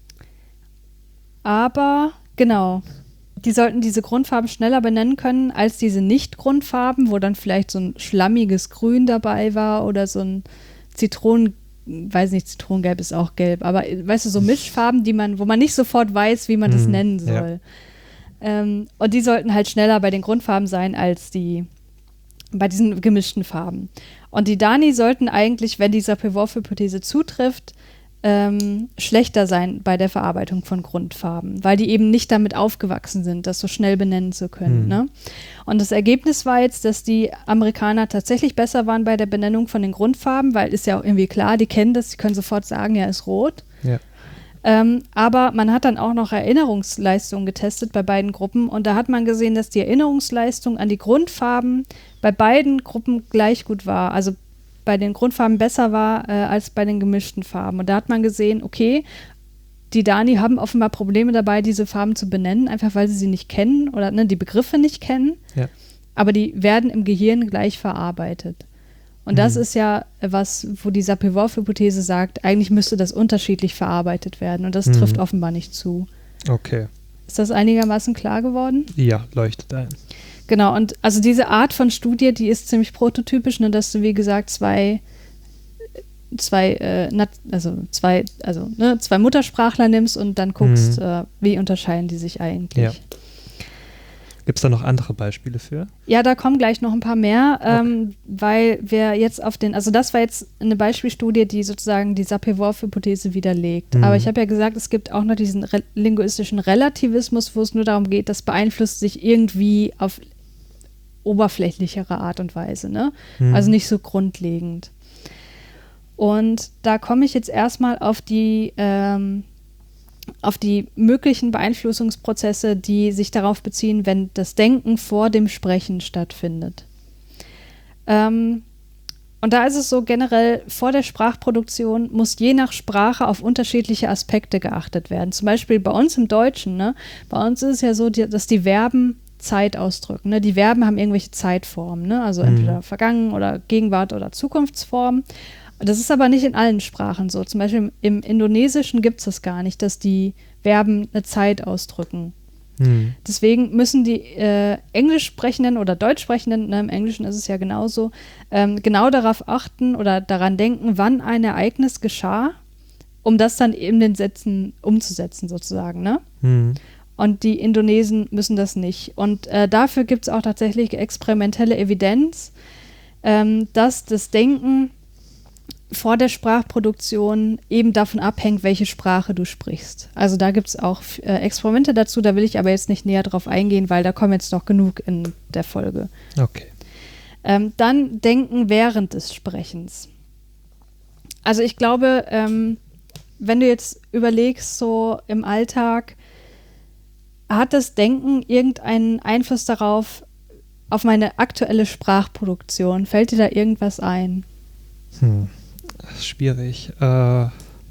aber, genau, die sollten diese Grundfarben schneller benennen können als diese Nicht-Grundfarben, wo dann vielleicht so ein schlammiges Grün dabei war oder so ein Zitronen, weiß nicht, Zitronengelb ist auch gelb, aber weißt du, so Mischfarben, die man, wo man nicht sofort weiß, wie man das mm, nennen soll. Ja. Ähm, und die sollten halt schneller bei den Grundfarben sein als die bei diesen gemischten Farben. Und die Dani sollten eigentlich, wenn die Sapir-Whorf-Hypothese zutrifft, Ähm, schlechter sein bei der Verarbeitung von Grundfarben, weil die eben nicht damit aufgewachsen sind, das so schnell benennen zu können. Mhm. Ne? Und das Ergebnis war jetzt, dass die Amerikaner tatsächlich besser waren bei der Benennung von den Grundfarben, weil ist ja auch irgendwie klar, die kennen das, die können sofort sagen, ja, ist rot. Ja. Ähm, aber man hat dann auch noch Erinnerungsleistungen getestet bei beiden Gruppen und da hat man gesehen, dass die Erinnerungsleistung an die Grundfarben bei beiden Gruppen gleich gut war. Also bei den Grundfarben besser war äh, als bei den gemischten Farben. Und da hat man gesehen, okay, die Dani haben offenbar Probleme dabei, diese Farben zu benennen, einfach weil sie sie nicht kennen oder ne, die Begriffe nicht kennen. Ja. Aber die werden im Gehirn gleich verarbeitet. Und mhm. das ist ja was, wo die Sapir-Whorf-Hypothese sagt, eigentlich müsste das unterschiedlich verarbeitet werden. Und das mhm. trifft offenbar nicht zu. Okay. Ist das einigermaßen klar geworden? Ja, leuchtet ein. Genau, und also diese Art von Studie, die ist ziemlich prototypisch, ne, dass du, wie gesagt, zwei, zwei, äh, also zwei, also ne, zwei Muttersprachler nimmst und dann guckst, mhm. äh, wie unterscheiden die sich eigentlich. Ja. Gibt es da noch andere Beispiele für? Ja, da kommen gleich noch ein paar mehr, okay. ähm, weil wir jetzt auf den, also das war jetzt eine Beispielstudie, die sozusagen die Sapir-Whorf-Hypothese widerlegt. Mhm. Aber ich habe ja gesagt, es gibt auch noch diesen re- linguistischen Relativismus, wo es nur darum geht, das beeinflusst sich irgendwie auf oberflächlichere Art und Weise, ne? Mhm. Also nicht so grundlegend. Und da komme ich jetzt erstmal auf die ähm, auf die möglichen Beeinflussungsprozesse, die sich darauf beziehen, wenn das Denken vor dem Sprechen stattfindet. Ähm, und da ist es so generell, vor der Sprachproduktion muss je nach Sprache auf unterschiedliche Aspekte geachtet werden. Zum Beispiel bei uns im Deutschen, ne? Bei uns ist es ja so, die, dass die Verben Zeit ausdrücken. Ne? Die Verben haben irgendwelche Zeitformen, ne? Also mhm. entweder Vergangen- oder Gegenwart- oder Zukunftsformen. Das ist aber nicht in allen Sprachen so. Zum Beispiel im Indonesischen gibt es das gar nicht, dass die Verben eine Zeit ausdrücken. Hm. Deswegen müssen die äh, Englisch sprechenden oder Deutsch sprechenden, ne, im Englischen ist es ja genauso, ähm, genau darauf achten oder daran denken, wann ein Ereignis geschah, um das dann in den Sätzen umzusetzen sozusagen. Ne? Hm. Und die Indonesen müssen das nicht. Und äh, dafür gibt es auch tatsächlich experimentelle Evidenz, ähm, dass das Denken vor der Sprachproduktion eben davon abhängt, welche Sprache du sprichst. Also da gibt es auch äh, Experimente dazu, da will ich aber jetzt nicht näher drauf eingehen, weil da kommen jetzt noch genug in der Folge. Okay. Ähm, dann Denken während des Sprechens. Also ich glaube, ähm, wenn du jetzt überlegst, so im Alltag, hat das Denken irgendeinen Einfluss darauf, auf meine aktuelle Sprachproduktion? Fällt dir da irgendwas ein? Hm. Schwierig. Äh, da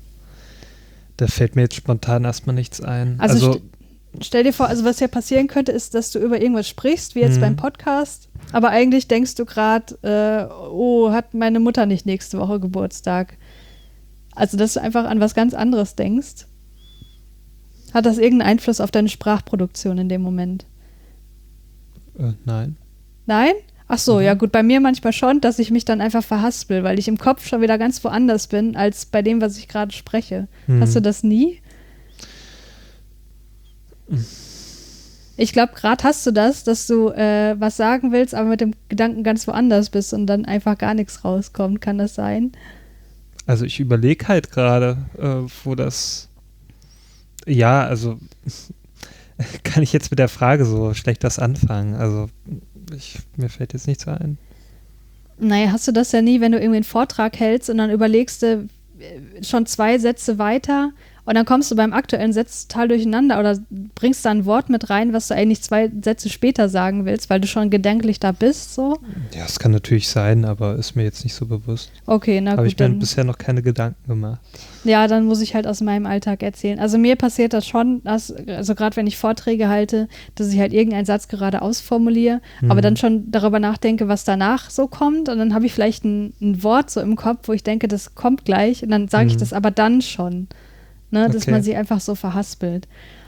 fällt mir jetzt spontan erstmal nichts ein. Also, also st- stell dir vor, also was ja passieren könnte, ist, dass du über irgendwas sprichst, wie jetzt mhm. beim Podcast, aber eigentlich denkst du gerade, äh, oh, hat meine Mutter nicht nächste Woche Geburtstag? Also, dass du einfach an was ganz anderes denkst. Hat das irgendeinen Einfluss auf deine Sprachproduktion in dem Moment? Äh, nein. Nein? Ach so, mhm. ja gut, bei mir manchmal schon, dass ich mich dann einfach verhaspel, weil ich im Kopf schon wieder ganz woanders bin, als bei dem, was ich gerade spreche. Mhm. Hast du das nie? Mhm. Ich glaube, gerade hast du das, dass du äh, was sagen willst, aber mit dem Gedanken ganz woanders bist und dann einfach gar nichts rauskommt. Kann das sein? Also ich überlege halt gerade, äh, wo das... Ja, also kann ich jetzt mit der Frage so schlecht das anfangen? Also ich, mir fällt jetzt nichts ein. Naja, hast du das ja nie, wenn du irgendwie einen Vortrag hältst und dann überlegst du schon zwei Sätze weiter und dann kommst du beim aktuellen Satz total durcheinander oder bringst da ein Wort mit rein, was du eigentlich zwei Sätze später sagen willst, weil du schon gedanklich da bist, so? Ja, das kann natürlich sein, aber ist mir jetzt nicht so bewusst. Okay, na gut. Habe ich mir bisher noch keine Gedanken gemacht. Ja, dann muss ich halt aus meinem Alltag erzählen. Also mir passiert das schon, dass, also gerade wenn ich Vorträge halte, dass ich halt irgendeinen Satz gerade ausformuliere, mhm. aber dann schon darüber nachdenke, was danach so kommt und dann habe ich vielleicht ein, ein Wort so im Kopf, wo ich denke, das kommt gleich und dann sage mhm. ich das aber dann schon. Ne, dass okay. man sich einfach so verhaspelt.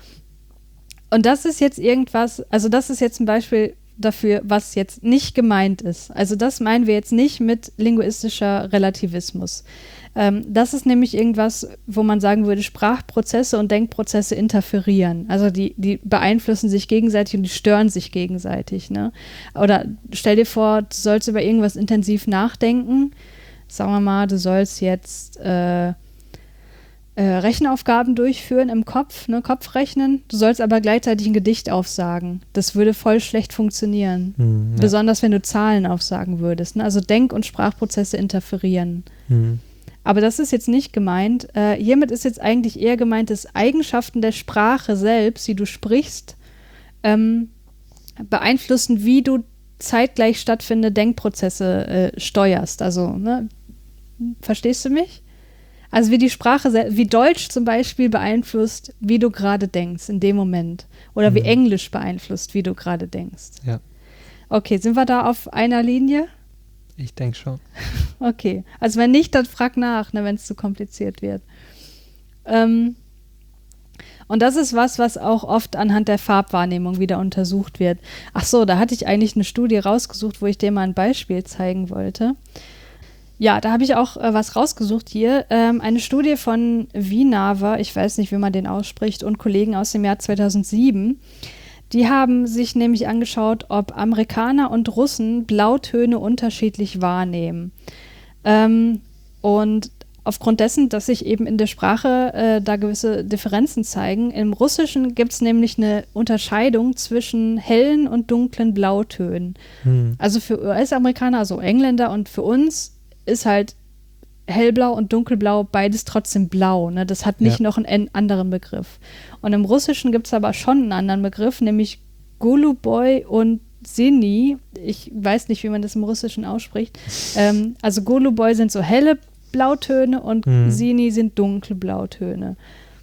Und das ist jetzt irgendwas, also das ist jetzt ein Beispiel dafür, was jetzt nicht gemeint ist. Also das meinen wir jetzt nicht mit linguistischer Relativismus. Ähm, das ist nämlich irgendwas, wo man sagen würde, Sprachprozesse und Denkprozesse interferieren. Also die, die beeinflussen sich gegenseitig und die stören sich gegenseitig. Ne? Oder stell dir vor, du sollst über irgendwas intensiv nachdenken. Sagen wir mal, du sollst jetzt äh, Äh, Rechenaufgaben durchführen im Kopf, ne, Kopfrechnen. Du sollst aber gleichzeitig ein Gedicht aufsagen. Das würde voll schlecht funktionieren. Hm, ja. Besonders, wenn du Zahlen aufsagen würdest. Ne? Also Denk- und Sprachprozesse interferieren. Hm. Aber das ist jetzt nicht gemeint. Äh, hiermit ist jetzt eigentlich eher gemeint, dass Eigenschaften der Sprache selbst, die du sprichst, ähm, beeinflussen, wie du zeitgleich stattfindende Denkprozesse äh, steuerst. Also, ne? Verstehst du mich? Also wie die Sprache, wie Deutsch zum Beispiel beeinflusst, wie du gerade denkst in dem Moment. Oder mhm. wie Englisch beeinflusst, wie du gerade denkst. Ja. Okay, sind wir da auf einer Linie? Ich denke schon. Okay, also wenn nicht, dann frag nach, ne, wenn es zu kompliziert wird. Ähm, und das ist was, was auch oft anhand der Farbwahrnehmung wieder untersucht wird. Ach so, da hatte ich eigentlich eine Studie rausgesucht, wo ich dir mal ein Beispiel zeigen wollte. Ja, da habe ich auch äh, was rausgesucht hier. Ähm, eine Studie von Wienaver, ich weiß nicht, wie man den ausspricht, und Kollegen aus dem Jahr zweitausendsieben. Die haben sich nämlich angeschaut, ob Amerikaner und Russen Blautöne unterschiedlich wahrnehmen. Ähm, und aufgrund dessen, dass sich eben in der Sprache äh, da gewisse Differenzen zeigen. Im Russischen gibt es nämlich eine Unterscheidung zwischen hellen und dunklen Blautönen. Hm. Also für U S-Amerikaner, also Engländer, und für uns ist halt hellblau und dunkelblau beides trotzdem blau. Ne? Das hat nicht ja. noch einen anderen Begriff. Und im Russischen gibt es aber schon einen anderen Begriff, nämlich Goluboy und Sini. Ich weiß nicht, wie man das im Russischen ausspricht. ähm, also Goluboy sind so helle Blautöne und hm. Sini sind dunkle Blautöne.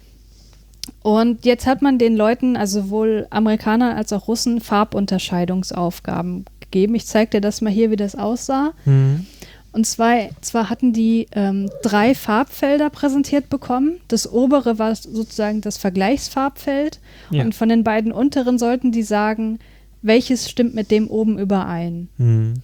Und jetzt hat man den Leuten, also sowohl Amerikanern als auch Russen, Farbunterscheidungsaufgaben gegeben. Ich zeige dir das mal hier, wie das aussah. Hm. Und zwar, zwar hatten die ähm, drei Farbfelder präsentiert bekommen. Das obere war sozusagen das Vergleichsfarbfeld. Ja. Und von den beiden unteren sollten die sagen, welches stimmt mit dem oben überein. Hm.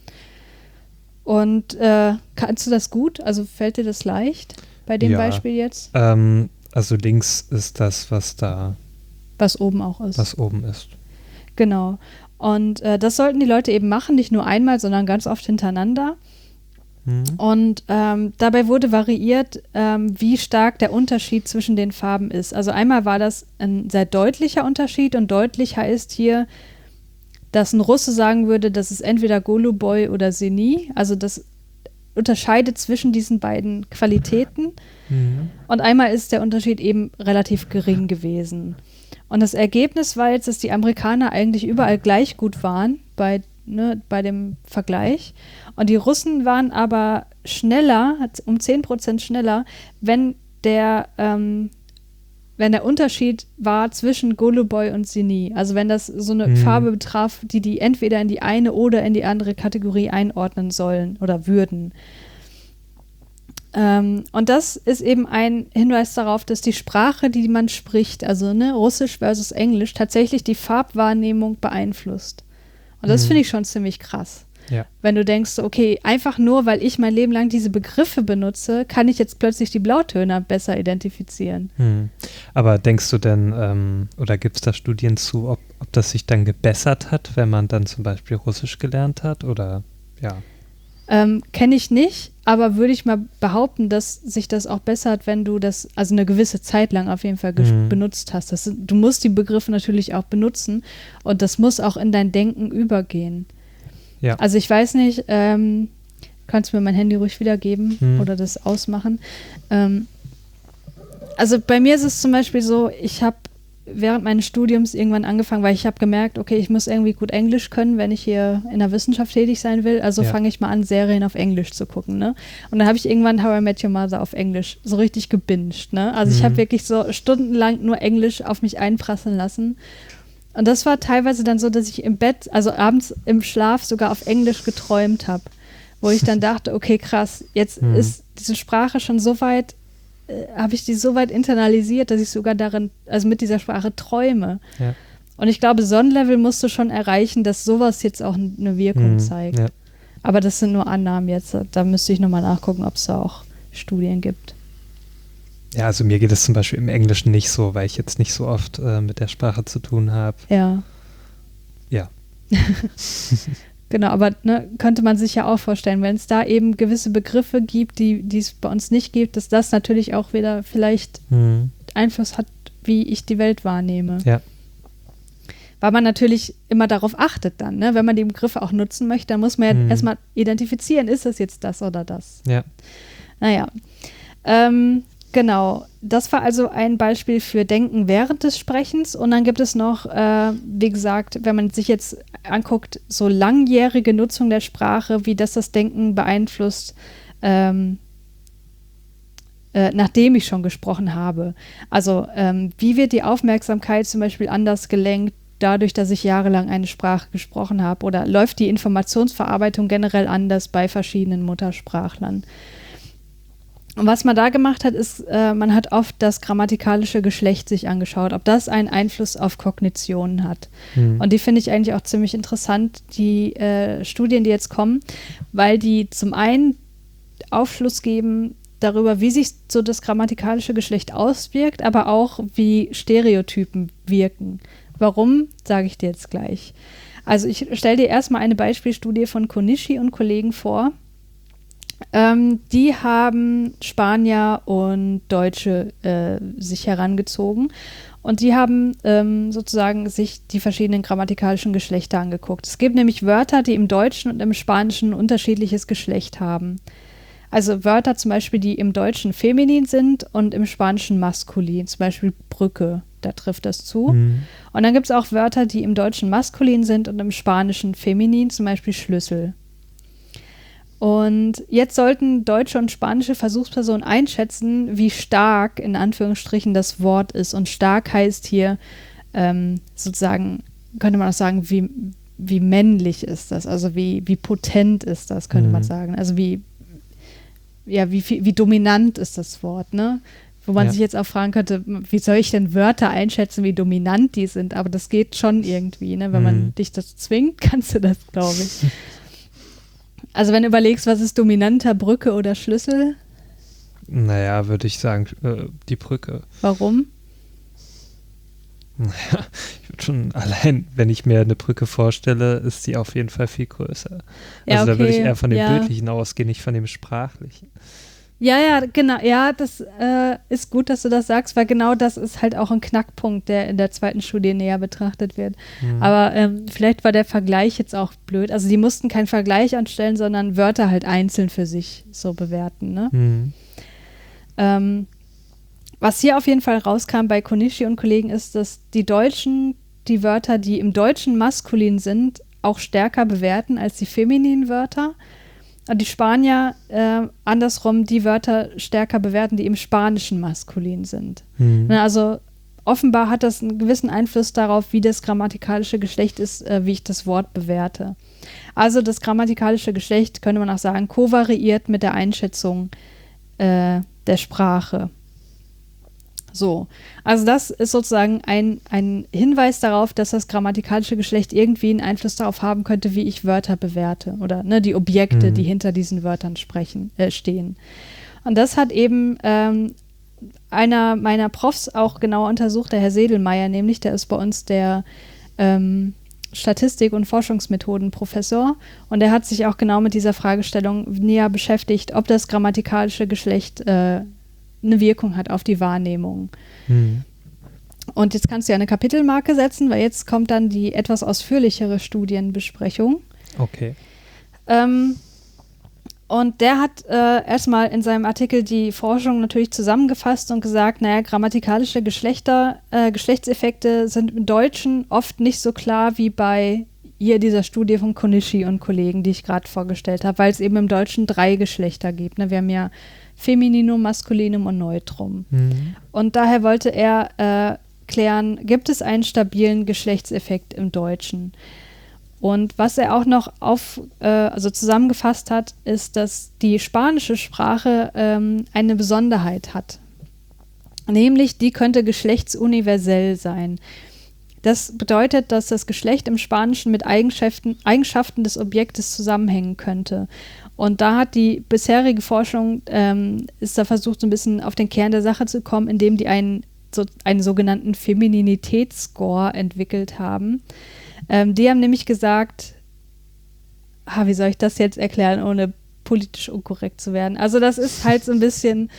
Und äh, kannst du das gut? Also fällt dir das leicht bei dem ja, Beispiel jetzt? Ähm, also links ist das, was da... Was oben auch ist. Was oben ist. Genau. Und äh, das sollten die Leute eben machen, nicht nur einmal, sondern ganz oft hintereinander. Mhm. Und ähm, dabei wurde variiert, ähm, wie stark der Unterschied zwischen den Farben ist. Also einmal war das ein sehr deutlicher Unterschied und deutlich heißt hier, dass ein Russe sagen würde, das ist entweder Goluboy oder Sini. Also das unterscheidet zwischen diesen beiden Qualitäten. Mhm. Und einmal ist der Unterschied eben relativ gering gewesen. Und das Ergebnis war jetzt, dass die Amerikaner eigentlich überall gleich gut waren bei, ne, bei dem Vergleich. Und die Russen waren aber schneller, um zehn Prozent schneller, wenn der ähm, wenn der Unterschied war zwischen Goluboy und Sini. Also wenn das so eine hm. Farbe betraf, die die entweder in die eine oder in die andere Kategorie einordnen sollen oder würden. Ähm, und das ist eben ein Hinweis darauf, dass die Sprache, die man spricht, also ne, Russisch versus Englisch, tatsächlich die Farbwahrnehmung beeinflusst. Und das hm. finde ich schon ziemlich krass. Ja. Wenn du denkst, okay, einfach nur, weil ich mein Leben lang diese Begriffe benutze, kann ich jetzt plötzlich die Blautöne besser identifizieren. Hm. Aber denkst du denn, ähm, oder gibt es da Studien zu, ob, ob das sich dann gebessert hat, wenn man dann zum Beispiel Russisch gelernt hat? Oder ja? Ähm, kenne ich nicht, aber würde ich mal behaupten, dass sich das auch bessert, wenn du das, also eine gewisse Zeit lang auf jeden Fall ges- hm. benutzt hast. Das, du musst die Begriffe natürlich auch benutzen und das muss auch in dein Denken übergehen. Ja. Also ich weiß nicht, ähm, kannst du mir mein Handy ruhig wiedergeben hm. oder das ausmachen. Ähm, also bei mir ist es zum Beispiel so, ich habe während meines Studiums irgendwann angefangen, weil ich habe gemerkt, okay, ich muss irgendwie gut Englisch können, wenn ich hier in der Wissenschaft tätig sein will. Also ja. fange ich mal an, Serien auf Englisch zu gucken. Ne? Und dann habe ich irgendwann How I Met Your Mother auf Englisch so richtig gebinged. Ne? Also mhm. ich habe wirklich so stundenlang nur Englisch auf mich einprasseln lassen. Und das war teilweise dann so, dass ich im Bett, also abends im Schlaf sogar auf Englisch geträumt habe, wo ich dann dachte, okay, krass, jetzt mhm. ist diese Sprache schon so weit, äh, habe ich die so weit internalisiert, dass ich sogar darin, also mit dieser Sprache träume. Ja. Und ich glaube, so ein Level musst du schon erreichen, dass sowas jetzt auch eine Wirkung mhm. zeigt. Ja. Aber das sind nur Annahmen jetzt, da müsste ich nochmal nachgucken, ob es da auch Studien gibt. Ja, also mir geht es zum Beispiel im Englischen nicht so, weil ich jetzt nicht so oft äh, mit der Sprache zu tun habe. Ja. Ja. Genau, aber ne, könnte man sich ja auch vorstellen, wenn es da eben gewisse Begriffe gibt, die es bei uns nicht gibt, dass das natürlich auch wieder vielleicht hm. Einfluss hat, wie ich die Welt wahrnehme. Ja. Weil man natürlich immer darauf achtet dann, ne? Wenn man die Begriffe auch nutzen möchte, dann muss man ja hm. erstmal identifizieren, ist das jetzt das oder das? Ja. Naja. Ähm, Genau, das war also ein Beispiel für Denken während des Sprechens und dann gibt es noch, äh, wie gesagt, wenn man sich jetzt anguckt, so langjährige Nutzung der Sprache, wie das das Denken beeinflusst, ähm, äh, nachdem ich schon gesprochen habe. Also ähm, wie wird die Aufmerksamkeit zum Beispiel anders gelenkt, dadurch, dass ich jahrelang eine Sprache gesprochen habe, oder läuft die Informationsverarbeitung generell anders bei verschiedenen Muttersprachlern? Und was man da gemacht hat, ist, äh, man hat oft das grammatikalische Geschlecht sich angeschaut, ob das einen Einfluss auf Kognitionen hat. Mhm. Und die finde ich eigentlich auch ziemlich interessant, die äh, Studien, die jetzt kommen, weil die zum einen Aufschluss geben darüber, wie sich so das grammatikalische Geschlecht auswirkt, aber auch wie Stereotypen wirken. Warum, sage ich dir jetzt gleich. Also ich stelle dir erstmal eine Beispielstudie von Konishi und Kollegen vor. Ähm, die haben Spanier und Deutsche äh, sich herangezogen und die haben ähm, sozusagen sich die verschiedenen grammatikalischen Geschlechter angeguckt. Es gibt nämlich Wörter, die im Deutschen und im Spanischen ein unterschiedliches Geschlecht haben. Also Wörter zum Beispiel, die im Deutschen feminin sind und im Spanischen maskulin, zum Beispiel Brücke, da trifft das zu. Mhm. Und dann gibt es auch Wörter, die im Deutschen maskulin sind und im Spanischen feminin, zum Beispiel Schlüssel. Und jetzt sollten deutsche und spanische Versuchspersonen einschätzen, wie stark in Anführungsstrichen das Wort ist. Und stark heißt hier ähm, sozusagen, könnte man auch sagen, wie, wie männlich ist das, also wie, wie potent ist das, könnte mhm. man sagen. Also wie Ja, wie, wie dominant ist das Wort, ne? Wo man ja. sich jetzt auch fragen könnte, wie soll ich denn Wörter einschätzen, wie dominant die sind? Aber das geht schon irgendwie, ne? Wenn mhm. man dich dazu zwingt, kannst du das, glaube ich. Also wenn du überlegst, was ist dominanter, Brücke oder Schlüssel? Naja, würde ich sagen, äh, die Brücke. Warum? Naja, ich würde schon allein, wenn ich mir eine Brücke vorstelle, ist die auf jeden Fall viel größer. Ja, also okay. da würde ich eher von dem ja. Bildlichen ausgehen, nicht von dem Sprachlichen. Ja, ja, genau. Ja, das äh, ist gut, dass du das sagst, weil genau das ist halt auch ein Knackpunkt, der in der zweiten Studie näher betrachtet wird. Mhm. Aber ähm, vielleicht war der Vergleich jetzt auch blöd. Also die mussten keinen Vergleich anstellen, sondern Wörter halt einzeln für sich so bewerten, ne? Mhm. Ähm, Was hier auf jeden Fall rauskam bei Konishi und Kollegen ist, dass die Deutschen die Wörter, die im Deutschen maskulin sind, auch stärker bewerten als die femininen Wörter. Und die Spanier äh, andersrum die Wörter stärker bewerten, die im Spanischen maskulin sind. Mhm. Also offenbar hat das einen gewissen Einfluss darauf, wie das grammatikalische Geschlecht ist, äh, wie ich das Wort bewerte. Also das grammatikalische Geschlecht, könnte man auch sagen, kovariiert mit der Einschätzung äh, der Sprache. So, also das ist sozusagen ein, ein Hinweis darauf, dass das grammatikalische Geschlecht irgendwie einen Einfluss darauf haben könnte, wie ich Wörter bewerte oder ne, die Objekte, mhm. die hinter diesen Wörtern sprechen, äh, stehen. Und das hat eben ähm, einer meiner Profs auch genauer untersucht, der Herr Sedelmeier nämlich, der ist bei uns der ähm, Statistik- und Forschungsmethodenprofessor und der hat sich auch genau mit dieser Fragestellung näher beschäftigt, ob das grammatikalische Geschlecht äh, eine Wirkung hat auf die Wahrnehmung. Mhm. Und jetzt kannst du ja eine Kapitelmarke setzen, weil jetzt kommt dann die etwas ausführlichere Studienbesprechung. Okay. Ähm, und der hat äh, erstmal in seinem Artikel die Forschung natürlich zusammengefasst und gesagt, naja, grammatikalische Geschlechter, äh, Geschlechtseffekte sind im Deutschen oft nicht so klar wie bei hier dieser Studie von Konishi und Kollegen, die ich gerade vorgestellt habe, weil es eben im Deutschen drei Geschlechter gibt. Ne? Wir haben ja Femininum, Maskulinum und Neutrum. Mhm. Und daher wollte er äh, klären, gibt es einen stabilen Geschlechtseffekt im Deutschen? Und was er auch noch auf, äh, also zusammengefasst hat, ist, dass die spanische Sprache ähm, eine Besonderheit hat. Nämlich, die könnte geschlechtsuniversell sein. Das bedeutet, dass das Geschlecht im Spanischen mit Eigenschaften, Eigenschaften des Objektes zusammenhängen könnte. Und da hat die bisherige Forschung, ähm, ist da versucht, so ein bisschen auf den Kern der Sache zu kommen, indem die einen, so, einen sogenannten Femininitätsscore entwickelt haben. Ähm, die haben nämlich gesagt, ah, wie soll ich das jetzt erklären, ohne politisch unkorrekt zu werden? Also das ist halt so ein bisschen,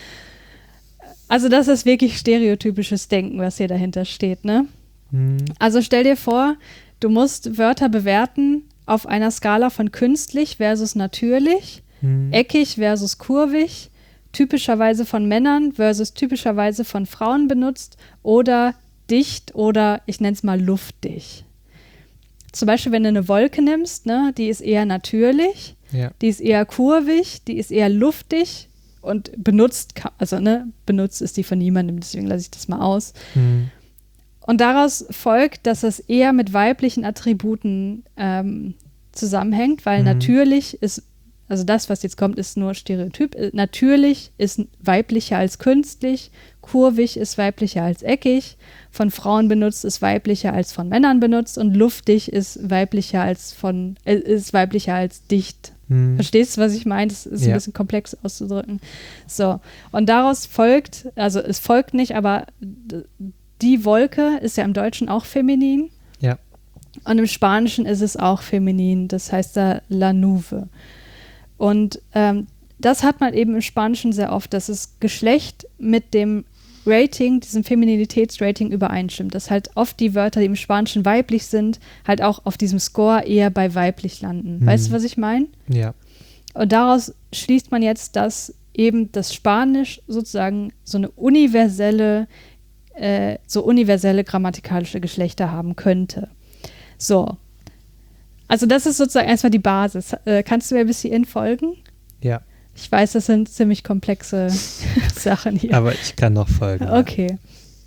also das ist wirklich stereotypisches Denken, was hier dahinter steht, ne? Mhm. Also stell dir vor, du musst Wörter bewerten auf einer Skala von künstlich versus natürlich, mhm. eckig versus kurvig, typischerweise von Männern versus typischerweise von Frauen benutzt oder dicht oder ich nenne es mal luftdicht. Zum Beispiel, wenn du eine Wolke nimmst, ne, die ist eher natürlich, ja. die ist eher kurvig, die ist eher luftig und benutzt, also ne, benutzt ist die von niemandem, deswegen lasse ich das mal aus. Mhm. Und daraus folgt, dass es eher mit weiblichen Attributen ähm, zusammenhängt, weil mhm. natürlich ist, also das, was jetzt kommt, ist nur Stereotyp. Natürlich ist weiblicher als künstlich, kurvig ist weiblicher als eckig, von Frauen benutzt ist weiblicher als von Männern benutzt und luftig ist weiblicher als von äh, ist weiblicher als dicht. Hm. Verstehst du, was ich meine? Das ist ja. ein bisschen komplex auszudrücken. So, und daraus folgt, also es folgt nicht, aber die Wolke ist ja im Deutschen auch feminin. Ja. Und im Spanischen ist es auch feminin, das heißt da la nube. Und ähm, das hat man eben im Spanischen sehr oft, dass das Geschlecht mit dem Rating, diesem Femininitätsrating übereinstimmt. Dass halt oft die Wörter, die im Spanischen weiblich sind, halt auch auf diesem Score eher bei weiblich landen. Mhm. Weißt du, was ich meine? Ja. Und daraus schließt man jetzt, dass eben das Spanisch sozusagen so eine universelle, äh, so universelle grammatikalische Geschlechter haben könnte. So. Also das ist sozusagen erstmal die Basis. Äh, kannst du mir bis hierhin folgen? Ja. Ich weiß, das sind ziemlich komplexe Sachen hier. Aber ich kann noch folgen. Okay. Ja.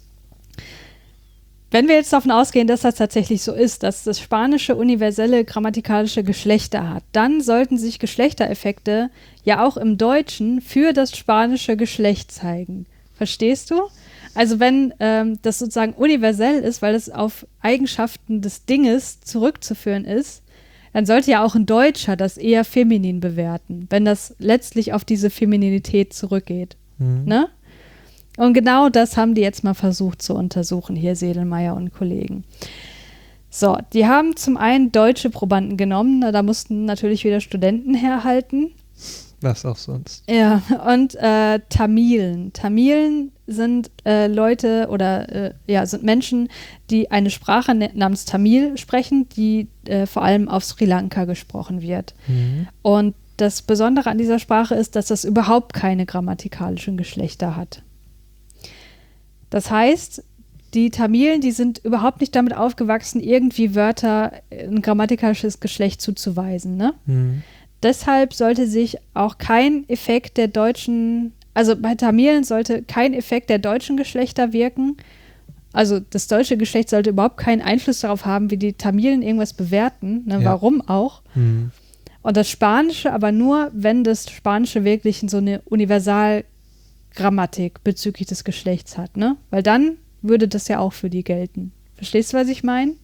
Wenn wir jetzt davon ausgehen, dass das tatsächlich so ist, dass das Spanische universelle grammatikalische Geschlechter hat, dann sollten sich Geschlechtereffekte ja auch im Deutschen für das spanische Geschlecht zeigen. Verstehst du? Also wenn ähm, das sozusagen universell ist, weil es auf Eigenschaften des Dinges zurückzuführen ist, dann sollte ja auch ein Deutscher das eher feminin bewerten, wenn das letztlich auf diese Femininität zurückgeht. Mhm. Ne? Und genau das haben die jetzt mal versucht zu untersuchen, hier Sedlmeier und Kollegen. So, die haben zum einen deutsche Probanden genommen, na, da mussten natürlich wieder Studenten herhalten. Was auch sonst. Ja, und äh, Tamilen. Tamilen sind äh, Leute oder äh, ja, sind Menschen, die eine Sprache namens Tamil sprechen, die äh, vor allem auf Sri Lanka gesprochen wird. Mhm. Und das Besondere an dieser Sprache ist, dass das überhaupt keine grammatikalischen Geschlechter hat. Das heißt, die Tamilen, die sind überhaupt nicht damit aufgewachsen, irgendwie Wörter ein grammatikalisches Geschlecht zuzuweisen, ne? Mhm. Deshalb sollte sich auch kein Effekt der deutschen, also bei Tamilen sollte kein Effekt der deutschen Geschlechter wirken. Also das deutsche Geschlecht sollte überhaupt keinen Einfluss darauf haben, wie die Tamilen irgendwas bewerten. Ne? Ja. Warum auch? Mhm. Und das Spanische aber nur, wenn das Spanische wirklich so eine Universalgrammatik bezüglich des Geschlechts hat. Ne? Weil dann würde das ja auch für die gelten. Verstehst du, was ich meine?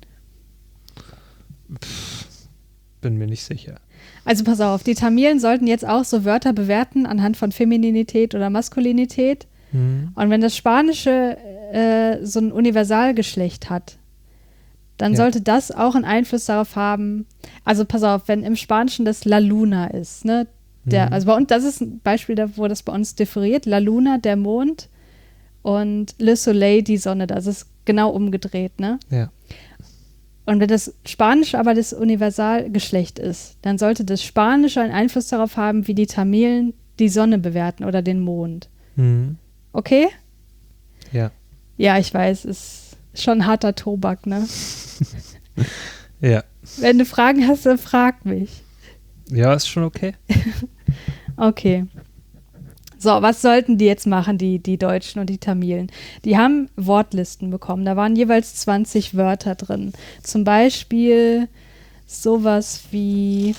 Bin mir nicht sicher. Also pass auf, die Tamilen sollten jetzt auch so Wörter bewerten anhand von Femininität oder Maskulinität. Mhm. Und wenn das Spanische äh, so ein Universalgeschlecht hat, dann ja. sollte das auch einen Einfluss darauf haben. Also pass auf, wenn im Spanischen das La Luna ist, ne? Der, mhm. Also bei uns, das ist ein Beispiel, wo das bei uns differiert. La Luna, der Mond, und Le Soleil, die Sonne. Das ist genau umgedreht, ne? Ja. Und wenn das Spanische aber das Universalgeschlecht ist, dann sollte das Spanische einen Einfluss darauf haben, wie die Tamilen die Sonne bewerten oder den Mond. Mhm. Okay? Ja. Ja, ich weiß, ist schon harter Tobak, ne? Ja. Wenn du Fragen hast, dann frag mich. Ja, ist schon okay. Okay. So, was sollten die jetzt machen, die, die Deutschen und die Tamilen? Die haben Wortlisten bekommen. Da waren jeweils zwanzig Wörter drin. Zum Beispiel sowas wie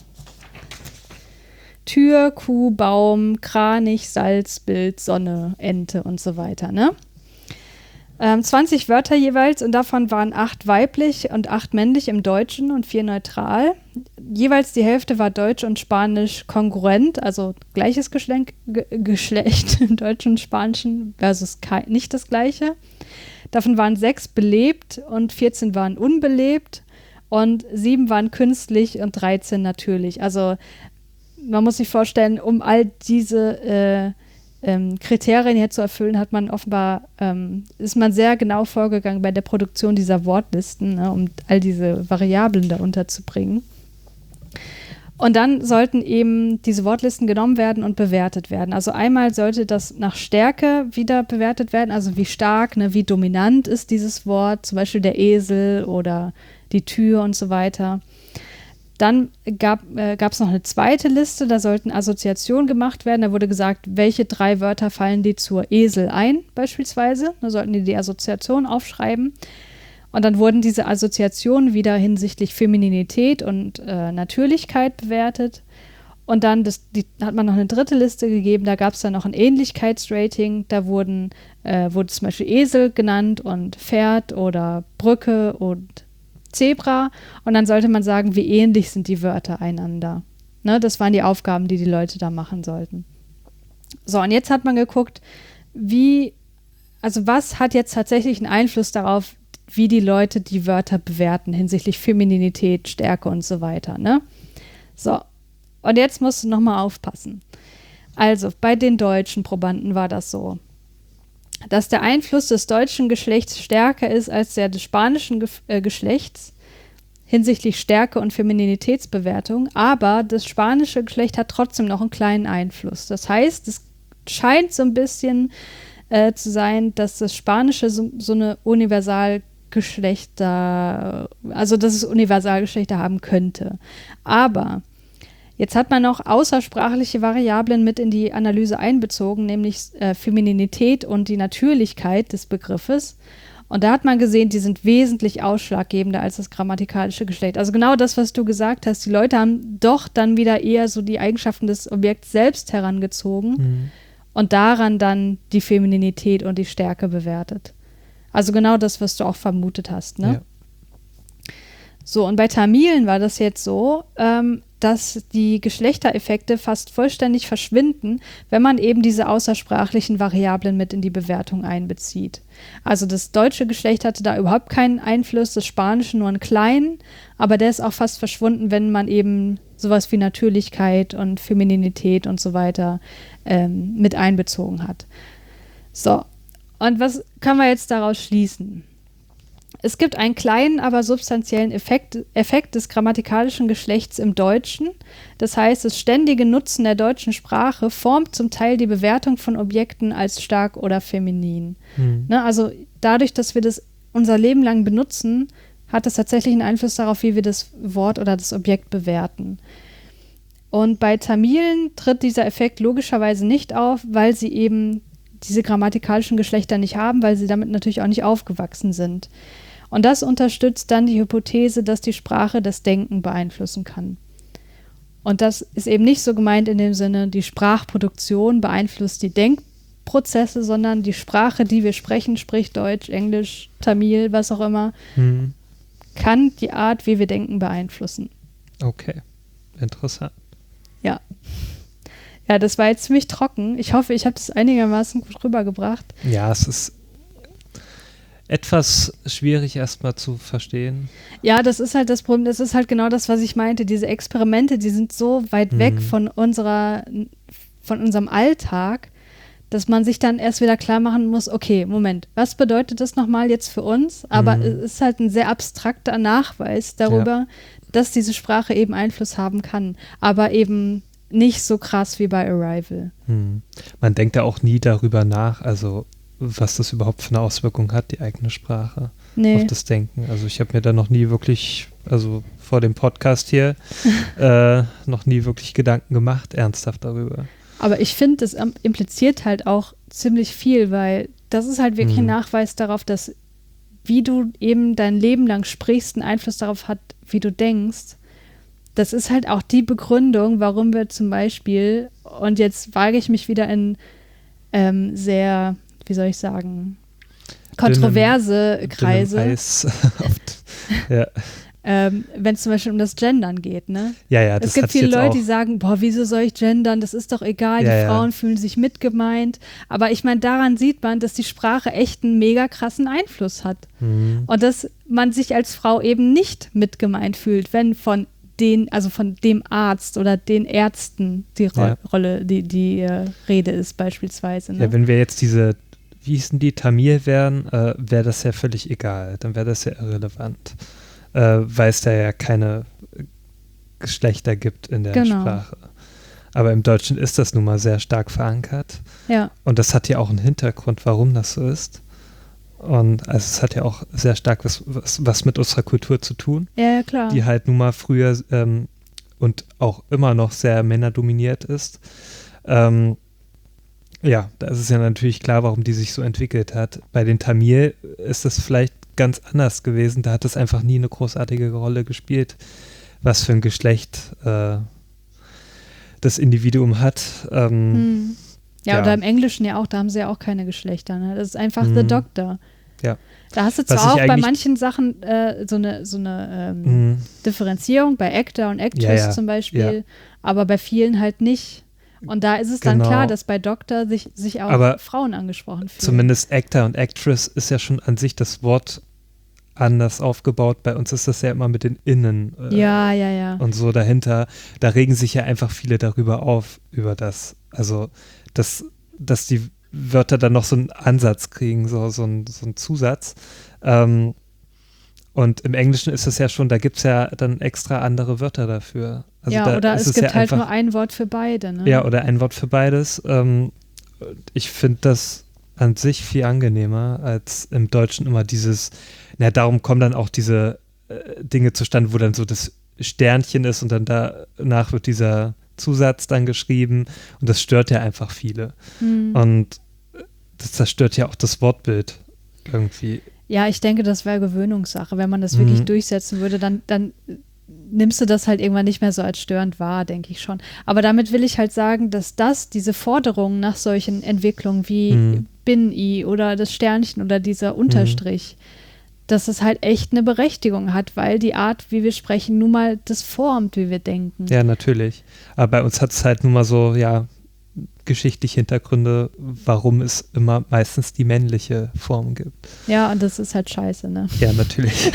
Tür, Kuh, Baum, Kranich, Salz, Bild, Sonne, Ente und so weiter, ne? Ähm, zwanzig Wörter jeweils und davon waren acht weiblich und acht männlich im Deutschen und vier neutral. Jeweils die Hälfte war Deutsch und Spanisch kongruent, also gleiches Geschlecht, G- Geschlecht im Deutschen und Spanischen versus ke- nicht das gleiche. Davon waren sechs belebt und vierzehn waren unbelebt und sieben waren künstlich und dreizehn natürlich. Also man muss sich vorstellen, um all diese äh, Ähm, Kriterien hier zu erfüllen, hat man offenbar, ähm, ist man sehr genau vorgegangen bei der Produktion dieser Wortlisten, ne, um all diese Variablen da unterzubringen. Und dann sollten eben diese Wortlisten genommen werden und bewertet werden. Also einmal sollte das nach Stärke wieder bewertet werden, also wie stark, ne, wie dominant ist dieses Wort, zum Beispiel der Esel oder die Tür und so weiter. Dann gab äh, es noch eine zweite Liste, da sollten Assoziationen gemacht werden. Da wurde gesagt, welche drei Wörter fallen die zur Esel ein, beispielsweise. Da sollten die die Assoziation aufschreiben. Und dann wurden diese Assoziationen wieder hinsichtlich Femininität und äh, Natürlichkeit bewertet. Und dann das, die, hat man noch eine dritte Liste gegeben, da gab es dann noch ein Ähnlichkeitsrating. Da wurden, äh, wurde zum Beispiel Esel genannt und Pferd oder Brücke und Zebra, und dann sollte man sagen, wie ähnlich sind die Wörter einander. Ne, das waren die Aufgaben, die die Leute da machen sollten. So, und jetzt hat man geguckt, wie also was hat jetzt tatsächlich einen Einfluss darauf, wie die Leute die Wörter bewerten hinsichtlich Femininität, Stärke und so weiter, ne? So, und jetzt musst du nochmal aufpassen. Also, bei den deutschen Probanden war das so, dass der Einfluss des deutschen Geschlechts stärker ist als der des spanischen Ge- äh, Geschlechts hinsichtlich Stärke und Femininitätsbewertung, aber das spanische Geschlecht hat trotzdem noch einen kleinen Einfluss. Das heißt, es scheint so ein bisschen äh, zu sein, dass das Spanische so, so eine Universalgeschlechter, also dass es Universalgeschlechter haben könnte. Aber jetzt hat man noch außersprachliche Variablen mit in die Analyse einbezogen, nämlich äh, Femininität und die Natürlichkeit des Begriffes. Und da hat man gesehen, die sind wesentlich ausschlaggebender als das grammatikalische Geschlecht. Also genau das, was du gesagt hast. Die Leute haben doch dann wieder eher so die Eigenschaften des Objekts selbst herangezogen mhm. und daran dann die Femininität und die Stärke bewertet. Also genau das, was du auch vermutet hast, ne? Ja. So, und bei Tamilen war das jetzt so, ähm, dass die Geschlechtereffekte fast vollständig verschwinden, wenn man eben diese außersprachlichen Variablen mit in die Bewertung einbezieht. Also das deutsche Geschlecht hatte da überhaupt keinen Einfluss, das spanische nur einen kleinen, aber der ist auch fast verschwunden, wenn man eben sowas wie Natürlichkeit und Femininität und so weiter ähm, mit einbezogen hat. So, und was können wir jetzt daraus schließen? Es gibt einen kleinen, aber substanziellen Effekt, Effekt des grammatikalischen Geschlechts im Deutschen. Das heißt, das ständige Nutzen der deutschen Sprache formt zum Teil die Bewertung von Objekten als stark oder feminin. Mhm. Ne, also dadurch, dass wir das unser Leben lang benutzen, hat das tatsächlich einen Einfluss darauf, wie wir das Wort oder das Objekt bewerten. Und bei Tamilen tritt dieser Effekt logischerweise nicht auf, weil sie eben diese grammatikalischen Geschlechter nicht haben, weil sie damit natürlich auch nicht aufgewachsen sind. Und das unterstützt dann die Hypothese, dass die Sprache das Denken beeinflussen kann. Und das ist eben nicht so gemeint in dem Sinne, die Sprachproduktion beeinflusst die Denkprozesse, sondern die Sprache, die wir sprechen, sprich Deutsch, Englisch, Tamil, was auch immer, mhm. kann die Art, wie wir denken, beeinflussen. Okay, interessant. Ja. Ja, das war jetzt ziemlich trocken. Ich hoffe, ich habe das einigermaßen gut rübergebracht. Ja, es ist etwas schwierig erstmal zu verstehen. Ja, das ist halt das Problem. Das ist halt genau das, was ich meinte. Diese Experimente, die sind so weit mhm. weg von unserer, von unserem Alltag, dass man sich dann erst wieder klar machen muss, okay, Moment, was bedeutet das nochmal jetzt für uns? Aber mhm. es ist halt ein sehr abstrakter Nachweis darüber, ja. dass diese Sprache eben Einfluss haben kann. Aber eben nicht so krass wie bei Arrival. Hm. Man denkt ja auch nie darüber nach, also was das überhaupt für eine Auswirkung hat, die eigene Sprache nee. auf das Denken. Also ich habe mir da noch nie wirklich, also vor dem Podcast hier, äh, noch nie wirklich Gedanken gemacht, ernsthaft darüber. Aber ich finde, das impliziert halt auch ziemlich viel, weil das ist halt wirklich hm. ein Nachweis darauf, dass wie du eben dein Leben lang sprichst, einen Einfluss darauf hat, wie du denkst. Das ist halt auch die Begründung, warum wir zum Beispiel, und jetzt wage ich mich wieder in ähm, sehr, wie soll ich sagen, kontroverse dünnem, Kreise. Dünnem Eis. ja. ähm, wenn es zum Beispiel um das Gendern geht, ne? Ja, ja, das Es gibt viele Leute, die sagen, boah, wieso soll ich gendern? Das ist doch egal, ja, die ja. Frauen fühlen sich mitgemeint. Aber ich meine, daran sieht man, dass die Sprache echt einen mega krassen Einfluss hat. Mhm. Und dass man sich als Frau eben nicht mitgemeint fühlt, wenn von den, also von dem Arzt oder den Ärzten die Ro- ja. Rolle, die, die äh, Rede ist beispielsweise. Ne? Ja, wenn wir jetzt diese, wie hießen die, Tamil wären, äh, wäre das ja völlig egal. Dann wäre das ja irrelevant, äh, weil es da ja keine Geschlechter gibt in der genau. Sprache. Aber im Deutschen ist das nun mal sehr stark verankert. Ja. Und das hat ja auch einen Hintergrund, warum das so ist. Und also es hat ja auch sehr stark was, was, was mit unserer Kultur zu tun. Ja, ja, klar. Die halt nun mal früher ähm, und auch immer noch sehr männerdominiert ist. Ähm, ja, da ist es ja natürlich klar, warum die sich so entwickelt hat. Bei den Tamil ist das vielleicht ganz anders gewesen. Da hat es einfach nie eine großartige Rolle gespielt, was für ein Geschlecht äh, das Individuum hat. Ähm, hm. Ja, ja, oder im Englischen ja auch, da haben sie ja auch keine Geschlechter. Ne? Das ist einfach mhm. The Doctor. Ja. Da hast du zwar auch bei manchen Sachen äh, so eine, so eine ähm, mhm. Differenzierung, bei Actor und Actress ja, ja. zum Beispiel, ja. aber bei vielen halt nicht. Und da ist es dann genau. klar, dass bei Doktor sich, sich auch Aber Frauen angesprochen fühlen. Zumindest Actor und Actress ist ja schon an sich das Wort anders aufgebaut. Bei uns ist das ja immer mit den Innen äh, ja, ja, ja. und so dahinter. Da regen sich ja einfach viele darüber auf, über das. Also, dass, dass die Wörter dann noch so einen Ansatz kriegen, so, so, ein, so einen Zusatz. Ähm, und im Englischen ist es ja schon, da gibt es ja dann extra andere Wörter dafür. Also ja, da oder ist es es gibt ja halt einfach, nur ein Wort für beide. Ne? Ja, oder ein Wort für beides. Ähm, ich finde das an sich viel angenehmer, als im Deutschen immer dieses, na, darum kommen dann auch diese äh, Dinge zustande, wo dann so das Sternchen ist und dann danach wird dieser Zusatz dann geschrieben und das stört ja einfach viele. Hm. Und das zerstört ja auch das Wortbild irgendwie. Ja, ich denke, das wäre Gewöhnungssache. Wenn man das Mhm. wirklich durchsetzen würde, dann, dann nimmst du das halt irgendwann nicht mehr so als störend wahr, denke ich schon. Aber damit will ich halt sagen, dass das, diese Forderungen nach solchen Entwicklungen wie Mhm. Bin-I oder das Sternchen oder dieser Unterstrich, mhm. dass es halt echt eine Berechtigung hat, weil die Art, wie wir sprechen, nun mal das formt, wie wir denken. Ja, natürlich. Aber bei uns hat es halt nun mal so, ja, geschichtliche Hintergründe, warum es immer meistens die männliche Form gibt. Ja, und das ist halt scheiße, ne? Ja, natürlich.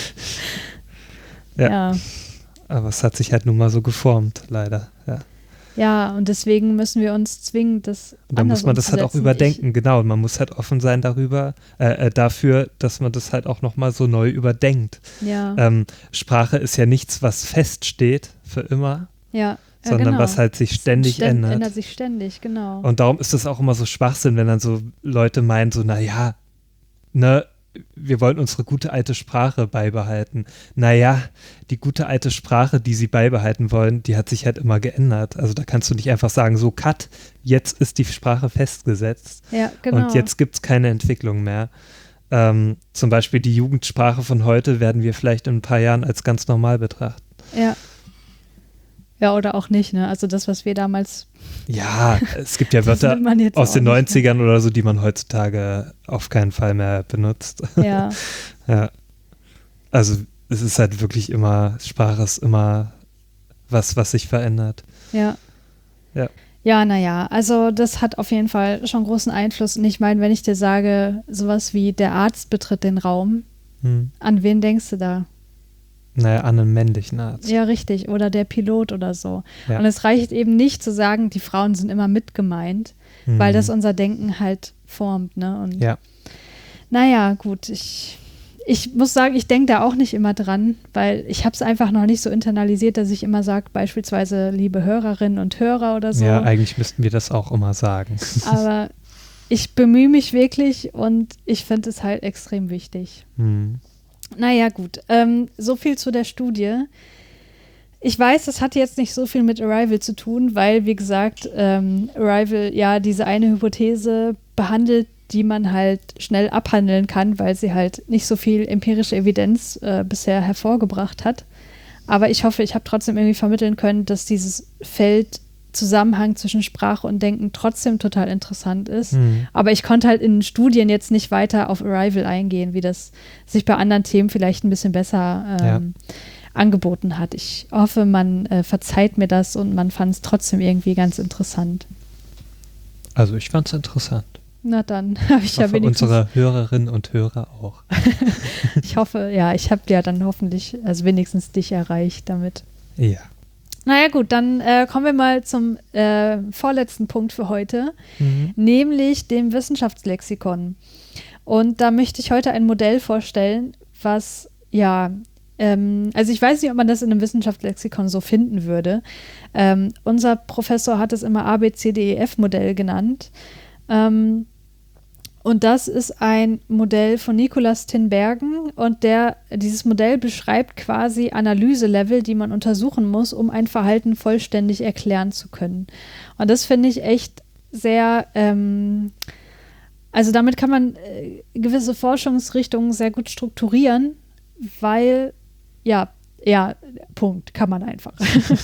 ja. ja. Aber es hat sich halt nun mal so geformt, leider. Ja, ja und deswegen müssen wir uns zwingend das und dann muss man das halt auch überdenken, ich, genau. Und man muss halt offen sein darüber, äh, äh, dafür, dass man das halt auch nochmal so neu überdenkt. Ja. Ähm, Sprache ist ja nichts, was feststeht für immer. Ja. Ja, sondern genau. was halt sich ständig Ständ, ändert. ändert sich ständig, genau. Und darum ist das auch immer so Schwachsinn, wenn dann so Leute meinen, so, naja, ne, wir wollen unsere gute alte Sprache beibehalten. Naja, die gute alte Sprache, die sie beibehalten wollen, die hat sich halt immer geändert. Also da kannst du nicht einfach sagen, so, cut, jetzt ist die Sprache festgesetzt. Ja, genau. Und jetzt gibt es keine Entwicklung mehr. Ähm, zum Beispiel die Jugendsprache von heute werden wir vielleicht in ein paar Jahren als ganz normal betrachten. Ja. Ja, oder auch nicht, ne? Also das, was wir damals... Ja, es gibt ja Wörter aus den neunzigern oder so, die man heutzutage auf keinen Fall mehr benutzt. Ja. ja. Also es ist halt wirklich immer, Sprache ist immer was, was sich verändert. Ja. Ja. Ja, naja, also das hat auf jeden Fall schon großen Einfluss. Und ich meine, wenn ich dir sage, sowas wie der Arzt betritt den Raum, hm. an wen denkst du da? Naja, an einen männlichen Arzt. Ja, richtig. Oder der Pilot oder so. Ja. Und es reicht eben nicht zu sagen, die Frauen sind immer mit gemeint, mhm. weil das unser Denken halt formt. Ne? Und ja. Naja, gut. Ich, ich muss sagen, ich denke da auch nicht immer dran, weil ich habe es einfach noch nicht so internalisiert, dass ich immer sage, beispielsweise liebe Hörerinnen und Hörer oder so. Ja, eigentlich müssten wir das auch immer sagen. Aber ich bemühe mich wirklich und ich finde es halt extrem wichtig. Mhm. Naja, gut. Ähm, so viel zu der Studie. Ich weiß, das hat jetzt nicht so viel mit Arrival zu tun, weil, wie gesagt, ähm, Arrival ja diese eine Hypothese behandelt, die man halt schnell abhandeln kann, weil sie halt nicht so viel empirische Evidenz äh, bisher hervorgebracht hat. Aber ich hoffe, ich habe trotzdem irgendwie vermitteln können, dass dieses Feld Zusammenhang zwischen Sprache und Denken trotzdem total interessant ist. Mhm. Aber ich konnte halt in Studien jetzt nicht weiter auf Arrival eingehen, wie das sich bei anderen Themen vielleicht ein bisschen besser ähm, ja. angeboten hat. Ich hoffe, man äh, verzeiht mir das und man fand es trotzdem irgendwie ganz interessant. Also ich fand es interessant. Na dann habe ich, ich ja wenigstens... unsere Hörerinnen und Hörer auch. Ich hoffe, ja, ich habe ja dann hoffentlich, also wenigstens dich erreicht damit. Ja. Naja gut, dann äh, kommen wir mal zum äh, vorletzten Punkt für heute, mhm. nämlich dem Wissenschaftslexikon. Und da möchte ich heute ein Modell vorstellen, was, ja, ähm, also ich weiß nicht, ob man das in einem Wissenschaftslexikon so finden würde. Ähm, unser Professor hat es immer A B C D E F-Modell genannt. Ähm, Und das ist ein Modell von Nicolas Tinbergen und der, dieses Modell beschreibt quasi Analyselevel, die man untersuchen muss, um ein Verhalten vollständig erklären zu können. Und das finde ich echt sehr, ähm, also damit kann man äh, gewisse Forschungsrichtungen sehr gut strukturieren, weil, ja, ja, Punkt, kann man einfach.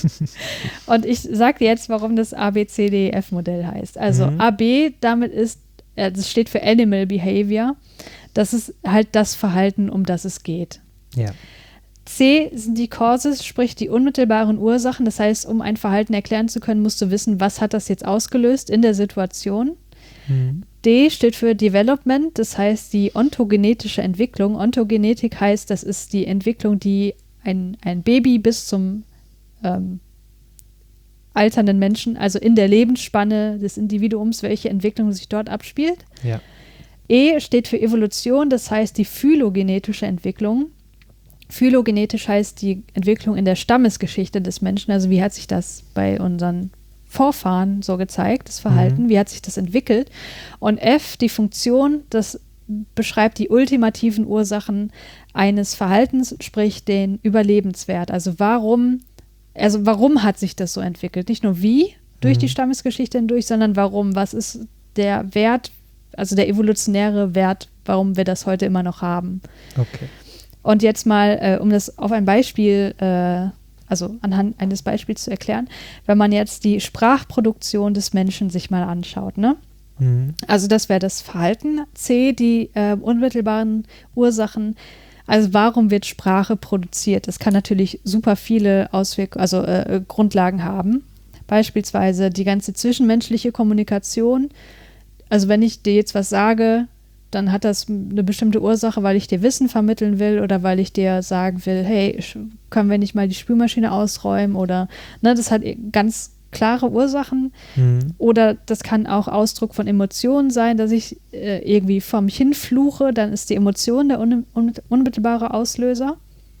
Und ich sage dir jetzt, warum das A B C D E F-Modell heißt. Also mhm. A B, damit ist das steht für Animal Behavior. Das ist halt das Verhalten, um das es geht. Ja. C sind die Causes, sprich die unmittelbaren Ursachen. Das heißt, um ein Verhalten erklären zu können, musst du wissen, was hat das jetzt ausgelöst in der Situation. Mhm. D steht für Development, das heißt die ontogenetische Entwicklung. Ontogenetik heißt, das ist die Entwicklung, die ein, ein Baby bis zum ähm, alternden Menschen, also in der Lebensspanne des Individuums, welche Entwicklung sich dort abspielt. Ja. E steht für Evolution, das heißt die phylogenetische Entwicklung. Phylogenetisch heißt die Entwicklung in der Stammesgeschichte des Menschen, also wie hat sich das bei unseren Vorfahren so gezeigt, das Verhalten, mhm. wie hat sich das entwickelt. Und F, die Funktion, das beschreibt die ultimativen Ursachen eines Verhaltens, sprich den Überlebenswert. Also warum, also warum hat sich das so entwickelt? Nicht nur wie durch mhm. die Stammesgeschichte hindurch, sondern warum, was ist der Wert, also der evolutionäre Wert, warum wir das heute immer noch haben. Okay. Und jetzt mal, äh, um das auf ein Beispiel, äh, also anhand eines Beispiels zu erklären, wenn man jetzt die Sprachproduktion des Menschen sich mal anschaut, ne? Mhm. Also das wäre das Verhalten. C, die äh, unmittelbaren Ursachen. Also warum wird Sprache produziert? Das kann natürlich super viele Auswirkungen, also äh, Grundlagen haben. Beispielsweise die ganze zwischenmenschliche Kommunikation. Also wenn ich dir jetzt was sage, dann hat das eine bestimmte Ursache, weil ich dir Wissen vermitteln will oder weil ich dir sagen will, hey, können wir nicht mal die Spülmaschine ausräumen oder, ne, das hat ganz klare Ursachen. Mhm. Oder das kann auch Ausdruck von Emotionen sein, dass ich äh, irgendwie vor mich hin fluche, dann ist die Emotion der un- un- unmittelbare Auslöser.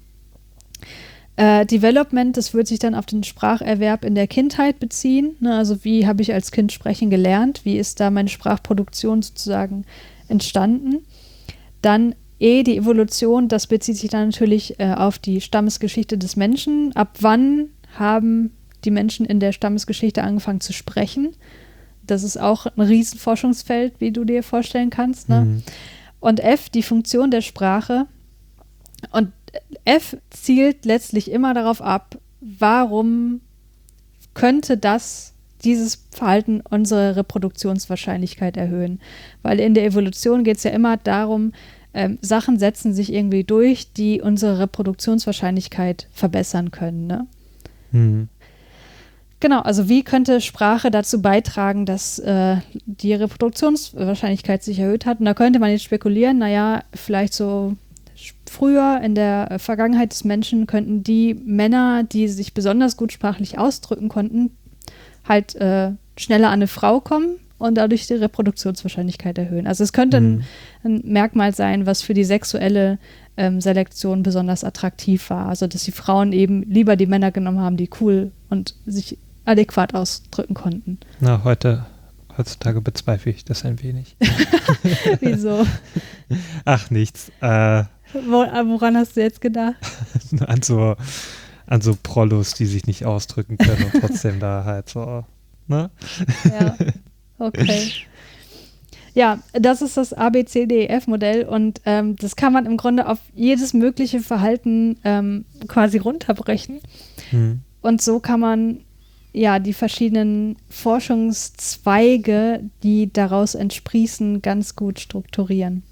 Äh, Development, das wird sich dann auf den Spracherwerb in der Kindheit beziehen, ne, also wie habe ich als Kind sprechen gelernt, wie ist da meine Sprachproduktion sozusagen entstanden. Dann E, die Evolution, das bezieht sich dann natürlich äh, auf die Stammesgeschichte des Menschen. Ab wann haben die Menschen in der Stammesgeschichte angefangen zu sprechen? Das ist auch ein Riesenforschungsfeld, wie du dir vorstellen kannst. Ne? Mhm. Und F, die Funktion der Sprache. Und F zielt letztlich immer darauf ab, warum könnte das dieses Verhalten unsere Reproduktionswahrscheinlichkeit erhöhen. Weil in der Evolution geht es ja immer darum, ähm, Sachen setzen sich irgendwie durch, die unsere Reproduktionswahrscheinlichkeit verbessern können. Ne? Mhm. Genau, also wie könnte Sprache dazu beitragen, dass äh, die Reproduktionswahrscheinlichkeit sich erhöht hat? Und da könnte man jetzt spekulieren, naja, vielleicht so früher in der Vergangenheit des Menschen könnten die Männer, die sich besonders gut sprachlich ausdrücken konnten, halt äh, schneller an eine Frau kommen und dadurch die Reproduktionswahrscheinlichkeit erhöhen. Also es könnte mhm. ein, ein Merkmal sein, was für die sexuelle ähm, Selektion besonders attraktiv war. Also dass die Frauen eben lieber die Männer genommen haben, die cool und sich adäquat ausdrücken konnten. Na, heute, heutzutage bezweifle ich das ein wenig. Wieso? Ach, nichts. Äh, Wo, woran hast du jetzt gedacht? an so an so Prollos, die sich nicht ausdrücken können und trotzdem da halt so, ne? Ja, okay. Ja, das ist das A B C D E F-Modell und ähm, das kann man im Grunde auf jedes mögliche Verhalten ähm, quasi runterbrechen. Hm. Und so kann man ja die verschiedenen Forschungszweige, die daraus entsprießen, ganz gut strukturieren.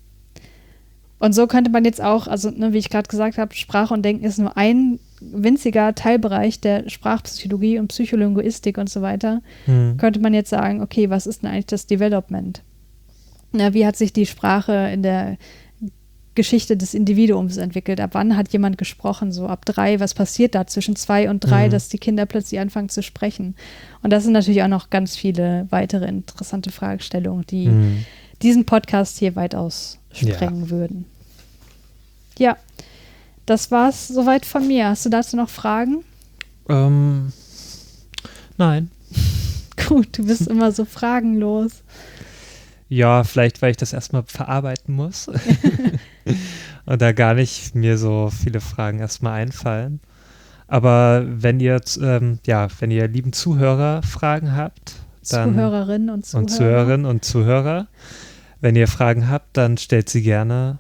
Und so könnte man jetzt auch, also ne, wie ich gerade gesagt habe, Sprache und Denken ist nur ein winziger Teilbereich der Sprachpsychologie und Psycholinguistik und so weiter. Hm. Könnte man jetzt sagen, okay, was ist denn eigentlich das Development? Na, wie hat sich die Sprache in der Geschichte des Individuums entwickelt? Ab wann hat jemand gesprochen? So ab drei, was passiert da zwischen zwei und drei, hm. dass die Kinder plötzlich anfangen zu sprechen? Und das sind natürlich auch noch ganz viele weitere interessante Fragestellungen, die hm. diesen Podcast hier weitaus sprengen ja. würden. Ja, das war's soweit von mir. Hast du dazu noch Fragen? Ähm, nein. Gut, du bist immer so fragenlos. Ja, vielleicht, weil ich das erstmal verarbeiten muss und da gar nicht mir so viele Fragen erstmal einfallen. Aber wenn ihr, ähm, ja, wenn ihr lieben Zuhörer Fragen habt, dann Zuhörerinnen und Zuhörer. und Zuhörerinnen und Zuhörer, wenn ihr Fragen habt, dann stellt sie gerne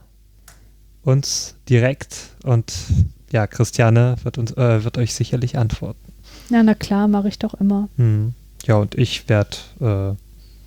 uns direkt und ja, Christiane wird, uns, äh, wird euch sicherlich antworten. Ja, na klar, mache ich doch immer. Hm. Ja, und ich werde äh,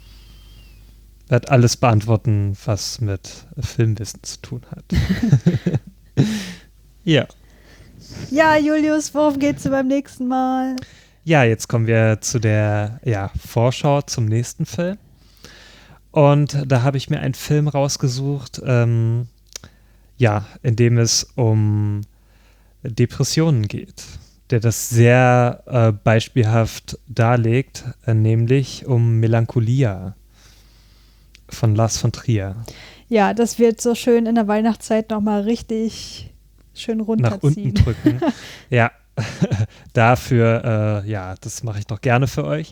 werd alles beantworten, was mit Filmwissen zu tun hat. Ja. Ja, Julius, worum geht's beim nächsten Mal? Ja, jetzt kommen wir zu der ja, Vorschau zum nächsten Film. Und da habe ich mir einen Film rausgesucht, ähm, ja, in dem es um Depressionen geht, der das sehr äh, beispielhaft darlegt, äh, nämlich um Melancholia von Lars von Trier. Ja, das wird so schön in der Weihnachtszeit nochmal richtig schön runterziehen. Nach unten drücken. Ja, dafür, äh, ja, das mache ich noch gerne für euch.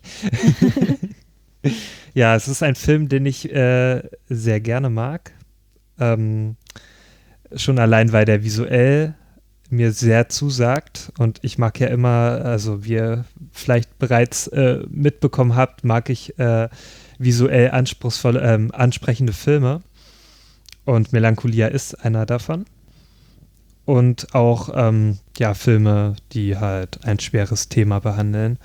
Ja, es ist ein Film, den ich äh, sehr gerne mag. Ähm, schon allein, weil der visuell mir sehr zusagt und ich mag ja immer, also wie ihr vielleicht bereits äh, mitbekommen habt, mag ich äh, visuell anspruchsvolle, ähm, ansprechende Filme und Melancholia ist einer davon. Und auch ähm, ja, Filme, die halt ein schweres Thema behandeln.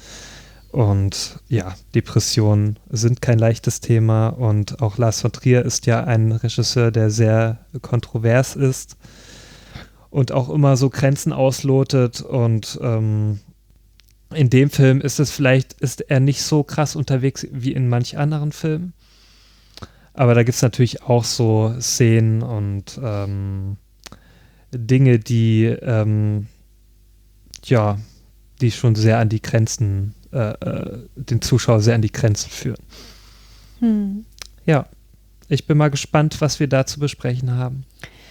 Und ja, Depressionen sind kein leichtes Thema und auch Lars von Trier ist ja ein Regisseur, der sehr kontrovers ist und auch immer so Grenzen auslotet und ähm, in dem Film ist es vielleicht, ist er nicht so krass unterwegs wie in manch anderen Filmen, aber da gibt es natürlich auch so Szenen und ähm, Dinge, die ähm, ja, die schon sehr an die Grenzen Äh, äh, den Zuschauer sehr an die Grenzen führen. Hm. Ja, ich bin mal gespannt, was wir da zu besprechen haben.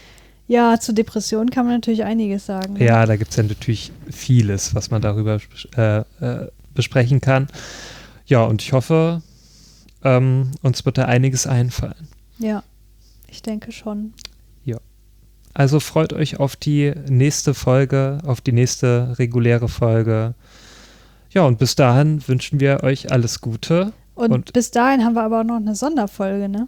Ja, zu Depressionen kann man natürlich einiges sagen. Ne? Ja, da gibt es ja natürlich vieles, was man darüber äh, äh, besprechen kann. Ja, und ich hoffe, ähm, uns wird da einiges einfallen. Ja, ich denke schon. Ja. Also freut euch auf die nächste Folge, auf die nächste reguläre Folge. Ja, und bis dahin wünschen wir euch alles Gute. Und, und bis dahin haben wir aber auch noch eine Sonderfolge, ne?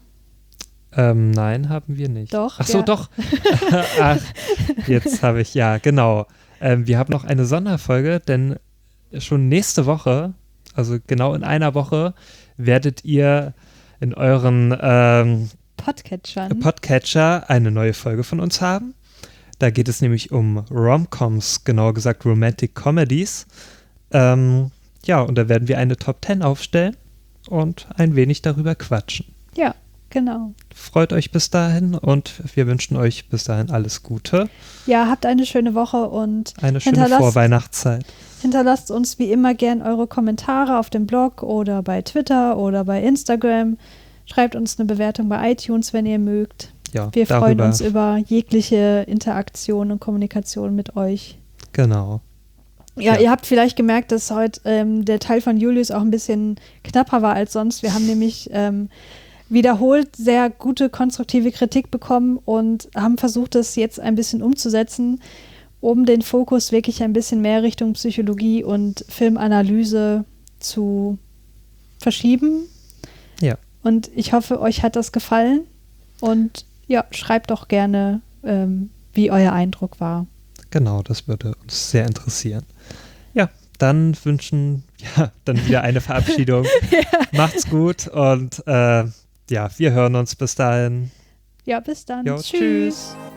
Ähm, nein, haben wir nicht. Doch. Ach so, ja. doch. Ach, jetzt habe ich, ja, genau. Ähm, wir haben noch eine Sonderfolge, denn schon nächste Woche, also genau in einer Woche, werdet ihr in euren ähm, Podcatchern. Podcatcher eine neue Folge von uns haben. Da geht es nämlich um Rom-Coms, genauer gesagt Romantic Comedies. Ähm, ja, und da werden wir eine Top zehn aufstellen und ein wenig darüber quatschen. Ja, genau. Freut euch bis dahin und wir wünschen euch bis dahin alles Gute. Ja, habt eine schöne Woche und eine schöne hinterlasst, Vorweihnachtszeit. Hinterlasst uns wie immer gern eure Kommentare auf dem Blog oder bei Twitter oder bei Instagram. Schreibt uns eine Bewertung bei iTunes, wenn ihr mögt. Ja, wir darüber. freuen uns über jegliche Interaktion und Kommunikation mit euch. Genau. Ja, Ja. ihr habt vielleicht gemerkt, dass heute ähm, der Teil von Julius auch ein bisschen knapper war als sonst. Wir haben nämlich ähm, wiederholt sehr gute, konstruktive Kritik bekommen und haben versucht, das jetzt ein bisschen umzusetzen, um den Fokus wirklich ein bisschen mehr Richtung Psychologie und Filmanalyse zu verschieben. Ja. Und ich hoffe, euch hat das gefallen. Und ja, schreibt doch gerne, ähm, wie euer Eindruck war. Genau, das würde uns sehr interessieren. Ja, dann wünschen, ja, dann wieder eine Verabschiedung. Ja. Macht's gut und äh, ja, wir hören uns bis dahin. Ja, bis dann. Jo, Tschüss. tschüss.